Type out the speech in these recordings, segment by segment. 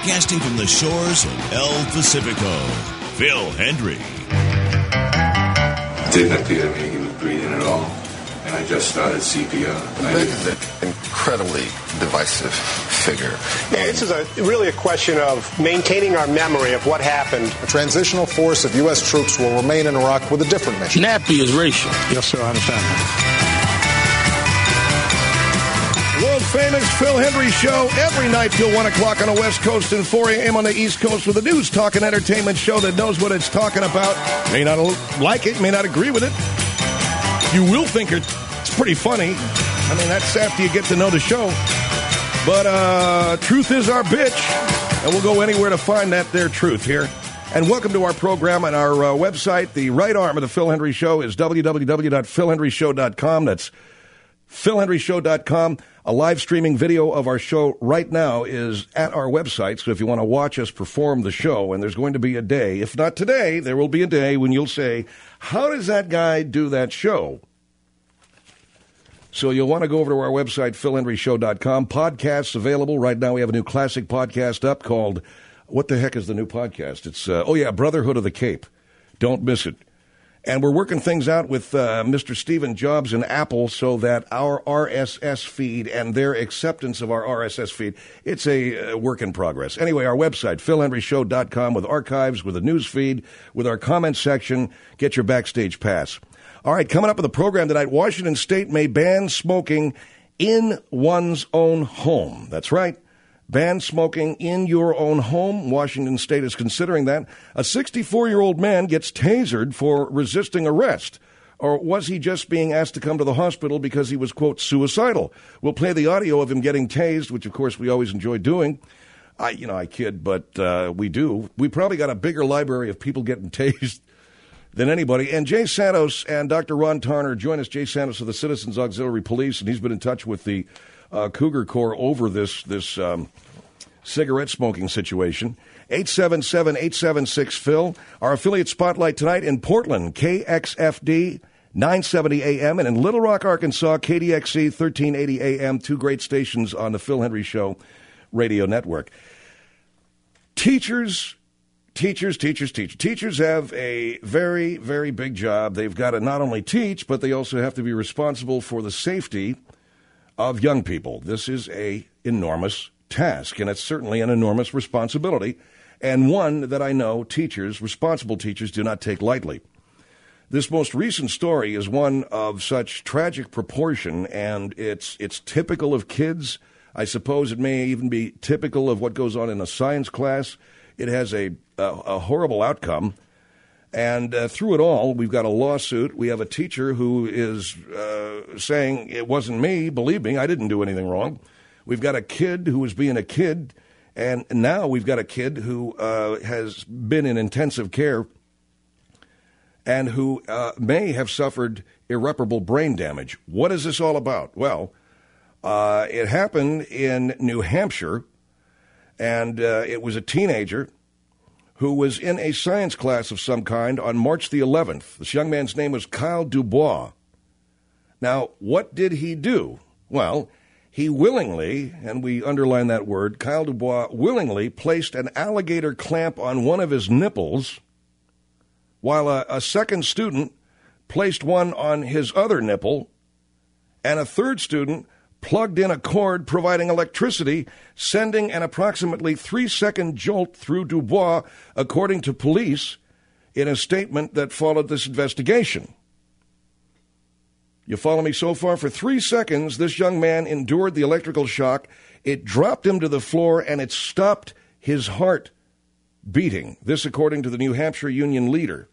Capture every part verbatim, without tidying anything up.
broadcasting from the shores of El Pacifico, Phil Hendrie. Didn't appear to me he was breathing at all, and I just started C P R. I An incredibly divisive figure. Yeah, this is a, really a question of maintaining our memory of what happened. A transitional force of U S troops will remain in Iraq with a different mission. Nappy is racial. Yes, sir, I understand that. World-famous Phil Hendrie Show every night till one o'clock on the West Coast and four a.m. on the East Coast with a news, talk, and entertainment show that knows what it's talking about. May not like it, may not agree with it. You will think it's pretty funny. I mean, that's after you get to know the show. But uh, truth is our bitch, and we'll go anywhere to find that there truth here. And welcome to our program on our uh, website. The right arm of the Phil Hendrie Show is w w w dot phil hendrie show dot com. That's phil hendrie show dot com. A live streaming video of our show right now is at our website, so if you want to watch us perform the show, and there's going to be a day, if not today, there will be a day when you'll say, how does that guy do that show? So you'll want to go over to our website, phil hendrie show dot com. Podcasts available. Right now we have a new classic podcast up called, what the heck is the new podcast? It's, uh, oh yeah, Brotherhood of the Cape. Don't miss it. And we're working things out with uh, Mister Stephen Jobs and Apple so that our R S S feed and their acceptance of our R S S feed, it's a uh, work in progress. Anyway, our website, phil hendrie show dot com, with archives, with a news feed, with our comment section. Get your backstage pass. All right, coming up in the program tonight, Washington State may ban smoking in one's own home. That's right. Ban smoking in your own home. Washington State is considering that. A sixty-four-year-old man gets tasered for resisting arrest. Or was he just being asked to come to the hospital because he was, quote, suicidal? We'll play the audio of him getting tased, which, of course, we always enjoy doing. I, you know, I kid, but uh, we do. We probably got a bigger library of people getting tased than anybody. And Jay Santos and Doctor Ron Tarner join us. Jay Santos of the Citizens Auxiliary Police, and he's been in touch with the Uh, Cougar Corps over this this um, cigarette smoking situation. eight seven seven, eight seven six, Phil. Our affiliate spotlight tonight in Portland, K X F D nine seventy A M, and in Little Rock, Arkansas, K D X C thirteen eighty A M, two great stations on the Phil Hendrie Show radio network. Teachers, teachers, teachers, teachers. Teachers have a very, very big job. They've got to not only teach, but they also have to be responsible for the safety of young people. This is a enormous task, and it's certainly an enormous responsibility, and one that I know teachers, responsible teachers, do not take lightly. This most recent story is one of such tragic proportion, and it's it's typical of kids. I suppose it may even be typical of what goes on in a science class. It has a, a, a horrible outcome. And uh, through it all, we've got a lawsuit. We have a teacher who is uh, saying, it wasn't me, believe me, I didn't do anything wrong. We've got a kid who was being a kid, and now we've got a kid who uh, has been in intensive care and who uh, may have suffered irreparable brain damage. What is this all about? Well, uh, it happened in New Hampshire, and uh, it was a teenager who was in a science class of some kind on March the eleventh. This young man's name was Kyle Dubois. Now, what did he do? Well, he willingly, and we underline that word, Kyle Dubois willingly placed an alligator clamp on one of his nipples, while a, a second student placed one on his other nipple, and a third student plugged in a cord providing electricity, sending an approximately three-second jolt through Dubois, according to police, in a statement that followed this investigation. You follow me so far? For three seconds, this young man endured the electrical shock. It dropped him to the floor, and it stopped his heart beating. This, according to the New Hampshire Union leader.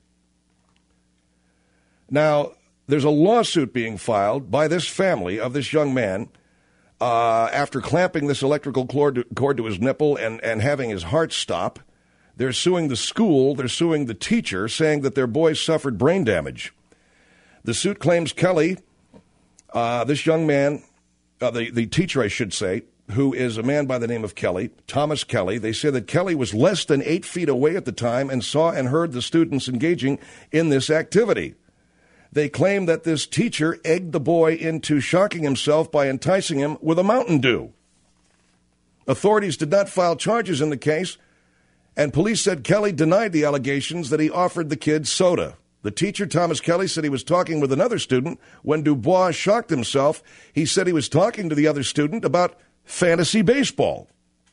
Now, there's a lawsuit being filed by this family of this young man uh, after clamping this electrical cord to, cord to his nipple and, and having his heart stop. They're suing the school. They're suing the teacher, saying that their boy suffered brain damage. The suit claims Kelly, uh, this young man, uh, the, the teacher, I should say, who is a man by the name of Kelly, Thomas Kelly. They say that Kelly was less than eight feet away at the time and saw and heard the students engaging in this activity. They claim that this teacher egged the boy into shocking himself by enticing him with a Mountain Dew. Authorities did not file charges in the case, and police said Kelly denied the allegations that he offered the kids soda. The teacher, Thomas Kelly, said he was talking with another student when Dubois shocked himself. He said he was talking to the other student about fantasy baseball.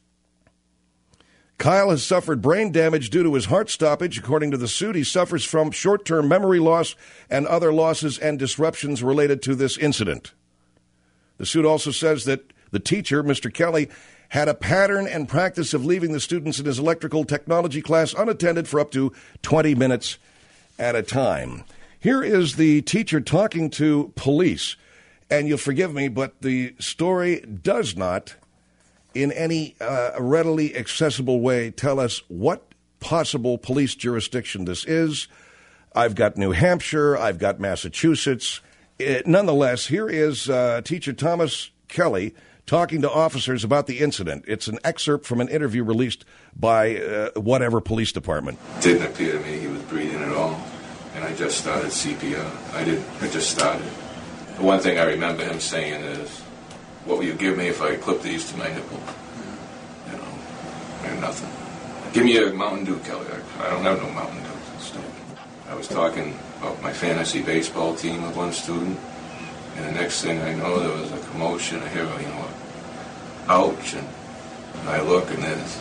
Kyle has suffered brain damage due to his heart stoppage. According to the suit, he suffers from short-term memory loss and other losses and disruptions related to this incident. The suit also says that the teacher, Mister Kelly, had a pattern and practice of leaving the students in his electrical technology class unattended for up to twenty minutes at a time. Here is the teacher talking to police, and you'll forgive me, but the story does not, in any uh, readily accessible way, tell us what possible police jurisdiction this is. I've got New Hampshire, I've got Massachusetts. It, nonetheless, here is uh, teacher Thomas Kelly talking to officers about the incident. It's an excerpt from an interview released by uh, whatever police department. Didn't appear to me he was breathing at all, and I just started C P R. I did. I just started. The one thing I remember him saying is, "What will you give me if I clip these to my nipple?" You know, and nothing. Give me a Mountain Dew, Kelly. I, I don't have no Mountain Dew. I was talking about my fantasy baseball team with one student, and the next thing I know, there was a commotion. I hear, you know, ouch, and I look, and there's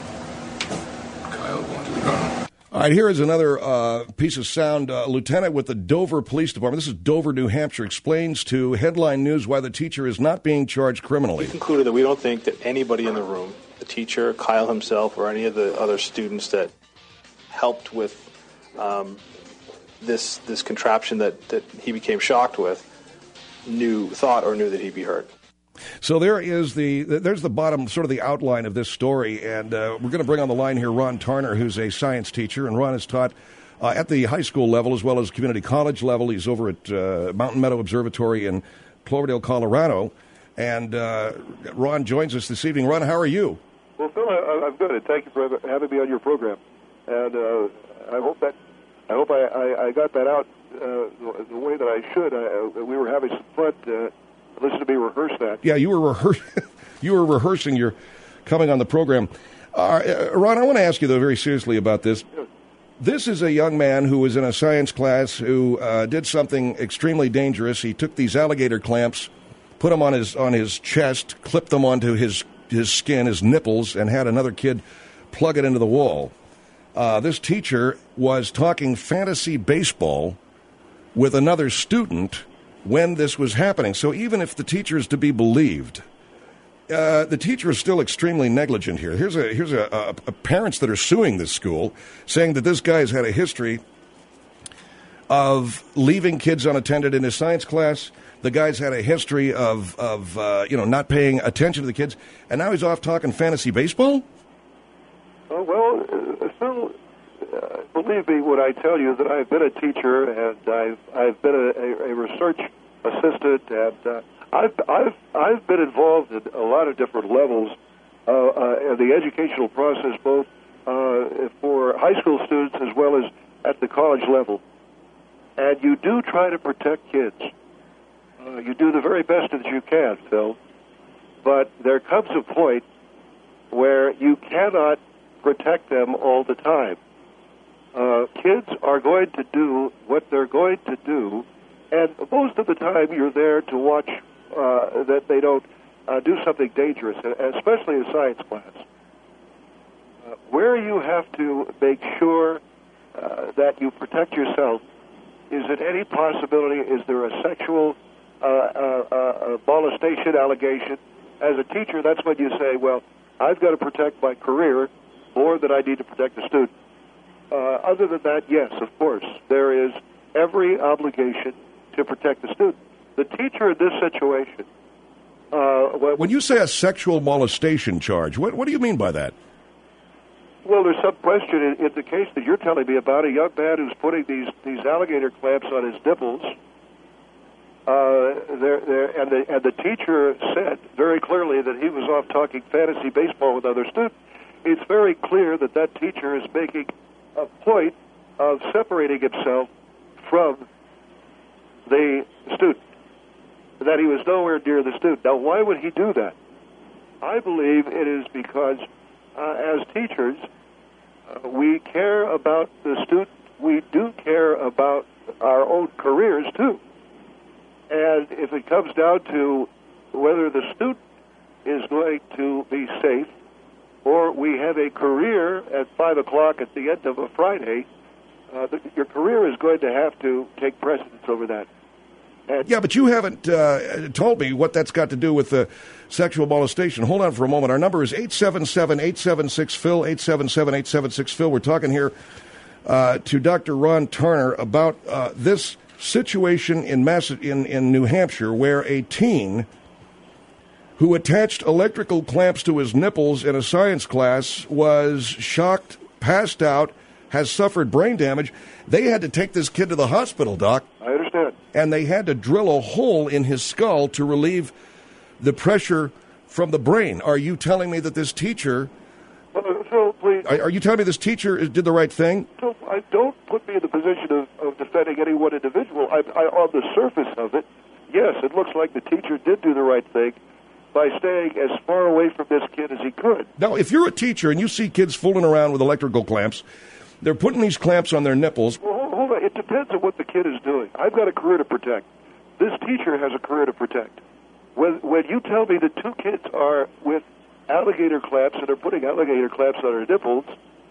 Kyle going to the ground. All right, here is another uh, piece of sound. Uh, Lieutenant with the Dover Police Department, this is Dover, New Hampshire, explains to Headline News why the teacher is not being charged criminally. We concluded that we don't think that anybody in the room, the teacher, Kyle himself, or any of the other students that helped with um, this this contraption that, that he became shocked with, knew, thought or knew that he'd be hurt. So there is the there's the bottom, sort of the outline of this story, and uh, we're going to bring on the line here Ron Tarner, who's a science teacher, and Ron has taught uh, at the high school level as well as community college level. He's over at uh, Mountain Meadow Observatory in Cloverdale, Colorado, and uh, Ron joins us this evening. Ron, how are you? Well, Phil, I, I'm good. Thank you for having me on your program, and uh, I hope that I hope I, I, I got that out uh, the, the way that I should. I, uh, we were having some fun. Uh, Listen to me rehearse that. Yeah, you were rehearsing. you were rehearsing your coming on the program. Uh, Ron, I want to ask you though very seriously about this. Yes. This is a young man who was in a science class who uh, did something extremely dangerous. He took these alligator clamps, put them on his on his chest, clipped them onto his his skin, his nipples, and had another kid plug it into the wall. Uh, this teacher was talking fantasy baseball with another student when this was happening. So even if the teacher is to be believed, uh, the teacher is still extremely negligent here. Here's a here's a, a, a parents that are suing this school, saying that this guy's had a history of leaving kids unattended in his science class. The guy's had a history of of uh, you know not paying attention to the kids, and now he's off talking fantasy baseball. Oh well, uh, Phil. Uh, believe me when I tell you that I've been a teacher and I've I've been a, a, a research assistant and uh, I've I've I've been involved in a lot of different levels uh, uh, in the educational process, both uh, for high school students as well as at the college level. And you do try to protect kids. Uh, you do the very best that you can, Phil. But there comes a point where you cannot protect them all the time. Uh, kids are going to do what they're going to do, and most of the time you're there to watch uh, that they don't uh, do something dangerous, especially in science class. Uh, where you have to make sure uh, that you protect yourself is it any possibility, is there a sexual uh, uh, uh, molestation allegation? As a teacher, that's when you say, well, I've got to protect my career more than I need to protect the student. Uh, other than that, yes, of course, there is every obligation to protect the student. The teacher in this situation... Uh, when, when you say a sexual molestation charge, what, what do you mean by that? Well, there's some question in, in the case that you're telling me about, a young man who's putting these, these alligator clamps on his nipples. Uh, there, there, and, the, and the teacher said very clearly that he was off talking fantasy baseball with other students. It's very clear that that teacher is making a point of separating himself from the student, that he was nowhere near the student. Now, why would he do that? I believe it is because uh, as teachers, uh, we care about the student. We do care about our own careers, too. And if it comes down to whether the student is going to be safe or we have a career at five o'clock at the end of a Friday, uh, the, your career is going to have to take precedence over that. And yeah, but you haven't uh, told me what that's got to do with the sexual molestation. Hold on for a moment. Our number is eight seven seven, eight seven six, P H L, eight seven seven, eight seven six, P H L. We're talking here uh, to Doctor Ron Tarner about uh, this situation in, Mass- in, in New Hampshire where a teen who attached electrical clamps to his nipples in a science class was shocked, passed out, has suffered brain damage. They had to take this kid to the hospital, Doc. I understand. And they had to drill a hole in his skull to relieve the pressure from the brain. Are you telling me that this teacher... Well, so, please... Are, are you telling me this teacher did the right thing? So, I don't put me in the position of, of defending any one individual. I, I, on the surface of it, yes, it looks like the teacher did do the right thing by staying as far away from this kid as he could. Now, if you're a teacher and you see kids fooling around with electrical clamps, they're putting these clamps on their nipples... Well, hold on. It depends on what the kid is doing. I've got a career to protect. This teacher has a career to protect. When, when you tell me that two kids are with alligator clamps and are putting alligator clamps on their nipples,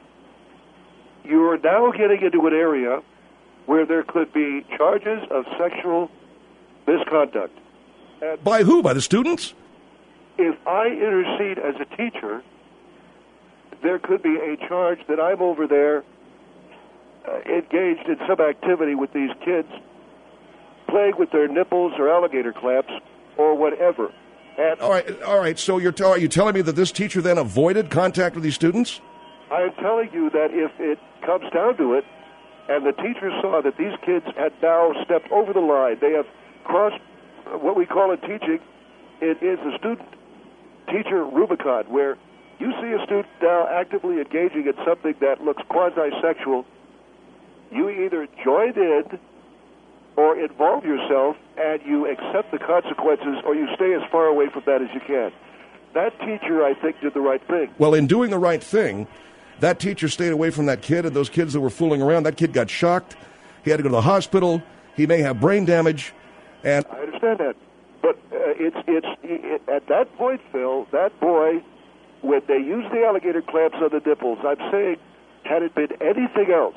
you are now getting into an area where there could be charges of sexual misconduct. And by who? By the students? If I intercede as a teacher, there could be a charge that I'm over there uh, engaged in some activity with these kids, playing with their nipples or alligator clamps or whatever. And all right, all right. So you're, t- are you telling me that this teacher then avoided contact with these students? I am telling you that if it comes down to it, and the teacher saw that these kids had now stepped over the line, they have crossed what we call in teaching, it is a student-teacher Rubicon, where you see a student now actively engaging in something that looks quasi-sexual, you either join in or involve yourself and you accept the consequences or you stay as far away from that as you can. That teacher, I think, did the right thing. Well, in doing the right thing, that teacher stayed away from that kid and those kids that were fooling around. That kid got shocked. He had to go to the hospital. He may have brain damage. And I understand that. But uh, it's, it's it, at that point, Phil, that boy, when they used the alligator clamps on the nipples, I'm saying, had it been anything else,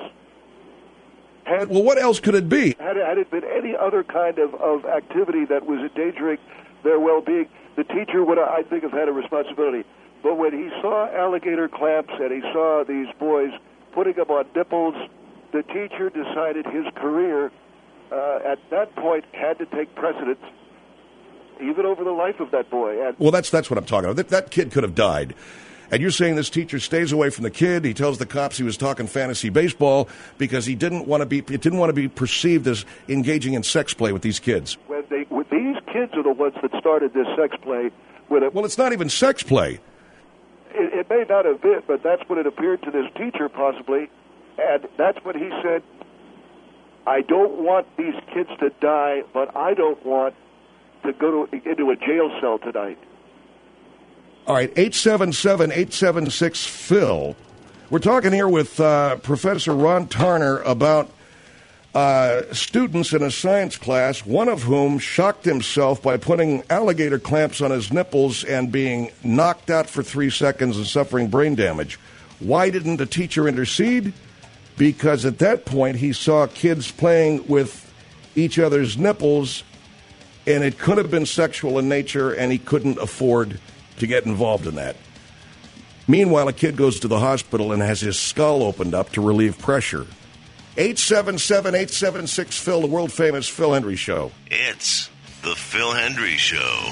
Had, well, what else could it be? Had it, had it been any other kind of, of activity that was endangering their well-being, the teacher would, I think, have had a responsibility. But when he saw alligator clamps and he saw these boys putting them on nipples, the teacher decided his career uh, at that point had to take precedence, even over the life of that boy. And well, that's that's what I'm talking about. That, that kid could have died. And you're saying this teacher stays away from the kid. He tells the cops he was talking fantasy baseball because he didn't want to be. It didn't want to be perceived as engaging in sex play with these kids. When they, when these kids are the ones that started this sex play. With a, well, it's not even sex play. It, it may not have been, but that's what it appeared to this teacher possibly, and that's when he said, "I don't want these kids to die, but I don't want to go to, into a jail cell tonight." All right, eight seven seven, eight seven six, Phil. We're talking here with uh, Professor Ron Tarner about uh, students in a science class, one of whom shocked himself by putting alligator clamps on his nipples and being knocked out for three seconds and suffering brain damage. Why didn't the teacher intercede? Because at that point he saw kids playing with each other's nipples, and it could have been sexual in nature, and he couldn't afford to get involved in that. Meanwhile, a kid goes to the hospital and has his skull opened up to relieve pressure. eight seven seven, eight seven six, Phil, the world-famous Phil Hendrie Show. It's the Phil Hendrie Show.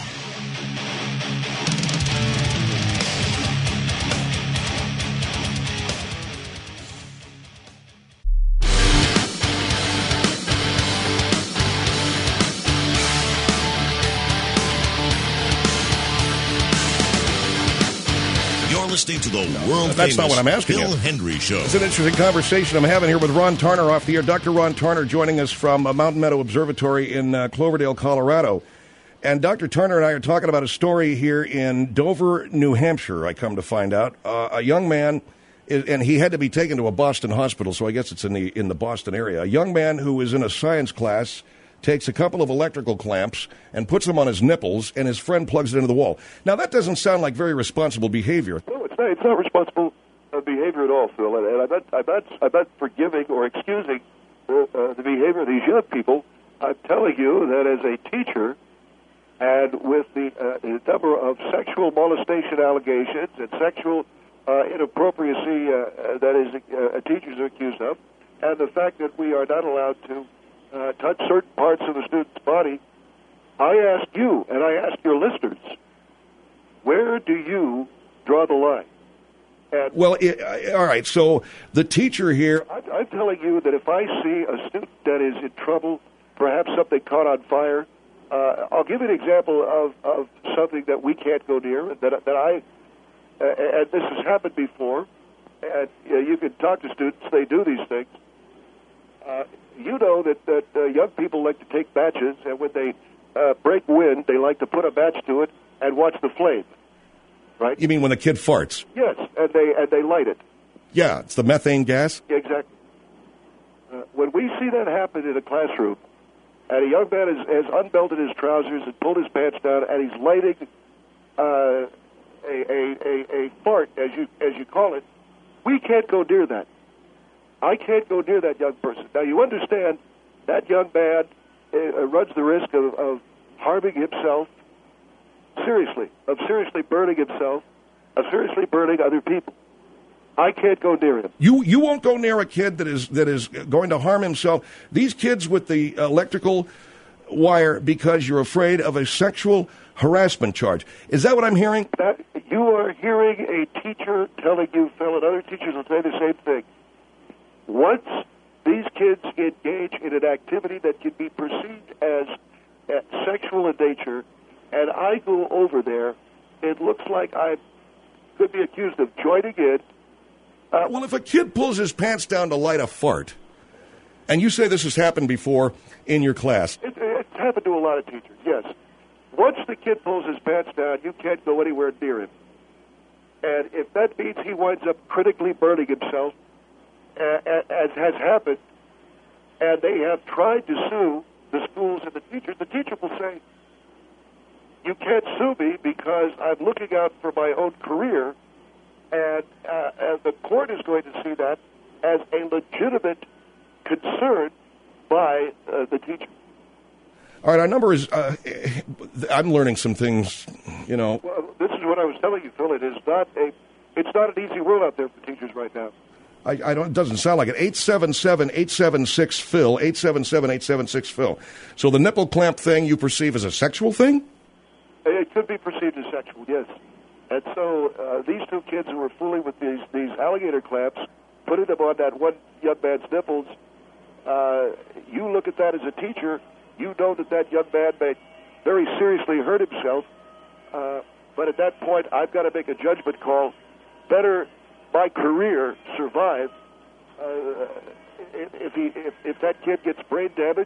Listening to the world no, that's famous not what I'm asking Phil you. Hendrie Show. It's an interesting conversation I'm having here with Ron Tarner off the air. Doctor Ron Tarner joining us from uh, Mountain Meadow Observatory in uh, Cloverdale, Colorado. And Doctor Turner and I are talking about a story here in Dover, New Hampshire, I come to find out. Uh, a young man, and he had to be taken to a Boston hospital, so I guess it's in the in the Boston area. A young man who was in a science class takes a couple of electrical clamps and puts them on his nipples, and his friend plugs it into the wall. Now, that doesn't sound like very responsible behavior. No, it's not, it's not responsible uh, behavior at all, Phil. And, and I'm, not, I'm, not, I'm not forgiving or excusing uh, uh, the behavior of these young people. I'm telling you that as a teacher, and with the, uh, the number of sexual molestation allegations and sexual uh, inappropriacy uh, that is uh, teachers are accused of, and the fact that we are not allowed to uh, touch certain parts of the student's body, I ask you, and I ask your listeners, where do you draw the line? And well, it, uh, all right, so the teacher here... I'm, I'm telling you that if I see a student that is in trouble, perhaps something caught on fire, uh, I'll give you an example of, of something that we can't go near, that, that I, uh, and this has happened before, and uh, you can talk to students, they do these things. Uh, you know that, that uh, young people like to take matches, and when they uh, break wind, they like to put a match to it and watch the flame, right? You mean when the kid farts? Yes, and they and they light it. Yeah, it's the methane gas? Exactly. Uh, when we see that happen in a classroom, and a young man has, has unbelted his trousers and pulled his pants down, and he's lighting uh, a, a, a, a fart, as you as you call it, we can't go near that. I can't go near that young person. Now, you understand that young man uh, runs the risk of, of harming himself, seriously, of seriously burning himself, of seriously burning other people. I can't go near him. You you won't go near a kid that is that is going to harm himself. These kids with the electrical wire because you're afraid of a sexual harassment charge. Is that what I'm hearing? That, you are hearing a teacher telling you, Phil, and other teachers will say the same thing. Once these kids engage in an activity that can be perceived as uh, sexual in nature, and I go over there, it looks like I could be accused of joining in. Uh, well, if a kid pulls his pants down to light a fart, and you say this has happened before in your class. It, it's happened to a lot of teachers, yes. Once the kid pulls his pants down, you can't go anywhere near him. And if that means he winds up critically burning himself, uh, as has happened, and they have tried to sue the schools and the teachers, the teacher will say, you can't sue me because I'm looking out for my own career, and, uh, and the court is going to see that as a legitimate concern by uh, the teacher. All right, our number is, uh, I'm learning some things, you know. Well, this is what I was telling you, Phil. It is not a, it's not an easy world out there for teachers right now. I, I don't. It doesn't sound like it. eight seven seven, eight seven six, Phil, eight seven seven, eight seven six, Phil. So the nipple clamp thing you perceive as a sexual thing? It could be perceived as sexual, yes. And so uh, these two kids who were fooling with these, these alligator clamps, putting them on that one young man's nipples, uh, you look at that as a teacher, you know that that young man may very seriously hurt himself, uh, but at that point I've got to make a judgment call. Better my career survive uh, if, if, he, if, if that kid gets brain damage.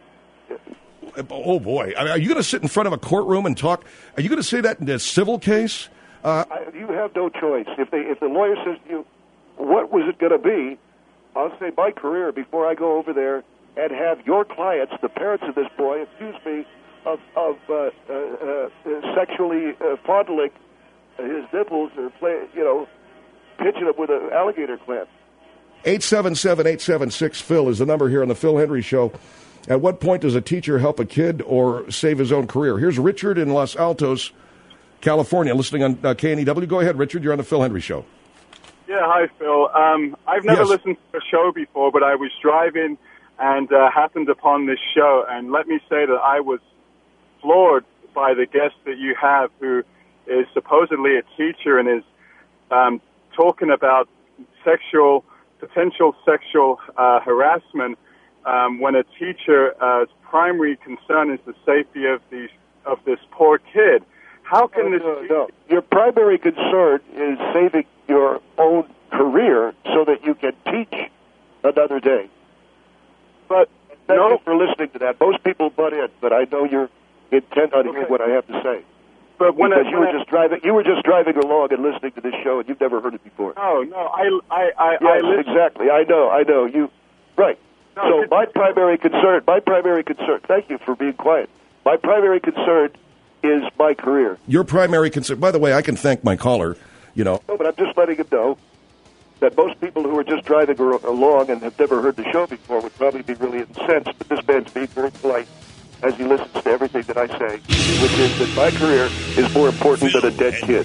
Oh, boy. I mean, are you going to sit in front of a courtroom and talk? Are you going to say that in a civil case? Uh, I, you have no choice. If, they, if the lawyer says to you, what was it going to be, I'll say my career before I go over there and have your clients, the parents of this boy, accuse me of, of uh, uh, uh, sexually uh, fondling his nipples or, play, you know, pitching him with an alligator clamp. eight seven seven, eight seven six, Phil is the number here on the Phil Hendrie Show. At what point does a teacher help a kid or save his own career? Here's Richard in Los Altos, California, listening on uh, K N E W. Go ahead, Richard. You're on the Phil Hendrie Show. Yeah, hi, Phil. Um, I've never Yes. listened to a show before, but I was driving and uh, happened upon this show. And let me say that I was floored by the guest that you have, who is supposedly a teacher and is um, talking about sexual, potential sexual uh, harassment um, when a teacher's uh, primary concern is the safety of these of this poor kid. How can no, this? No, no. Your primary concern is saving your own career so that you can teach another day. But thank no, you for listening to that. Most people butt in, but I know you're intent on Okay. hearing what I have to say. But when because I, you when were I, just driving, you were just driving along and listening to this show, and you've never heard it before. No, no, I, I, I, Yes, I listen. exactly. I know, I know. You, right. No, so it's- my primary concern, my primary concern. Thank you for being quiet. My primary concern is my career. Your primary concern. By the way, I can thank my caller. You know, No, but I'm just letting him know that most people who are just driving ar- along and have never heard the show before would probably be really incensed. But this man's being very polite as he listens to everything that I say, which is that my career is more important than a dead kid.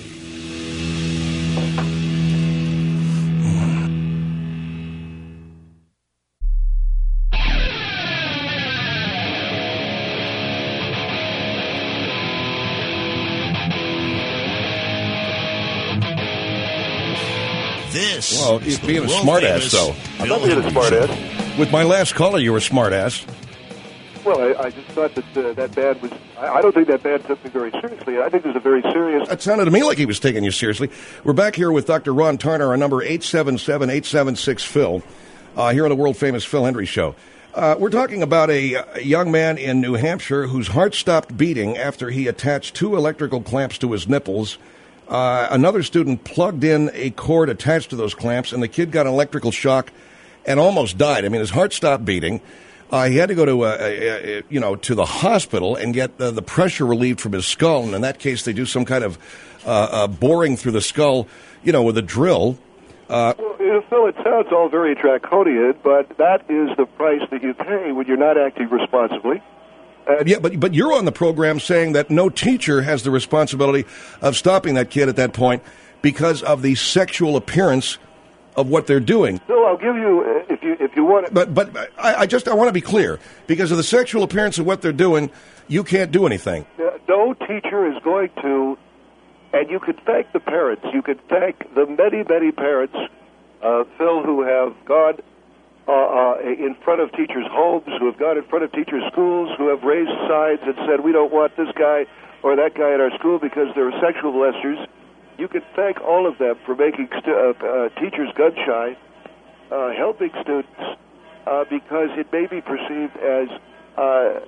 This well, is being a the smartass, world-famous though. I'm Phil not being a Hendry smartass. With my last caller, you were a smartass. Well, I, I just thought that uh, that man was. I, I don't think that man took me very seriously. I think there's a very serious. That sounded to me like he was taking you seriously. We're back here with Doctor Ron Tarner, our number eight seven seven, eight seven six, Phil, uh, here on the world-famous Phil Hendry Show. Uh, we're talking about a, a young man in New Hampshire whose heart stopped beating after he attached two electrical clamps to his nipples. Uh, another student plugged in a cord attached to those clamps, and the kid got an electrical shock and almost died. I mean, his heart stopped beating. Uh, he had to go to, uh, uh, you know, to the hospital and get uh, the pressure relieved from his skull. And in that case, they do some kind of uh, uh, boring through the skull, you know, with a drill. Uh, Well, you know, Phil, it sounds all very draconian, but that is the price that you pay when you're not acting responsibly. And yeah, but but you're on the program saying that no teacher has the responsibility of stopping that kid at that point because of the sexual appearance of what they're doing. Phil, I'll give you uh, if you if you want. But but I, I just I want to be clear, because of the sexual appearance of what they're doing, you can't do anything. Uh, no teacher is going to, and you could thank the parents. You could thank the many, many parents, uh, Phil, who have gone uh, uh, in front of teachers' homes, who have gone in front of teachers' schools, who have raised signs and said, we don't want this guy or that guy at our school because they're sexual molesters. You can thank all of them for making stu- uh, uh, teachers gun-shy, uh, helping students, uh, because it may be perceived as uh,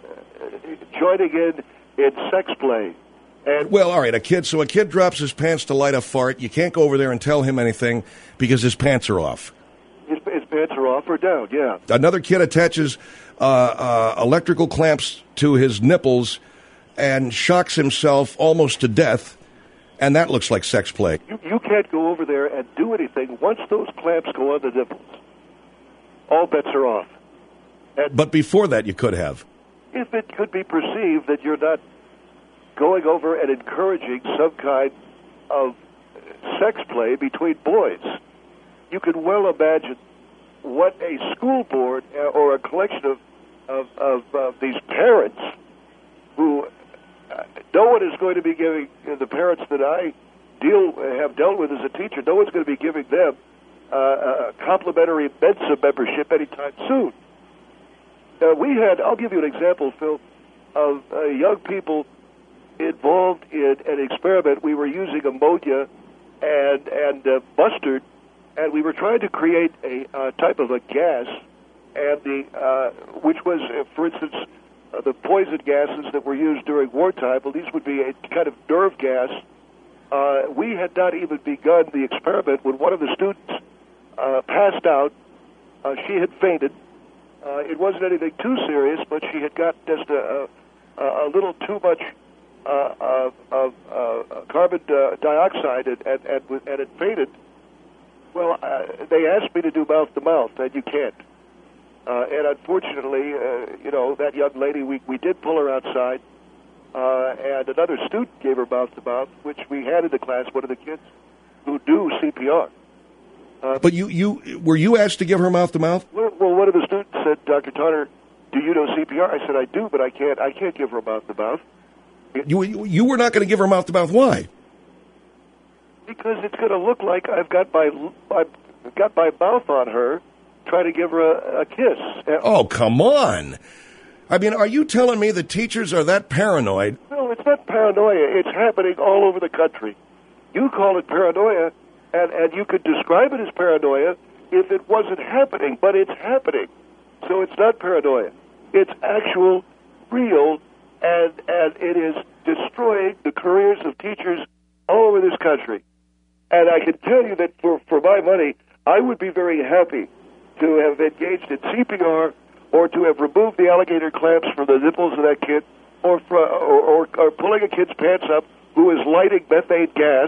joining in in sex play. And Well, all right, a kid. So a kid drops his pants to light a fart. You can't go over there and tell him anything because his pants are off. his, his pants are off or down, yeah. Another kid attaches uh, uh, electrical clamps to his nipples and shocks himself almost to death, and that looks like sex play. You, you can't go over there and do anything. Once those clamps go on the nipples, all bets are off. And But before that, you could have. if it could be perceived that you're not going over and encouraging some kind of sex play between boys, you can well imagine what a school board or a collection of of, of uh, these parents who uh, no one is going to be giving you know, the parents that I deal have dealt with as a teacher. No one's going to be giving them uh, a complimentary Mensa membership anytime soon. Uh, we had, I'll give you an example, Phil, of uh, young people involved in an experiment. We were using ammonia and and uh, mustard, and we were trying to create a uh, type of a gas, and the uh, which was, uh, for instance, uh, the poison gases that were used during wartime. Well, these would be a kind of nerve gas. Uh, we had not even begun the experiment when one of the students uh, passed out. Uh, she had fainted. Uh, it wasn't anything too serious, but she had got just a, a, a little too much uh, of, of uh, carbon uh, dioxide and, and, and, and it fainted. Well, uh, they asked me to do mouth-to-mouth, and you can't. Uh, and unfortunately, uh, you know, that young lady, we, we did pull her outside, uh, and another student gave her mouth-to-mouth, which we had in the class, one of the kids who do C P R. Uh, But you, you were you asked to give her mouth to mouth? Well, well, one of the students said, Doctor Tarner, do you know C P R? I said, I do, but I can't. I can't give her mouth to mouth You you were not going to give her mouth to mouth. Why? because it's going to look like I've got my I've got my mouth on her, trying to give her a, a kiss. And, Oh, come on! I mean, are you telling me the teachers are that paranoid? no, it's not paranoia. It's happening all over the country. You call it paranoia, and and you could describe it as paranoia if it wasn't happening, but it's happening. So it's not paranoia. It's actual, real, and and it is destroying the careers of teachers all over this country. And I can tell you that for, for my money, I would be very happy to have engaged in C P R or to have removed the alligator clamps from the nipples of that kid, or, for, or, or, or pulling a kid's pants up who is lighting methane gas.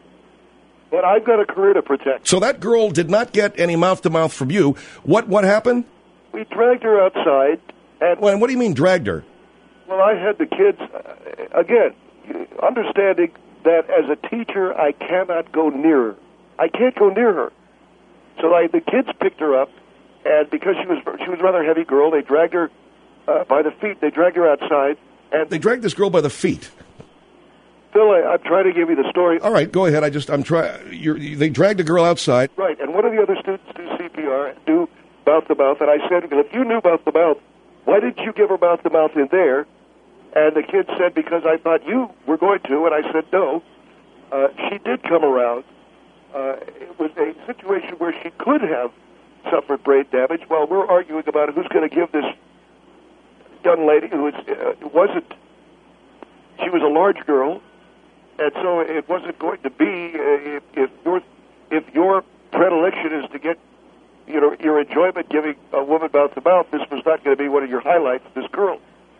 But I've got a career to protect. So that girl did not get any mouth-to-mouth from you. What what happened? We dragged her outside. And well, what do you mean dragged her? Well, I had the kids, uh, again, understanding that as a teacher, I cannot go near her. I can't go near her. So I, the kids picked her up, and because she was she was a rather heavy girl, they dragged her uh, by the feet. They dragged her outside. And they dragged this girl by the feet. Phil, I, I'm trying to give you the story. All right, go ahead. I just I'm trying. They dragged a girl outside. Right, and one of the other students do C P R and do mouth to mouth, and I said, "Well, if you knew mouth to mouth, why didn't you give her mouth to mouth in there?" And the kid said, "Because I thought you were going to," and I said, "No." Uh, she did come around. Uh, it was a situation where she could have suffered brain damage. While we're arguing about who's going to give this young lady who was, uh, wasn't, she was a large girl. And so it wasn't going to be uh, if, if your if your predilection is to get you know your enjoyment giving a woman mouth to mouth. This was not going to be one of your highlights. This girl.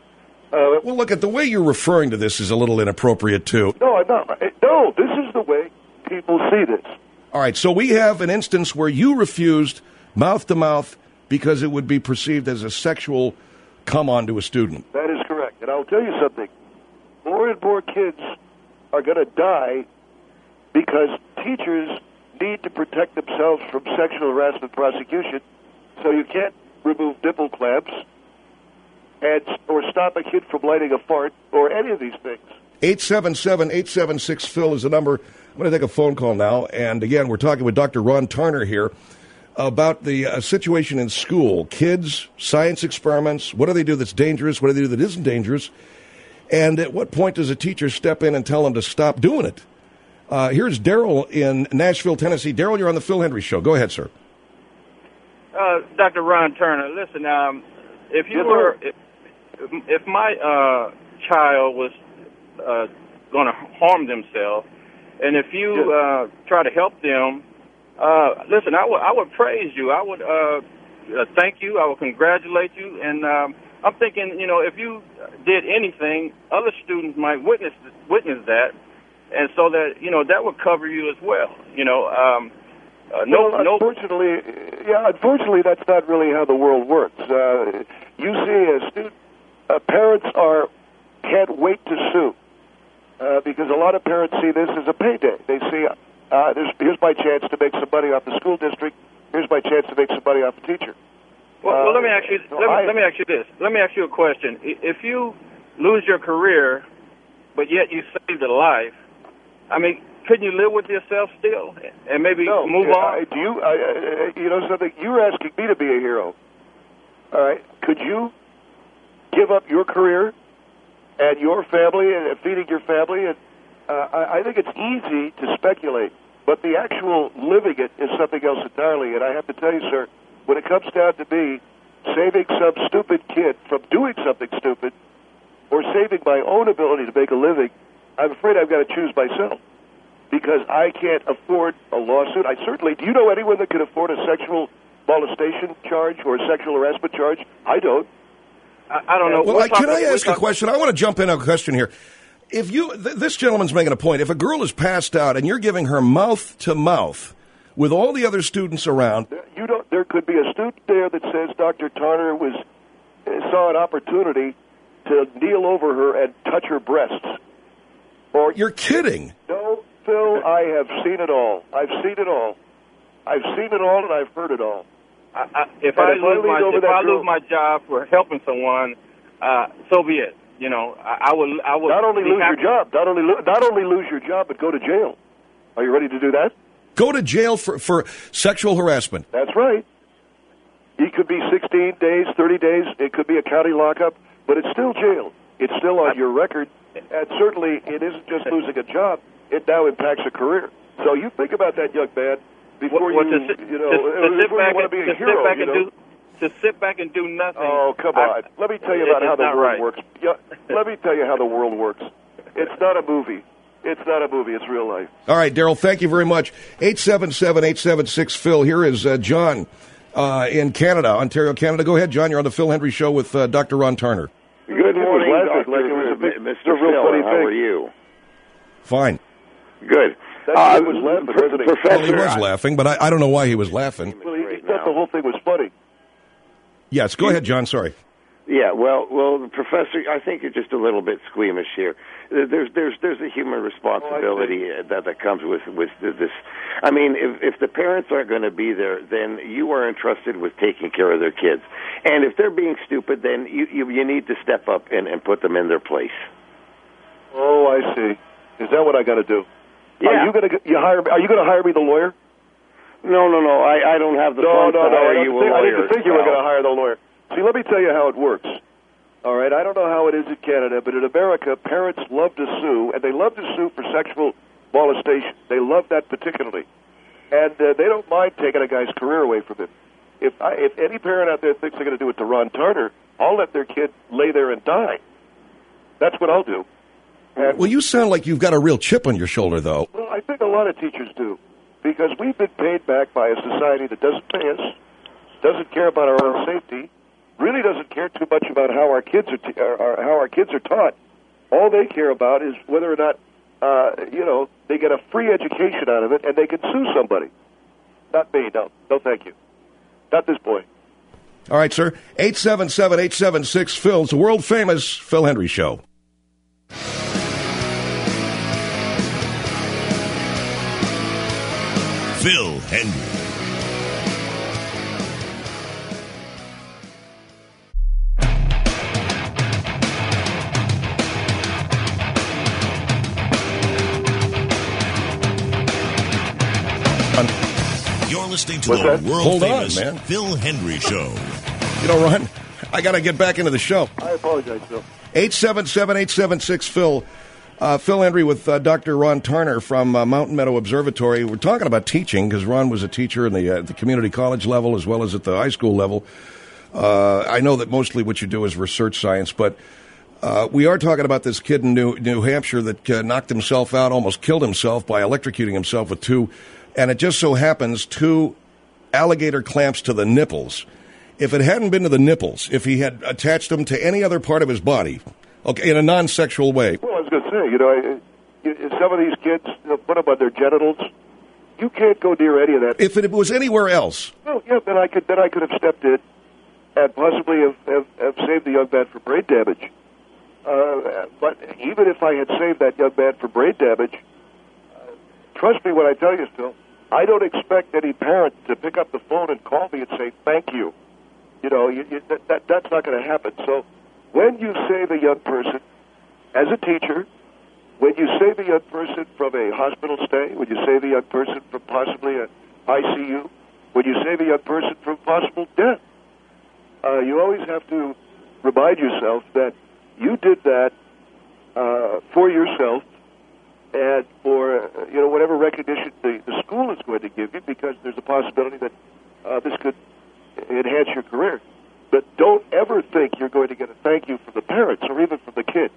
Uh, well, look at the way you're referring to this is a little inappropriate too. No, I'm not. No, this is the way people see this. All right, so we have an instance where you refused mouth to mouth because it would be perceived as a sexual come on to a student. That is correct, and I'll tell you something. More and more kids are going to die because teachers need to protect themselves from sexual harassment prosecution, so you can't remove nipple clamps and or stop a kid from lighting a fart or any of these things. eight seven seven, eight seven six, Phil is the number. I'm going to take a phone call now, and again, we're talking with Doctor Ron Tarner here about the uh, situation in school. Kids, science experiments, what do they do that's dangerous, what do they do that isn't dangerous? And at what point does a teacher step in and tell them to stop doing it? Uh, here's Daryl in Nashville, Tennessee. Daryl, you're on the Phil Hendry Show. Go ahead, sir. Uh, Doctor Ron Turner, listen, um, if you yes, were, if, if my uh, child was uh, going to harm themselves, and if you yes. uh, try to help them, uh, listen, I would I would praise you. I would uh, uh, thank you. I would congratulate you, and um, I'm thinking, you know, if you did anything, other students might witness witness that, and so that, you know, that would cover you as well. You know, um, uh, no, well, no. Unfortunately, yeah, unfortunately, that's not really how the world works. Uh, you see, a student, uh, parents are can't wait to sue uh, because a lot of parents see this as a payday. They see, uh, there's, here's my chance to make some money off the school district. Here's my chance to make some money off the teacher. Well, well, let me ask you. Uh, Let me, I, let me ask you this. Let me ask you a question. If you lose your career, but yet you saved a life, I mean, couldn't you live with yourself still and maybe no, move uh, on? Do you? Uh, you know something? You're asking me to be a hero. All right. Could you give up your career and your family and feeding your family? And uh, I, I think it's easy to speculate, but the actual living it is something else entirely. And I have to tell you, sir, when it comes down to me saving some stupid kid from doing something stupid or saving my own ability to make a living, I'm afraid I've got to choose myself because I can't afford a lawsuit. I certainly, do you know anyone that can afford a sexual molestation charge or a sexual harassment charge? I don't. I, I don't know. Well, I, can I ask a question? I want to jump in on a question here. If you, th- this gentleman's making a point. If a girl is passed out and you're giving her mouth to mouth with all the other students around, you don't. There could be a student there that says Doctor Tarner was saw an opportunity to kneel over her and touch her breasts. Or you're kidding. No, Phil. I have seen it all. I've seen it all. I've seen it all, and I've heard it all. I, I, if I, if lose, I, my, if I girl, lose my job for helping someone, uh, so be it. You know, I, I would. I would not only lose happy. your job, not only lo- not only lose your job, but go to jail. Are you ready to do that? Go to jail for, for sexual harassment. That's right. It could be sixteen days, thirty days. It could be a county lockup, but it's still jail. It's still on your record, and certainly it isn't just losing a job. It now impacts a career. So you think about that, young man, before well, you, to, you know, to, to before you want to be a to hero. Sit back you and know? do, to sit back and do nothing. Oh, come on. I, Let me tell you it- about how it's the not world right. works. Yeah, let me tell you how the world works. It's not a movie. It's not a movie. It's real life. All right, Daryl, thank you very much. eight seven seven, eight seven six, Phil. Here is uh, John uh, in Canada, Ontario, Canada. Go ahead, John. You're on the Phil Henry Show with uh, Doctor Ron Turner. Good morning, laughing Doctor like it was a big- Mister a real Phil. funny How thing. are you? Fine. Good. That Uh, kid was laughing, Pro- wasn't he? Professor, Well, he was I- laughing, but I, I don't know why he was laughing. Well, he, he Right thought now. the whole thing was funny. Yes, go ahead, John. Sorry. Yeah, well, well, Professor, I think you're just a little bit squeamish here. There's, there's, there's a human responsibility that that comes with with this. I mean, if if the parents aren't going to be there, then you are entrusted with taking care of their kids. And if they're being stupid, then you you, you need to step up and, and put them in their place. Oh, I see. Is that what I got to do? Yeah. Are you going to you hire? Are you going to hire me the lawyer? No, no, no. I, I don't have the No, funds no, to no. hire I, you didn't a think, I lawyer. didn't think you were Well, going to hire the lawyer. See, let me tell you how it works. All right, I don't know how it is in Canada, but in America, parents love to sue, and they love to sue for sexual molestation. They love that particularly, and uh, they don't mind taking a guy's career away from him. If I, if any parent out there thinks they're going to do it to Ron Turner, I'll let their kid lay there and die. That's what I'll do. And, Well, you sound like you've got a real chip on your shoulder, though. well, I think a lot of teachers do, because we've been paid back by a society that doesn't pay us, doesn't care about our own safety, really doesn't care too much about how our kids are, t- or, or how our kids are taught. All they care about is whether or not, uh, you know, they get a free education out of it and they can sue somebody. Not me, no, no, thank you. Not this boy. All right, sir. eight seven seven, eight seven six, Phil. It's the world famous Phil Henry Show. Phil Henry. You're listening to What's the that? world Hold on, famous man. Phil Henry Show. You know, Ron, I got to get back into the show. I apologize, Phil. eight seven seven, eight seven six, Phil. Uh, Phil Henry with uh, Doctor Ron Turner from uh, Mountain Meadow Observatory. We're talking about teaching because Ron was a teacher in the, uh, the community college level as well as at the high school level. Uh, I know that mostly what you do is research science, but uh, we are talking about this kid in New, New Hampshire that uh, knocked himself out, almost killed himself by electrocuting himself with two, and it just so happens two alligator clamps to the nipples. If it hadn't been to the nipples, if he had attached them to any other part of his body, okay, in a non-sexual way. Well, I was going to say, you know, I, you, some of these kids, you know, put them on their genitals. You can't go near any of that. If it was anywhere else, Well, yeah, then I could then I could have stepped in and possibly have, have, have saved the young man from brain damage. Uh, but even if I had saved that young man from brain damage, uh, trust me when I tell you, Phil, I don't expect any parent to pick up the phone and call me and say thank you. You know, you, you, that, that that's not going to happen. So when you save a young person, as a teacher, when you save a young person from a hospital stay, when you save a young person from possibly an I C U, when you save a young person from possible death, uh, you always have to remind yourself that you did that uh, for yourself and for uh, you know whatever recognition the, the school is going to give you, because there's a possibility that uh, this could enhance your career. But don't ever think you're going to get a thank you from the parents or even from the kid.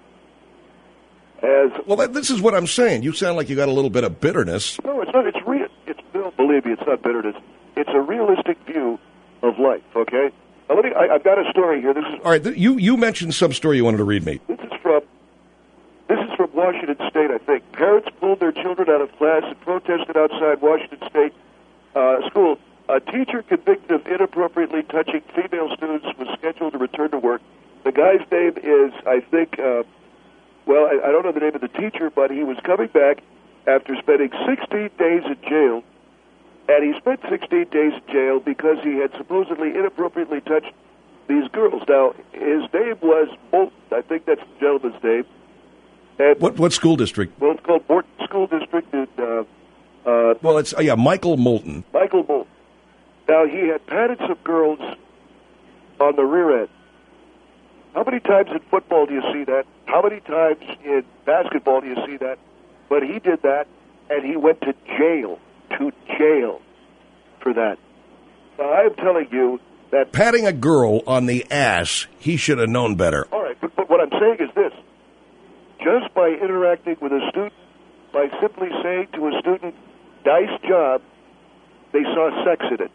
As well, that, this is what I'm saying. You sound like you got a little bit of bitterness. no, it's not. It's real. It's Bill. Believe me, it's not bitterness. It's a realistic view of life. Okay. Now, let me. I, I've got a story here. This is All right, th- you you mentioned some story you wanted to read me. This is from this is from Washington State, I think. Parents pulled their children out of class and protested outside Washington State uh, school. A teacher convicted of inappropriately touching female students was scheduled to return to work. The guy's name is, I think, uh, well, I, I don't know the name of the teacher, but he was coming back after spending sixteen days in jail. And he spent sixteen days in jail because he had supposedly inappropriately touched these girls. Now, his name was Bolton. I think that's the gentleman's name. And, What what school district? well, it's called Morton School District in uh, uh, Well, it's uh, yeah, Michael Moulton. Michael Bolton. Now, he had patted some girls on the rear end. How many times in football do you see that? How many times in basketball do you see that? But he did that, and he went to jail, to jail for that. Now, I am telling you that patting a girl on the ass, he should have known better. All right, but, but what I'm saying is this. Just by interacting with a student, by simply saying to a student, nice job, they saw sex in it.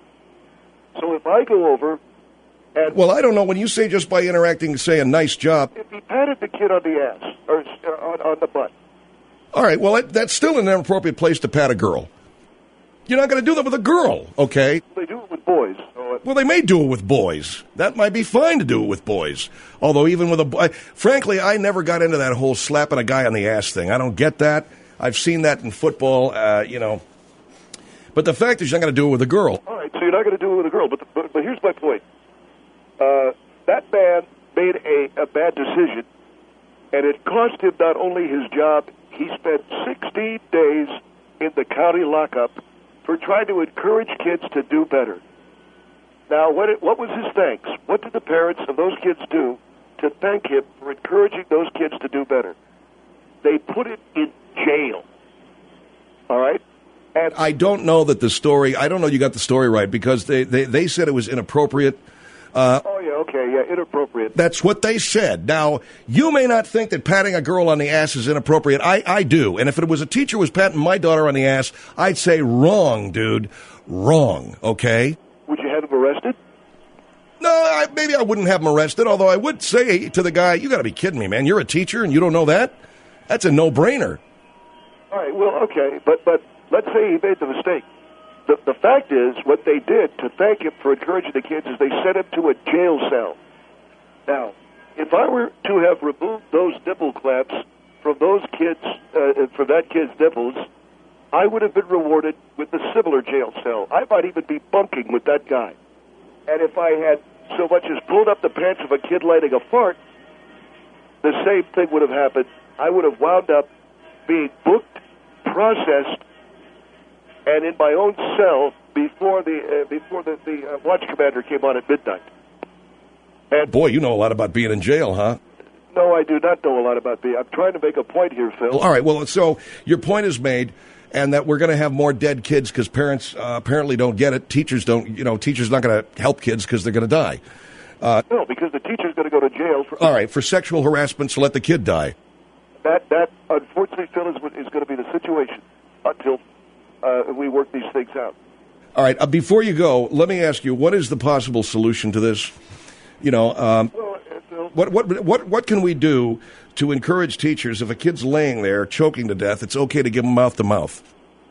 So if I go over and... Well, I don't know. When you say just by interacting, say a nice job... If he patted the kid on the ass, or uh, on, on the butt... All right, well, that, that's still an inappropriate place to pat a girl. You're not going to do that with a girl, okay? They do it with boys. So it... Well, they may do it with boys. That might be fine to do it with boys. Although even with a boy... Frankly, I never got into that whole slapping a guy on the ass thing. I don't get that. I've seen that in football, uh, you know... But the fact is, you're not going to do it with a girl. All right, so you're not going to do it with a girl. But, the, but, but here's my point. Uh, that man made a, a bad decision, and it cost him not only his job, he spent sixteen days in the county lockup for trying to encourage kids to do better. Now, what, it, what was his thanks? What did the parents of those kids do to thank him for encouraging those kids to do better? They put him in jail. All right? And I don't know that the story, I don't know you got the story right, because they, they, they said it was inappropriate. Uh, oh, yeah, okay, yeah, inappropriate. That's what they said. Now, you may not think that patting a girl on the ass is inappropriate. I, I do. And if it was a teacher who was patting my daughter on the ass, I'd say wrong, dude. Wrong, okay? Would you have him arrested? No, I, maybe I wouldn't have him arrested, although I would say to the guy, you got to be kidding me, man. You're a teacher and you don't know that? That's a no-brainer. All right, well, okay, but... but let's say he made the mistake. The, the fact is, what they did to thank him for encouraging the kids is they sent him to a jail cell. Now, if I were to have removed those nipple clamps from those kids, uh, from that kid's nipples, I would have been rewarded with a similar jail cell. I might even be bunking with that guy. And if I had so much as pulled up the pants of a kid lighting a fart, the same thing would have happened. I would have wound up being booked, processed, and in my own cell before the uh, before the, the uh, watch commander came on at midnight. And boy, you know a lot about being in jail, huh? No, I do not know a lot about being. I'm trying to make a point here, Phil. Well, all right, well, so your point is made, and that we're going to have more dead kids because parents uh, apparently don't get it. Teachers don't, you know, teachers not going to help kids because they're going to die. Uh, no, because the teacher's going to go to jail. For, all right, for sexual harassment, so let the kid die. That, that unfortunately, Phil, is, is going to be the situation until uh, we work these things out. All right, uh, before you go, let me ask you, what is the possible solution to this? You know, um, well, uh, Phil, what what what what can we do to encourage teachers if a kid's laying there choking to death, it's okay to give them mouth to mouth?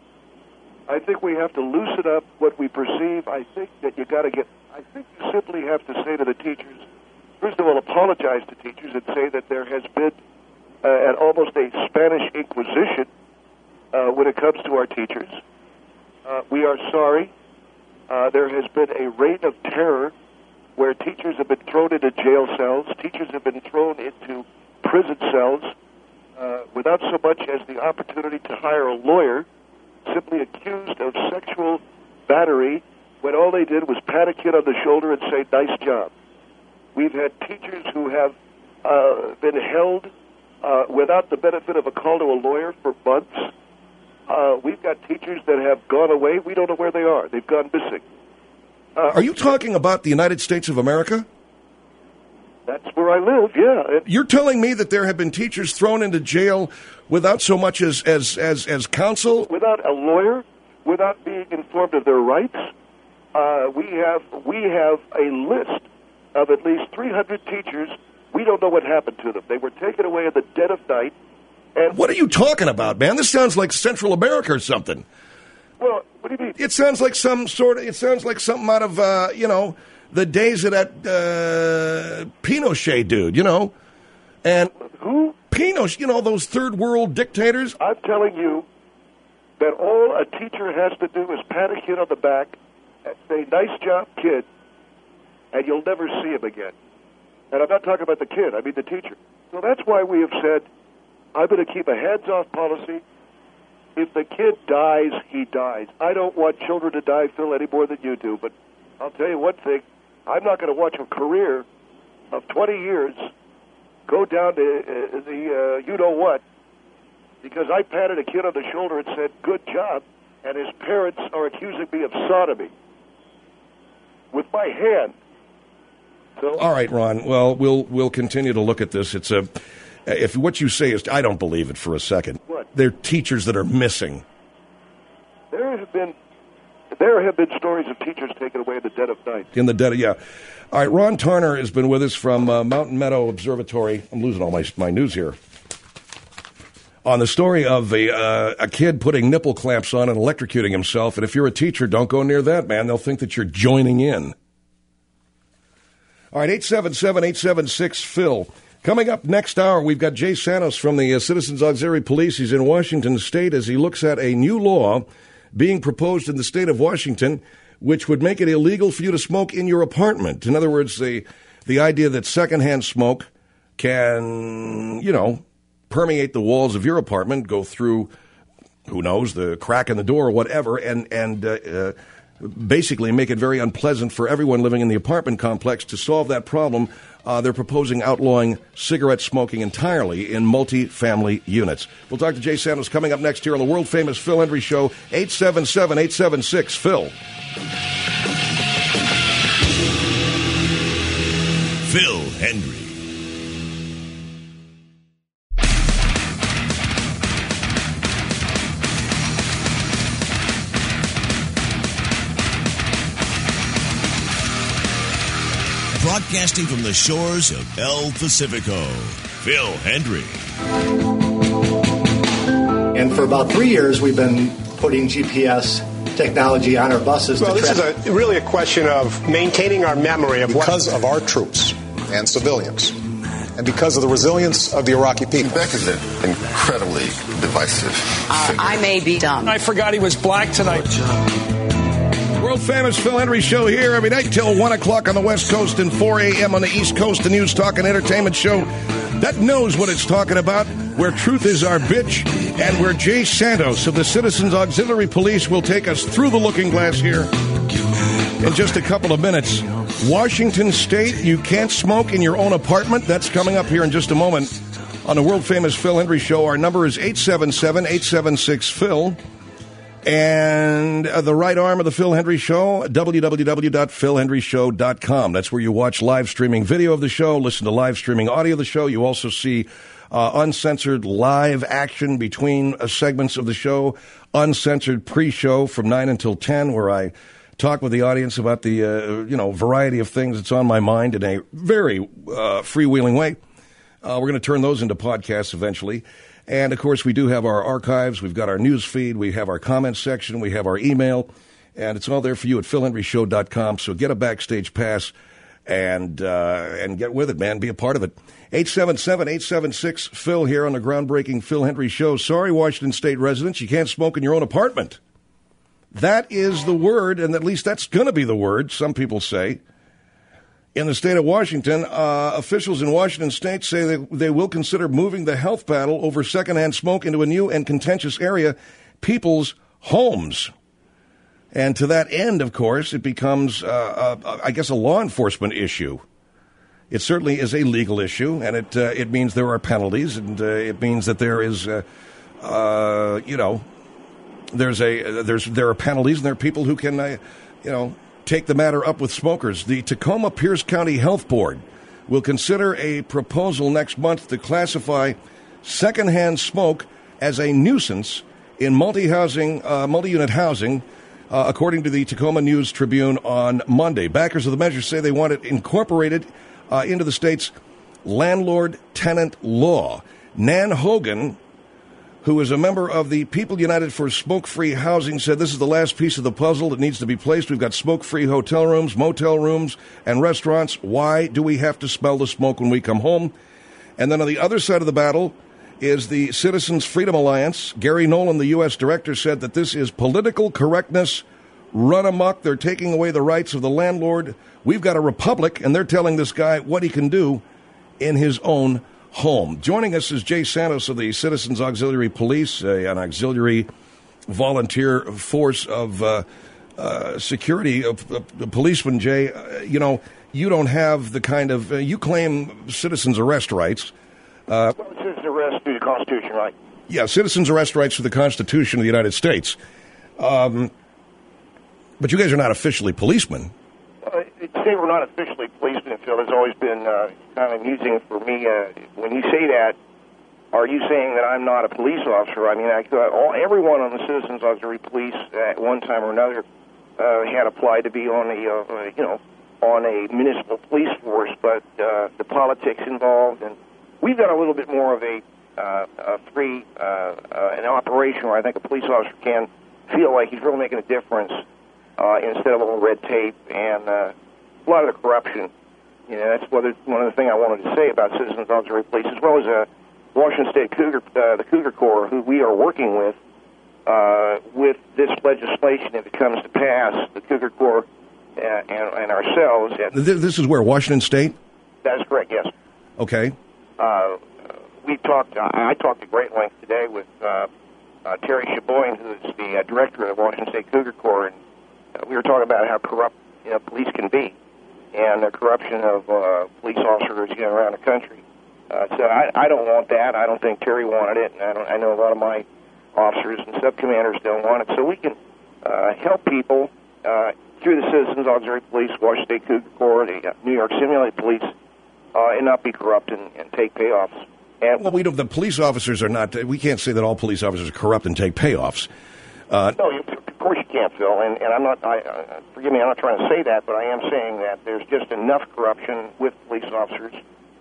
I think we have to loosen up what we perceive. I think that you got to get. I think you simply have to say to the teachers, first of all, apologize to teachers and say that there has been uh, an almost a Spanish Inquisition uh, when it comes to our teachers. Uh, we are sorry. Uh, there has been a reign of terror where teachers have been thrown into jail cells, teachers have been thrown into prison cells uh, without so much as the opportunity to hire a lawyer, simply accused of sexual battery when all they did was pat a kid on the shoulder and say, nice job. We've had teachers who have uh, been held uh, without the benefit of a call to a lawyer for months. Uh, we've got teachers that have gone away. We don't know where they are. They've gone missing. Uh, Are you talking about the United States of America? That's where I live, yeah. You're telling me that there have been teachers thrown into jail without so much as, as, as, as counsel? Without a lawyer, without being informed of their rights. Uh, we have we have a list of at least three hundred teachers. We don't know what happened to them. They were taken away in the dead of night. And what are you talking about, man? This sounds like Central America or something. Well, what do you mean? It sounds like some sort of, it sounds like something out of, uh, you know, the days of that uh, Pinochet dude, you know. And who? Pinochet, you know, those third world dictators. I'm telling you that all a teacher has to do is pat a kid on the back and say, nice job, kid, and you'll never see him again. And I'm not talking about the kid, I mean the teacher. So that's why we have said, I'm going to keep a hands-off policy. If the kid dies, he dies. I don't want children to die, Phil, any more than you do. But I'll tell you one thing. I'm not going to watch a career of twenty years go down to uh, the uh, you-know-what because I patted a kid on the shoulder and said, good job, and his parents are accusing me of sodomy with my hand. Phil. All right, Ron. Well, we'll we'll continue to look at this. It's a if what you say is, I don't believe it for a second. What? They're teachers that are missing. There have been there have been stories of teachers taken away in the dead of night. In the dead, of, yeah. All right, Ron Tarner has been with us from uh, Mountain Meadow Observatory. I'm losing all my my news here. On the story of a, uh, a kid putting nipple clamps on and electrocuting himself. And if you're a teacher, don't go near that, man. They'll think that you're joining in. All right, eight seven seven, eight seven six, Phil. Coming up next hour, we've got Jay Santos from the uh, Citizens Auxiliary Police. He's in Washington State as he looks at a new law being proposed in the state of Washington, which would make it illegal for you to smoke in your apartment. In other words, the the idea that secondhand smoke can, you know, permeate the walls of your apartment, go through, who knows, the crack in the door or whatever, and, and uh, uh, basically make it very unpleasant for everyone living in the apartment complex. To solve that problem, uh, they're proposing outlawing cigarette smoking entirely in multi-family units. We'll talk to Jay Santos coming up next here on the world-famous Phil Hendrie Show, eight seven seven, eight seven six, Phil. Phil Hendrie. Broadcasting from the shores of El Pacifico, Phil Hendrie. And for about three years, we've been putting G P S technology on our buses. Well, to this track- is a, really a question of maintaining our memory of because what... of our troops and civilians, and because of the resilience of the Iraqi people. Beck is an incredibly divisive Uh, figure. I may be dumb. I forgot he was black tonight. World-famous Phil Hendrie Show here every night till one o'clock on the West Coast and four a.m. on the East Coast, the news, talk, and entertainment show that knows what it's talking about, where truth is our bitch, and where Jay Santos of the Citizens Auxiliary Police will take us through the looking glass here in just a couple of minutes. Washington State, you can't smoke in your own apartment. That's coming up here in just a moment on the world-famous Phil Hendrie Show. Our number is eight seven seven, eight seven six, Phil. And uh, the right arm of the Phil Hendrie Show, w w w dot phil hendrie show dot com. That's where you watch live streaming video of the show, listen to live streaming audio of the show. You also see uh, uncensored live action between uh, segments of the show, uncensored pre-show from nine until ten, where I talk with the audience about the uh, you know variety of things that's on my mind in a very uh, freewheeling way. Uh, we're going to turn those into podcasts eventually. And, of course, we do have our archives. We've got our news feed. We have our comments section. We have our email. And it's all there for you at phil hendrie show dot com. So get a backstage pass and uh, and get with it, man. Be a part of it. eight seven seven, eight seven six, Phil here on the groundbreaking Phil Hendrie Show. Sorry, Washington State residents, you can't smoke in your own apartment. That is the word, and at least that's going to be the word, some people say. In the state of Washington, uh, officials in Washington State say that they will consider moving the health battle over secondhand smoke into a new and contentious area, people's homes. And to that end, of course, it becomes, uh, uh, I guess, a law enforcement issue. It certainly is a legal issue, and it uh, it means there are penalties, and uh, it means that there is, uh, uh, you know, there's a there's there are penalties, and there are people who can, uh, you know. take the matter up with smokers. The Tacoma Pierce County Health Board will consider a proposal next month to classify secondhand smoke as a nuisance in multi-housing, uh, multi-unit housing, uh, according to the Tacoma News Tribune on Monday. Backers of the measure say they want it incorporated uh, into the state's landlord-tenant law. Nan Hogan, who is a member of the People United for Smoke-Free Housing, said this is the last piece of the puzzle that needs to be placed. We've got smoke-free hotel rooms, motel rooms, and restaurants. Why do we have to smell the smoke when we come home? And then on the other side of the battle is the Citizens Freedom Alliance. Gary Nolan, the U S director, said that this is political correctness run amok. They're taking away the rights of the landlord. We've got a republic, and they're telling this guy what he can do in his own home. Joining us is Jay Santos of the Citizens Auxiliary Police, uh, an auxiliary volunteer force of uh, uh, security, of uh, policemen. Jay, uh, you know, you don't have the kind of, uh, you claim citizens' arrest rights. Uh, well, citizens' arrest through the Constitution, right? Yeah, citizens' arrest rights through the Constitution of the United States. Um, but you guys are not officially policemen. Uh, say we're not officially policemen, Phil, has always been uh, kind of amusing for me. Uh, when you say that, are you saying that I'm not a police officer? I mean, I thought all, everyone on the Citizens Auxiliary Police at one time or another uh, had applied to be on a, uh, you know, on a municipal police force, but uh, the politics involved, and we've got a little bit more of a, uh, a free, uh, uh, an operation where I think a police officer can feel like he's really making a difference uh, instead of all red tape and uh, a lot of the corruption. You know, that's one of the things I wanted to say about Citizens Auxiliary Police, as well as uh, Washington State Cougar, uh, the Cougar Corps, who we are working with, uh, with this legislation if it comes to pass, the Cougar Corps uh, and, and ourselves. And this is where, Washington State? That is correct, yes. Okay. Uh, we talked, uh, I talked at great length today with uh, uh, Terry Chaboyne, who is the uh, director of the Washington State Cougar Corps, and uh, we were talking about how corrupt you know, police can be and the corruption of uh, police officers you know, around the country. Uh, so I, I don't want that. I don't think Terry wanted it, and I, don't, I know a lot of my officers and sub-commanders don't want it. So we can uh, help people uh, through the Citizens Auxiliary Police, Washington State Cougar Corps, the uh, New York Simulated Police, uh, and not be corrupt and, and take payoffs. And well, we don't. The police officers are not. We can't say that all police officers are corrupt and take payoffs. Uh, no, you, of course you can't, Phil. And, and I'm not. I, uh, forgive me. I'm not trying to say that, but I am saying that there's just enough corruption with police officers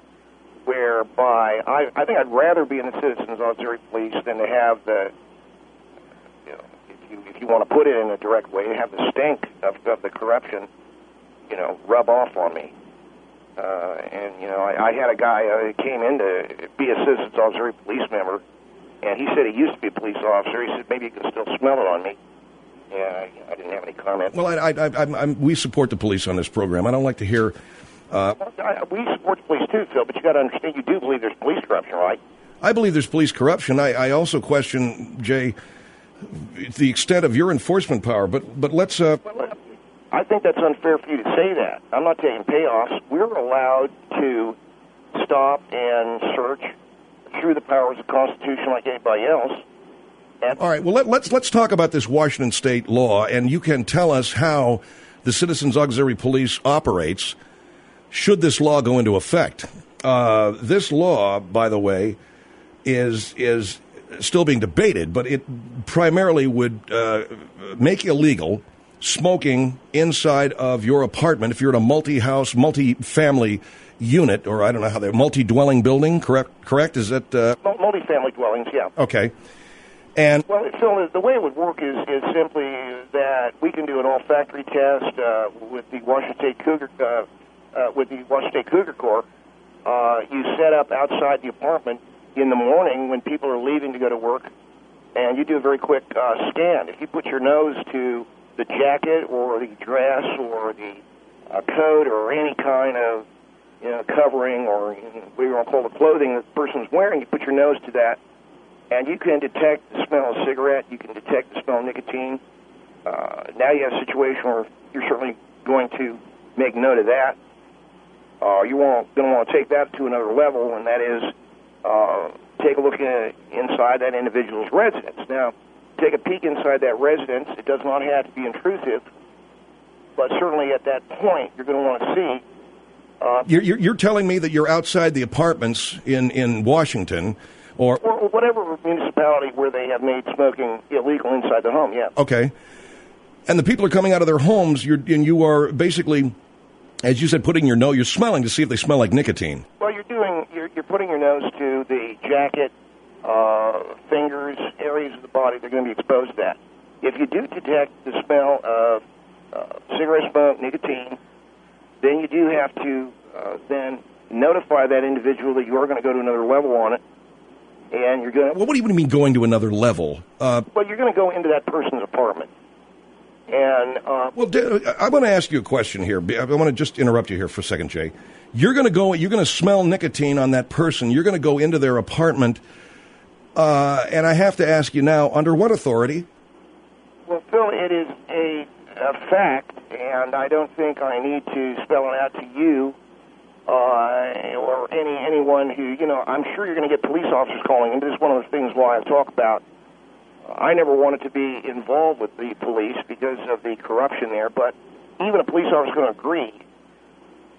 whereby I, I think I'd rather be in the Citizens Auxiliary Police than to have the, you know, if you if you want to put it in a direct way, have the stink of, of the corruption, you know, rub off on me. Uh, and you know, I, I had a guy uh, who came in to be a Citizens Auxiliary Police member, and he said he used to be a police officer. He said maybe you can still smell it on me. Yeah, I, I didn't have any comment. Well, I, I, I, I'm, I'm, we support the police on this program. I don't like to hear. Uh, we support the police too, Phil, but you got to understand you do believe there's police corruption, right? I believe there's police corruption. I, I also question, Jay, the extent of your enforcement power. But but let's. Uh, well, I think that's unfair for you to say that. I'm not taking payoffs. We're allowed to stop and search through the powers of the Constitution like anybody else. And all right. Well, let, let's let's talk about this Washington State law, and you can tell us how the Citizens Auxiliary Police operates. Should this law go into effect? Uh, this law, by the way, is is still being debated, but it primarily would uh, make illegal smoking inside of your apartment if you're in a multi-house, multi-family unit, or I don't know how they're multi-dwelling building. Correct? Correct? Is that uh... multi-family dwellings? Yeah. Okay. And well, Phil, the way it would work is, is simply that we can do an olfactory test uh, with the Washington State Cougar. Uh, Uh, with the Washington State Cougar Corps, uh, you set up outside the apartment in the morning when people are leaving to go to work, and you do a very quick uh, scan. If you put your nose to the jacket or the dress or the uh, coat or any kind of you know, covering or you know, what you want to call the clothing that the person's wearing, you put your nose to that, and you can detect the smell of cigarette, you can detect the smell of nicotine. Uh, now you have a situation where you're certainly going to make note of that. Uh, you're going to want to take that to another level, and that is uh, take a look at inside that individual's residence. Now, take a peek inside that residence. It does not have to be intrusive, but certainly at that point, you're going to want to see. Uh, you're, you're, you're telling me that you're outside the apartments in, in Washington, or, or whatever municipality where they have made smoking illegal inside the home. Yeah. Okay. And the people are coming out of their homes, you're, and you are basically, as you said, putting your nose, you're smelling to see if they smell like nicotine. Well, you're doing, you're, you're putting your nose to the jacket, uh, fingers, areas of the body that are going to be exposed to that. If you do detect the smell of uh, cigarette smoke, nicotine, then you do have to uh, then notify that individual that you are going to go to another level on it, and you're going to... Well, what do you mean going to another level? Uh, well, you're going to go into that person's apartment. And uh, well, I want to ask you a question here. I want to just interrupt you here for a second, Jay. You're going to go. You're going to smell nicotine on that person. You're going to go into their apartment, uh, and I have to ask you now: under what authority? Well, Phil, it is a, a fact, and I don't think I need to spell it out to you uh, or any anyone who you know. I'm sure you're going to get police officers calling, and this is one of the things why I talk about. I never wanted to be involved with the police because of the corruption there, but even a police officer is going to agree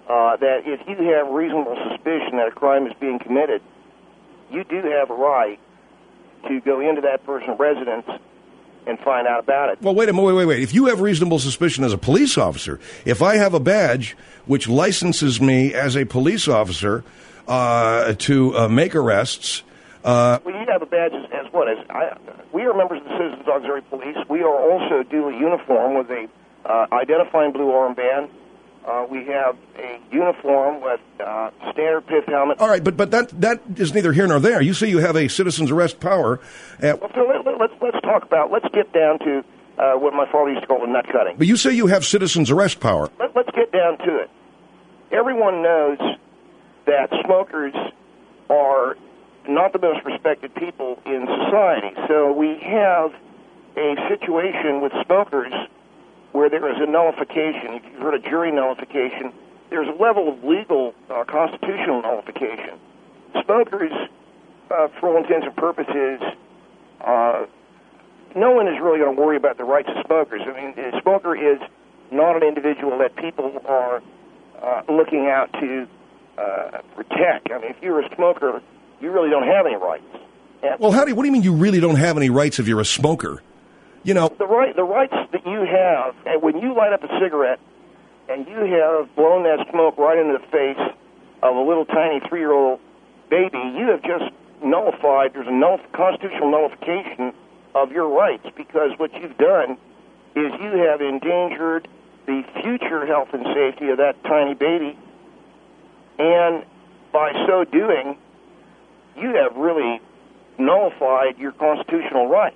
uh, that if you have reasonable suspicion that a crime is being committed, you do have a right to go into that person's residence and find out about it. Well, wait a minute, wait, wait, wait. If you have reasonable suspicion as a police officer, if I have a badge which licenses me as a police officer uh, to uh, make arrests... Uh, well, you have a badge as, as what? As I, we are members of the Citizens Auxiliary Police. We are also duly uniformed with a uh, identifying blue armband. Uh, we have a uniform with uh, standard pith helmet. All right, but but that that is neither here nor there. You say you have a citizen's arrest power. At, well, so let, let, let's let's talk about. Let's get down to uh, what my father used to call the nut cutting. But you say you have citizen's arrest power. Let, let's get down to it. Everyone knows that smokers are not the most respected people in society. So we have a situation with smokers where there is a nullification. If you've heard of jury nullification, there's a level of legal, uh, constitutional nullification. Smokers, uh, for all intents and purposes, uh, no one is really going to worry about the rights of smokers. I mean, a smoker is not an individual that people are uh, looking out to uh, protect. I mean, if you're a smoker, you really don't have any rights. And well, how do you, what do you mean you really don't have any rights if you're a smoker? You know, the right, the rights that you have, and when you light up a cigarette and you have blown that smoke right into the face of a little tiny three-year-old baby, you have just nullified. There's a null, constitutional nullification of your rights, because what you've done is you have endangered the future health and safety of that tiny baby, and by so doing, you have really nullified your constitutional right.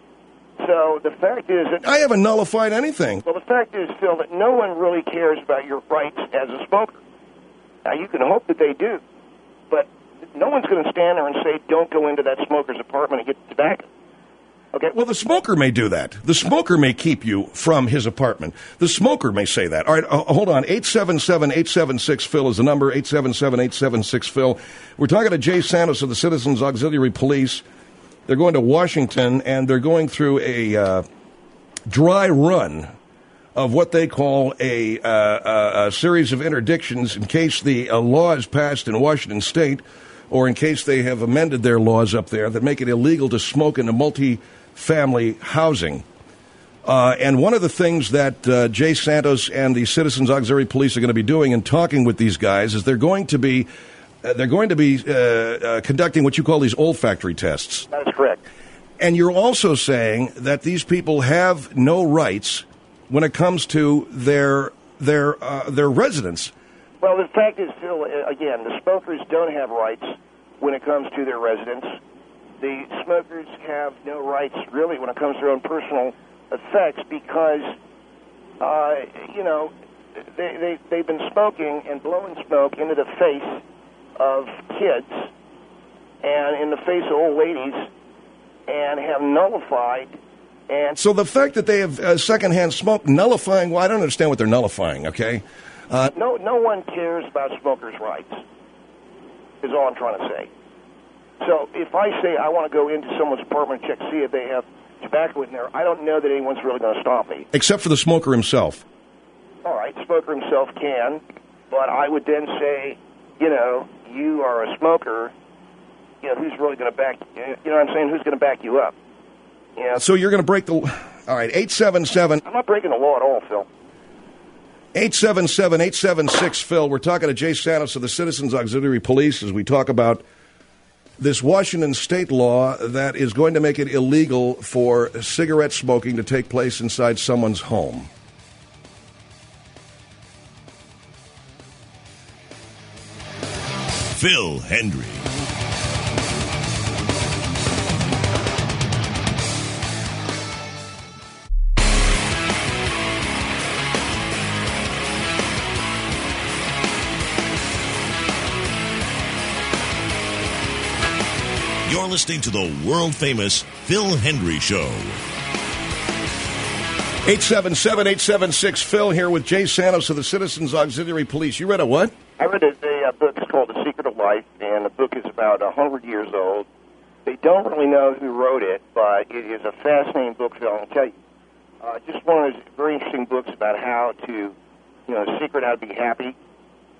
So the fact is that... I haven't nullified anything. Well, the fact is, Phil, that no one really cares about your rights as a smoker. Now, you can hope that they do, but no one's going to stand there and say, don't go into that smoker's apartment and get tobacco. Okay. Well, the smoker may do that. The smoker may keep you from his apartment. The smoker may say that. All right, uh, hold on. eight seven seven, eight seven six, Phil is the number, eight seven seven, eight seven six, Phil. We're talking to Jay Santos of the Citizens Auxiliary Police. They're going to Washington, and they're going through a uh, dry run of what they call a, uh, a, a series of interdictions in case the uh, law is passed in Washington State, or in case they have amended their laws up there that make it illegal to smoke in a multi-family housing. Uh, and one of the things that uh, Jay Santos and the Citizens Auxiliary Police are going to be doing and talking with these guys is they're going to be uh, they're going to be uh, uh, conducting what you call these olfactory tests. That is correct. And you're also saying that these people have no rights when it comes to their their uh, their residence. Well, the fact is, Phil, again, the smokers don't have rights when it comes to their residence. The smokers have no rights, really, when it comes to their own personal effects, because, uh, you know, they, they, they've been smoking and blowing smoke into the face of kids and in the face of old ladies and have nullified. And so the fact that they have uh, secondhand smoke nullifying, well, I don't understand what they're nullifying, okay? Uh, no, no one cares about smokers' rights, is all I'm trying to say. So if I say I want to go into someone's apartment and check to see if they have tobacco in there, I don't know that anyone's really going to stop me. Except for the smoker himself. All right, the smoker himself can, but I would then say, you know, you are a smoker, you know, who's really going to back, you know what I'm saying, who's going to back you up? You know? So you're going to break the, all right, eight seven seven. I'm not breaking the law at all, Phil. eight seven seven, eight seven six, Phil. We're talking to Jay Santos of the Citizens Auxiliary Police as we talk about this Washington state law that is going to make it illegal for cigarette smoking to take place inside someone's home. Phil Hendrie. You're listening to the world-famous Phil Hendrie Show. eight seven seven, eight seven six, Phil here with Jay Santos of the Citizens Auxiliary Police. You read a what? I read a, a, a book. It's called The Secret of Life, and the book is about one hundred years old. They don't really know who wrote it, but it is a fascinating book, Phil. I'll tell you. Uh, just one of those very interesting books about how to, you know, the secret how to be happy.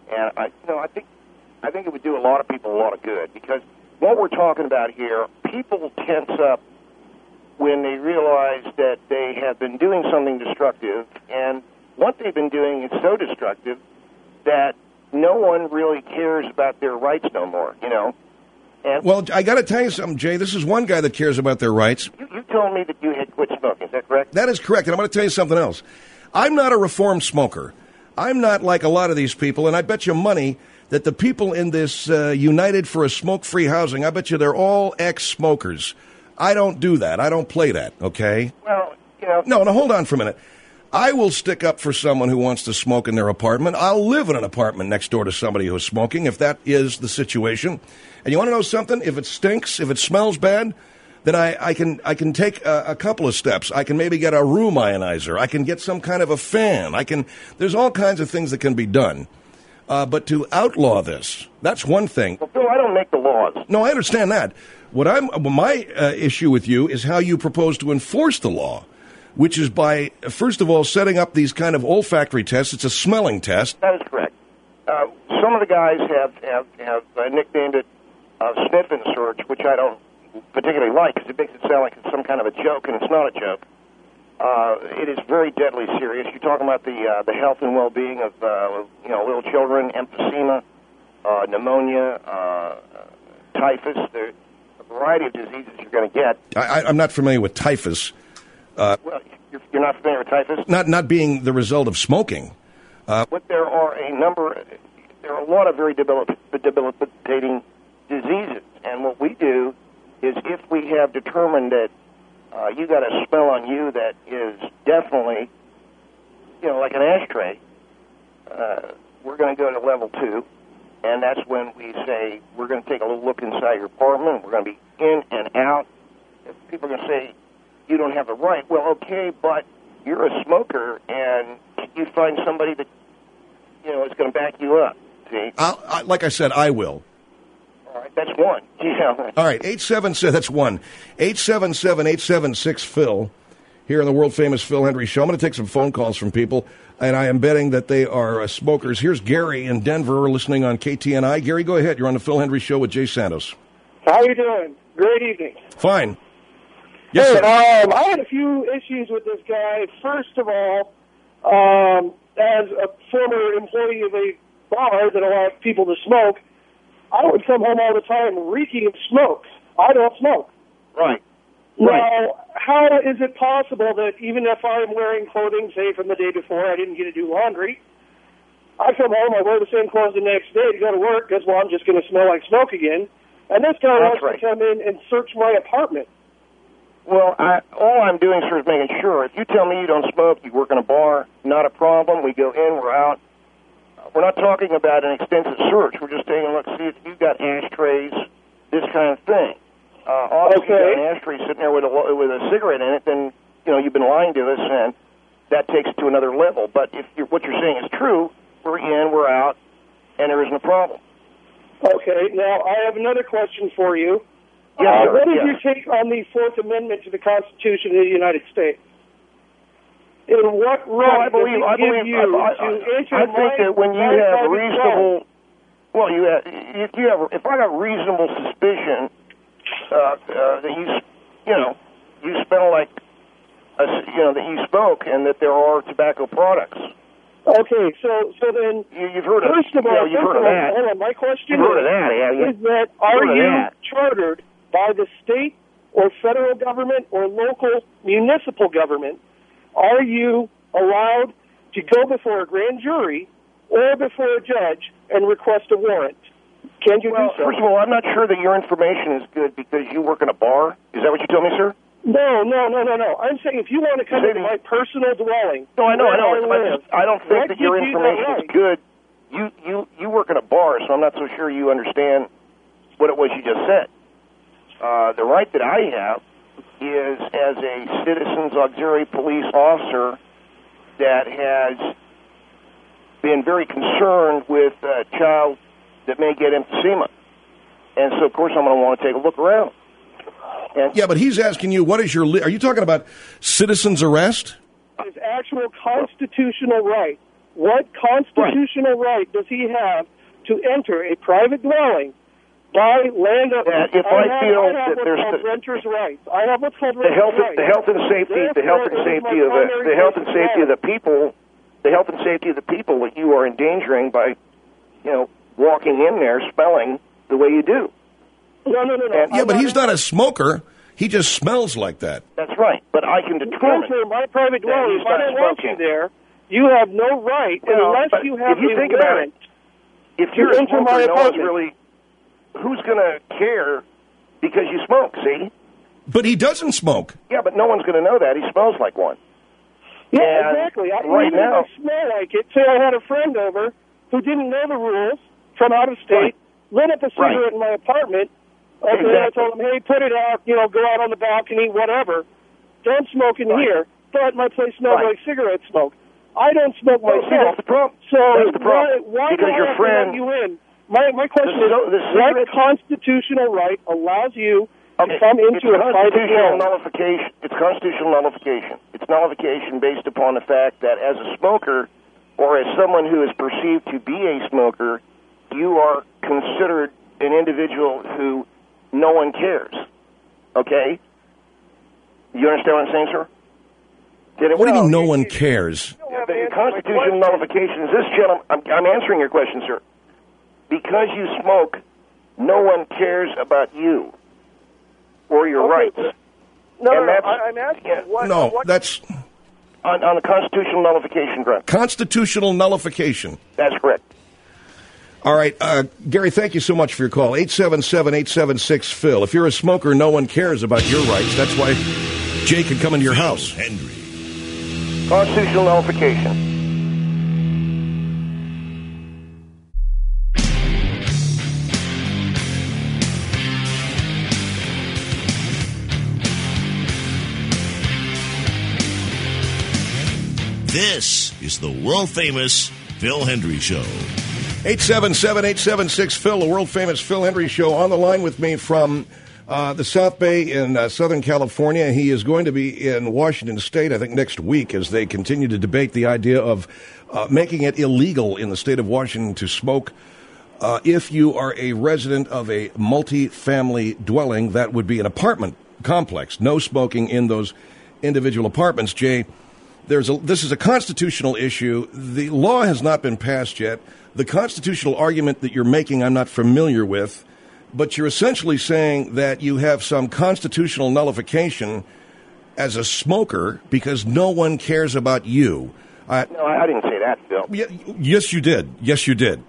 And I, you know, I think I think it would do a lot of people a lot of good, because what we're talking about here, people tense up when they realize that they have been doing something destructive, and what they've been doing is so destructive that no one really cares about their rights no more, you know. And well, I got to tell you something, Jay. This is one guy that cares about their rights. You, you told me that you had quit smoking. Is that correct? That is correct, and I'm going to tell you something else. I'm not a reformed smoker. I'm not like a lot of these people, and I bet you money that the people in this uh, United for a Smoke-Free Housing, I bet you they're all ex-smokers. I don't do that. I don't play that, okay? Well, you know... No, no, hold on for a minute. I will stick up for someone who wants to smoke in their apartment. I'll live in an apartment next door to somebody who's smoking, if that is the situation. And you want to know something? If it stinks, if it smells bad, then I, I can I can take a, a couple of steps. I can maybe get a room ionizer. I can get some kind of a fan. I can. There's all kinds of things that can be done. Uh, but to outlaw this, that's one thing. Well, Bill, I don't make the laws. No, I understand that. What I'm my uh, issue with you is how you propose to enforce the law, which is by, first of all, setting up these kind of olfactory tests. It's a smelling test. That is correct. Uh, some of the guys have, have, have uh, nicknamed it uh, sniff and search, which I don't particularly like, because it makes it sound like it's some kind of a joke, and it's not a joke. Uh, it is very deadly serious. You're talking about the uh, the health and well-being of uh, you know little children, emphysema, uh, pneumonia, uh, typhus. There's a variety of diseases you're going to get. I, I'm not familiar with typhus. Uh, well, you're, you're not familiar with typhus? Not not being the result of smoking. Uh, but there are a number, there are a lot of very debil- debilitating diseases. And what we do is, if we have determined that uh, you got a smell on you that is definitely, you know, like an ashtray, uh, we're going to go to level two. And that's when we say, we're going to take a little look inside your apartment. We're going to be in and out. If people are going to say, you don't have the right. Well, okay, but you're a smoker, and you find somebody that, you know, is going to back you up. See? I'll, I, like I said, I will. All right, that's one. Yeah. All right, eight seven seven, that's one. eight seven seven, eight seven six, Phil, here on the world-famous Phil Hendry Show. I'm going to take some phone calls from people, and I am betting that they are uh, smokers. Here's Gary in Denver listening on K T N I. Gary, go ahead. You're on the Phil Hendry Show with Jay Santos. How you doing? Great evening. Fine. Yes, hey, sir. Um, I had a few issues with this guy. First of all, um, as a former employee of a bar that allowed people to smoke, I would come home all the time reeking of smoke. I don't smoke. Right. Now, right. how is it possible that even if I'm wearing clothing, say, from the day before, I didn't get to do laundry, I come home, I wear the same clothes the next day to go to work because, well, I'm just going to smell like smoke again, and this guy That's wants right. to come in and search my apartment. Well, I, all I'm doing, sir, is making sure. If you tell me you don't smoke, you work in a bar, not a problem. We go in, we're out. We're not talking about an extensive search. We're just taking a look, see if you've got ashtrays, this kind of thing. Uh, obviously, okay. if you've got an ashtray sitting there with a, with a cigarette in it, then, you know, you've been lying to us, and that takes it to another level. But if you're, what you're saying is true, we're in, we're out, and there isn't a problem. Okay, now I have another question for you. Yes, uh, sir. what is yes. your take on the Fourth Amendment to the Constitution of the United States? In what Well, right I believe, does I it give believe, you I, I, to enter I think my, that when you my have private reasonable, home? well, you have, if you have, if I got reasonable suspicion uh, uh, that you, you know, you smell like, a, you know, that you smoke and that there are tobacco products. Okay, so so then, you, you've heard of, first of all, you know, you've first heard of all, that. hold on, my question You've heard is, of that, yeah, yeah. is that You've are heard of you that. chartered by the state or federal government or local municipal government? Are you allowed to go before a grand jury or before a judge and request a warrant? Can you Well, do so? first of all, I'm not sure that your information is good because you work in a bar. Is that what you tell me, sir? No, no, no, no, no. I'm saying if you want to come Say into the- my personal dwelling, No, I know, I know. where I, live, just, I don't think that that your gives you information that is right. good. You, you, you work in a bar, so I'm not so sure you understand what it was you just said. Uh, the right that I have is as a citizens auxiliary police officer that has been very concerned with a child that may get emphysema. And so, of course, I'm going to want to take a look around. And Yeah, but he's asking you, what is your, li- are you talking about citizen's arrest? His actual constitutional right what constitutional right does he have to enter a private dwelling by land of... That if I, I have, feel I have that what's there's called the, renters' rights. I have what's called the renters' health, rights. the health and safety, the health and safety of the, the health and safety of the people, the health and safety of the people that you are endangering by, you know, walking in there smelling the way you do. No, no, no, no. And, yeah, but he's not a smoker. He just smells like that. That's right. But I can determine. Enter my private dwelling. If I don't want you there, you have no right well, unless you have if you a think warrant. About it, if you're a enter smoker, my no one's apartment. really. Who's going to care because you smoke? See. But he doesn't smoke. Yeah, but no one's going to know that. He smells like one. Yeah, and exactly. I, right even now, if I smell like it, say I had a friend over who didn't know the rules from out of state, right. lit up a cigarette right. in my apartment. Okay, exactly. I told him, hey, put it out, you know, go out on the balcony, whatever. Don't smoke in right. here. But my place smells right. like cigarette smoke. I don't smoke well, myself. See, that's the problem. So that's the problem. why, why because do I your have friend, to let you in? My my question the, is, the what constitutional right allows you okay, to come into a private constitutional dwelling? nullification. It's constitutional nullification. It's nullification based upon the fact that as a smoker or as someone who is perceived to be a smoker, you are considered an individual who no one cares. Okay? You understand what I'm saying, sir? Did it, what do you well, mean no one cares? The constitutional nullification is this, gentleman. I'm, I'm answering your question, sir. Because you smoke, no one cares about you or your okay. rights. No, and no, that's, no. I, I'm asking yeah, what... No, what, that's... On, on the constitutional nullification ground. Constitutional nullification. That's correct. All right, uh, Gary, thank you so much for your call. eight seven seven, eight seven six, P H I L. If you're a smoker, no one cares about your rights. That's why Jay can come into your house. Hendry. Constitutional nullification. This is the world-famous Phil Hendry Show. eight seven seven, eight seven six, P H I L, the world-famous Phil Hendry Show. On the line with me from uh, the South Bay in uh, Southern California. He is going to be in Washington State, I think, next week as they continue to debate the idea of uh, making it illegal in the state of Washington to smoke. Uh, if you are a resident of a multi-family dwelling, that would be an apartment complex. No smoking in those individual apartments. Jay, there's a, this is a constitutional issue. The law has not been passed yet. The constitutional argument that you're making, I'm not familiar with, but you're essentially saying that you have some constitutional nullification as a smoker because no one cares about you. Uh, no, I didn't say that, Phil. Y- yes, you did. Yes, you did.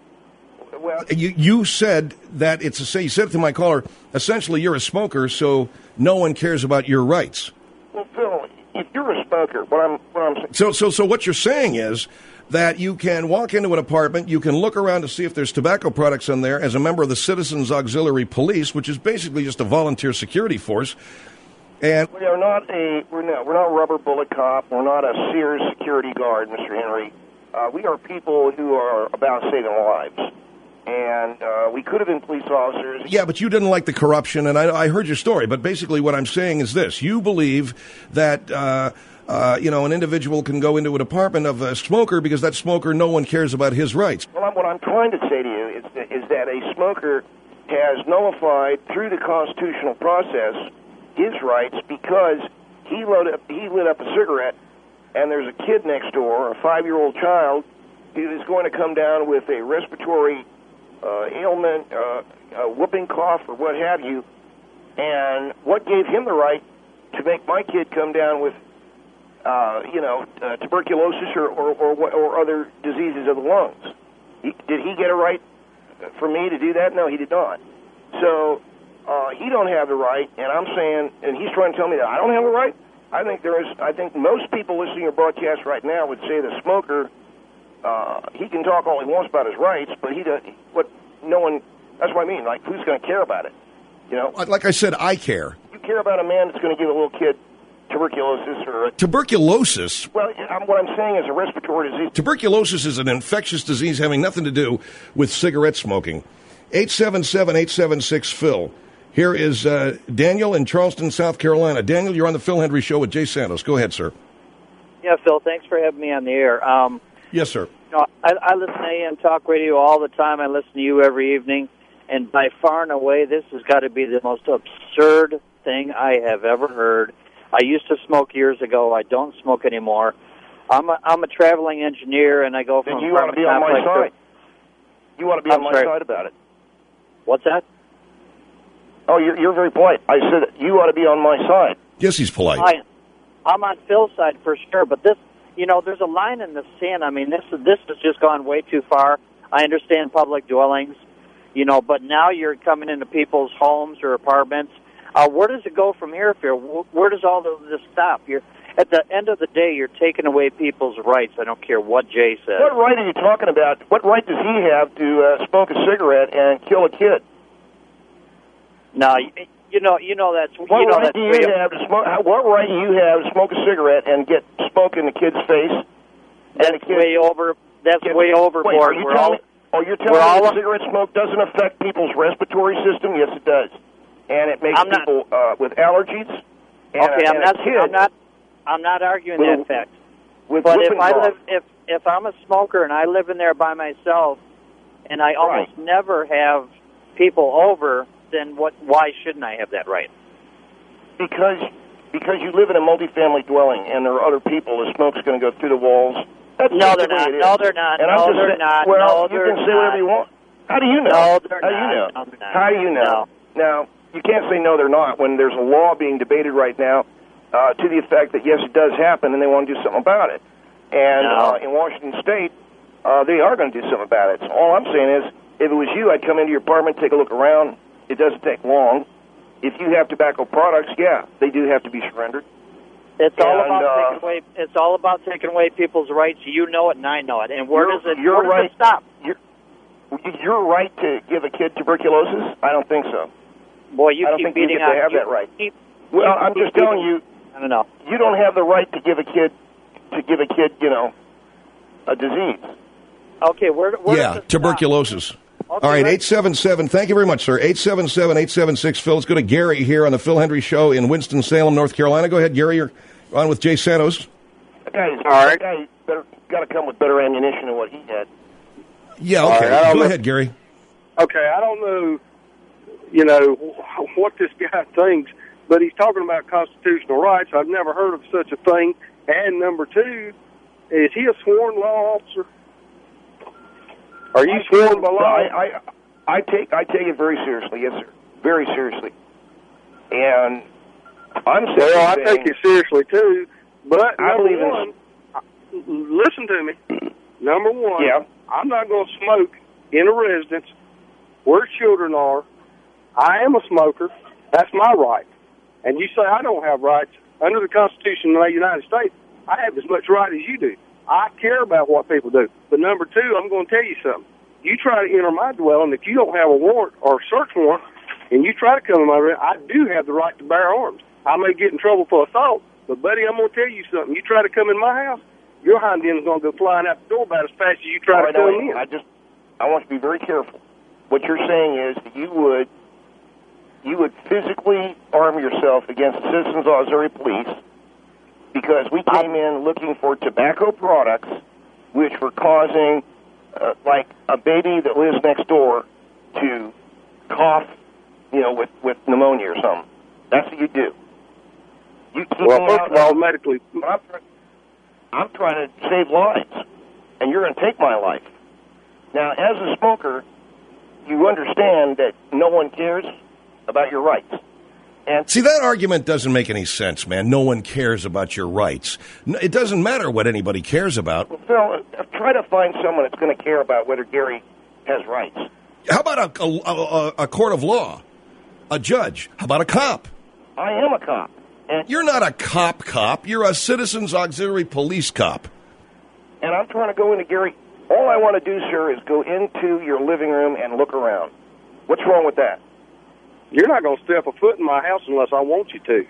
Well, you you said that it's a say. You said it to my caller. Essentially, you're a smoker, so no one cares about your rights. Well, Phil, if you're a smoker, what I'm what I'm saying. So so so what you're saying is that you can walk into an apartment, you can look around to see if there's tobacco products in there as a member of the Citizens Auxiliary Police, which is basically just a volunteer security force. And we are not a we're not we're not a rubber bullet cop. We're not a Sears security guard, Mister Henry. Uh, we are people who are about saving lives. And uh, we could have been police officers. Yeah, but you didn't like the corruption, and I, I heard your story. But basically what I'm saying is this. You believe that, uh, uh, you know, an individual can go into an apartment of a smoker because that smoker, no one cares about his rights. Well, what I'm trying to say to you is that, is that a smoker has nullified, through the constitutional process, his rights because he lit up, he lit up a cigarette, and there's a kid next door, a five-year-old child, who is going to come down with a respiratory Uh, ailment, uh, uh, whooping cough, or what have you, and what gave him the right to make my kid come down with, uh, you know, uh, tuberculosis or or, or or other diseases of the lungs? He, did he get a right for me to do that? No, he did not. So uh, he don't have the right, and I'm saying, and he's trying to tell me that I don't have the right. I think there is. I think most people listening to your broadcast right now would say the smoker. Uh, he can talk all he wants about his rights, but he does. What no one. That's what I mean. Like, who's going to care about it? You know. Like I said, I care. You care about a man that's going to give a little kid tuberculosis or a, tuberculosis. Well, I'm, what I'm saying is a respiratory disease. Tuberculosis is an infectious disease having nothing to do with cigarette smoking. Eight seven seven eight seven six Phil. Here is uh, Daniel in Charleston, South Carolina. Daniel, you're on the Phil Hendry Show with Jay Santos. Go ahead, sir. Yeah, Phil. Thanks for having me on the air. Um, Yes, sir. You know, I, I listen to A M Talk Radio all the time. I listen to you every evening, and by far and away, this has got to be the most absurd thing I have ever heard. I used to smoke years ago. I don't smoke anymore. I'm a, I'm a traveling engineer, and I go from. And you want to be on my side? You want to be I'm on my sorry. side about it? What's that? Oh, you're you're very polite. I said you ought to be on my side. Yes, he's polite. I, I'm on Phil's side for sure, but this, you know, there's a line in the sand. I mean, this this has just gone way too far. I understand public dwellings, you know, but now you're coming into people's homes or apartments. Uh, where does it go from here, Phil? Where does all of this stop? You're at the end of the day, you're taking away people's rights. I don't care what Jay says. What right are you talking about? What right does he have to uh, smoke a cigarette and kill a kid? No, you, you know, you know that's. What you know right that's do you have to smoke? how- What right do you have to smoke a cigarette and get smoke in the kid's face? That's and the kid, way over. That's kid, way Wait, overboard. are you We're telling all. me, oh, you're we're telling me all- that cigarette smoke doesn't affect people's respiratory system? Yes, it does, and it makes I'm not- people uh, with allergies. And Okay, a, I'm and not. A kid, I'm not. I'm not arguing With- that fact. with But if whooping I cough. live, if if I'm a smoker and I live in there by myself, and I almost never have people over, then what? Why shouldn't I have that right? Because because you live in a multifamily dwelling and there are other people, the smoke's going to go through the walls. That's No, just they're the way not. it is. No, they're not. And No, I'm just they're saying- not. Well, No, you they're can say whatever not. you want. How do you know? No, they're How do not. you know? No, they're not. How do you know? Now, you can't say no, they're not when there's a law being debated right now uh, to the effect that, yes, it does happen and they want to do something about it. And No. uh, in Washington State, uh, they are going to do something about it. So all I'm saying is, if it was you, I'd come into your apartment, take a look around. It doesn't take long. If you have tobacco products, yeah, they do have to be surrendered. It's all And, about uh, taking away. It's all about taking away people's rights. You know it, and I know it. And where You're- does it? you're where does right. it stop? You're, you're right to give a kid tuberculosis? I don't think so. Boy, you I don't keep think you beating get to on. have you that right. Keep, Well, you I'm keep just telling beating- you, I don't know. you don't have the right to give a kid to give a kid, you know, a disease. Okay, where? where Yeah, does it tuberculosis. Okay, All right, right. eight seven seven. Thank you very much, sir. eight seven seven, eight seven six, Phil. Let's go to Gary here on the Phil Hendry Show in Winston-Salem, North Carolina. Go ahead, Gary. You're on with Jay Santos. That guy's, that guy better got to come with better ammunition than what he had. Yeah, All okay. right, I don't Go know. ahead, Gary. Okay, I don't know, you know, what this guy thinks, but he's talking about constitutional rights. I've never heard of such a thing. And number two, is he a sworn law officer? Are you sworn by law? I, I, I take I take it very seriously, yes, sir, very seriously. And I'm saying, Well, I take it seriously too. But I number believe in- one, listen to me. Number one, Yeah. I'm not going to smoke in a residence where children are. I am a smoker. That's my right. And you say I don't have rights. Under the Constitution of the United States, I have as much right as you do. I care about what people do. But number two, I'm going to tell you something. You try to enter my dwelling, if you don't have a warrant or a search warrant, and you try to come in my room, I do have the right to bear arms. I may get in trouble for assault, but, buddy, I'm going to tell you something. You try to come in my house, your hind end's going to go flying out the door about as fast as you try All to right, come now, in. I just I want you to be very careful. What you're saying is that you would you would physically arm yourself against the Citizens Auxiliary Police because we came in looking for tobacco products which were causing, uh, like a baby that lives next door to cough, you know, with, with pneumonia or something. That's what you do. You keep Well, me first out of all, medically, I'm, I'm trying to save lives, and you're going to take my life. Now, as a smoker, you understand that no one cares about your rights. And See, that argument doesn't make any sense, man. No one cares about your rights. No, it doesn't matter what anybody cares about. Phil, uh, try to find someone that's going to care about whether Gary has rights. How about a, a, a, a court of law? A judge? How about a cop? I am a cop. And You're not a cop cop. You're a Citizens Auxiliary Police cop. And I'm trying to go into Gary. All I want to do, sir, is go into your living room and look around. What's wrong with that? you're not going to step a foot in my house unless I want you to.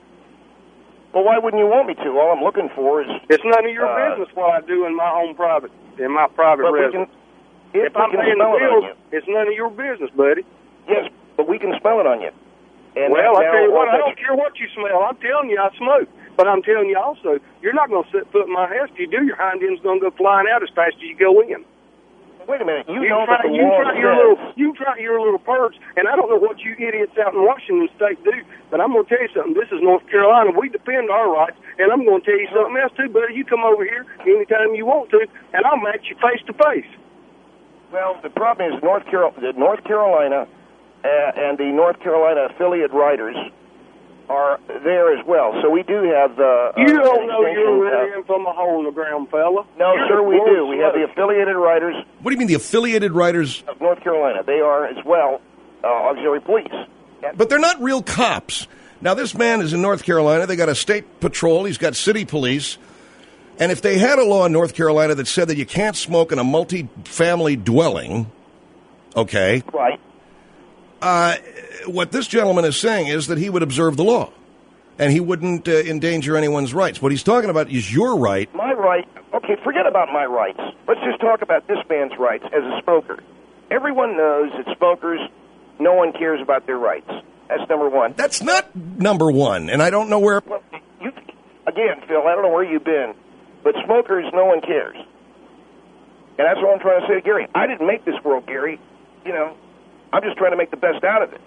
Well, why wouldn't you want me to? All I'm looking for is... It's none of your uh, business what I do in my home private, in my private But we residence. If, If we I'm can paying smell the it on bills, you. it's none of your business, buddy. Yes, but we can smell it on you. And well, that I tell you now- what, I don't care what you smell. I'm telling you, I smoke. But I'm telling you also, you're not going to set foot in my house. If you do, your hind end's going to go flying out as fast as you go in. Wait a minute. You, You know try, that the you law try your says- little, you try your little perks, and I don't know what you idiots out in Washington State do, but I'm going to tell you something. This is North Carolina. We defend our rights, and I'm going to tell you something else too, buddy. You come over here anytime you want to, and I'll match you face to face. Well, the problem is North Carol- the North Carolina uh, and the North Carolina affiliate writers are there as well. So we do have the. Uh, You don't an know you're extension, uh, really in from a hole in the ground, fella. No, You're sir, the we do. world's We have the slowest. affiliated writers What do you mean the affiliated writers? of North Carolina. They are as well uh, auxiliary police. But they're not real cops. Now, this man is in North Carolina. They got a state patrol. He's got city police. And if they had a law in North Carolina that said that you can't smoke in a multi-family dwelling, okay, right? Uh, what this gentleman is saying is that he would observe the law, and he wouldn't uh, endanger anyone's rights. What he's talking about is your right. My right. Okay, forget about my rights. Let's just talk about this man's rights as a smoker. Everyone knows that smokers, no one cares about their rights. That's number one. That's not number one, and I don't know where. Well, you, again, Phil, I don't know where you've been, but smokers, no one cares. And that's what I'm trying to say to Gary. I didn't make this world, Gary. You know, I'm just trying to make the best out of it.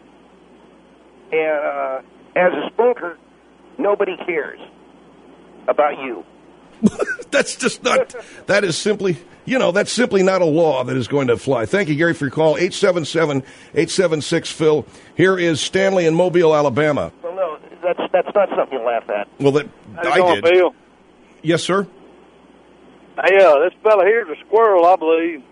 And uh, as a smoker, nobody cares about you. That's just not, that is simply, you know, that's simply not a law that is going to fly. Thank you, Gary, for your call. eight seven seven, eight seven six, Phil. Here is Stanley in Mobile, Alabama. Well, no, that's that's not something you laugh at. Well, that How you I doing, did. Bill? Yes, sir. Hey, uh, this fella here's a squirrel, I believe.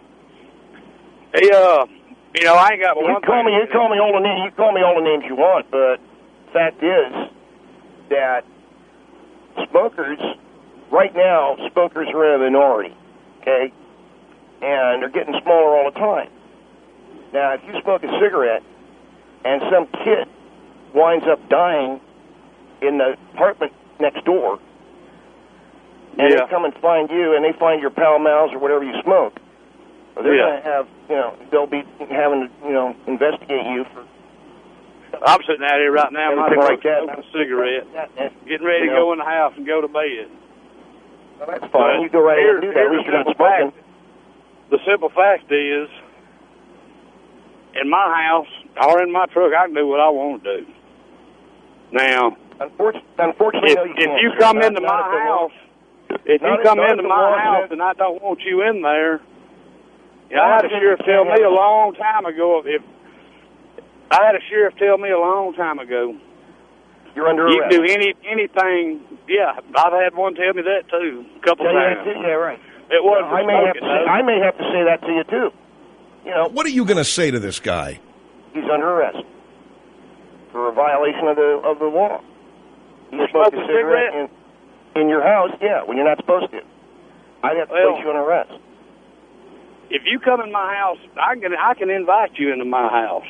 He, uh, you know, I ain't got but You one call me, thing. you call me all the names, you call me all the names you want, but fact is that smokers, right now, smokers are in a minority, okay, and they're getting smaller all the time. Now, if you smoke a cigarette and some kid winds up dying in the apartment next door, and Yeah. they come and find you, and they find your Pall Malls or whatever you smoke, well, they're Yeah. going to have, you know, they'll be having to, you know, investigate you for I'm sitting out here right now, my Everything like like that. smoking a cigarette, that. And, getting ready you to know, go in the house and go to bed. well, that's fine. You go right ahead and do that. At least you're not Here's the smoking. fact. The simple fact is, in my house or in my truck, I can do what I want to do. Now, Unfortunately, unfortunately if, no, you if can't, you sir. come Not- into not my if the law- house, if not you if- come not if into the my law house says- and I don't want you in there, you know, I Law had a says sheriff you tell can't me a have- long time ago. If I had a sheriff tell me a long time ago, You're under you arrest. can do any anything. Yeah, I've had one tell me that too, a couple Tell you times. that too? Yeah, right. It wasn't I for may have smoking, to say, though. I may have to say that to you too. You know, What are you going to say to this guy? he's under arrest for a violation of the of the law. You For smoked a smoking a cigarette cigarette? in, in your house, yeah, when you're not supposed to. I'd have to Well- place you under arrest. If you come in my house, I can I can invite you into my house.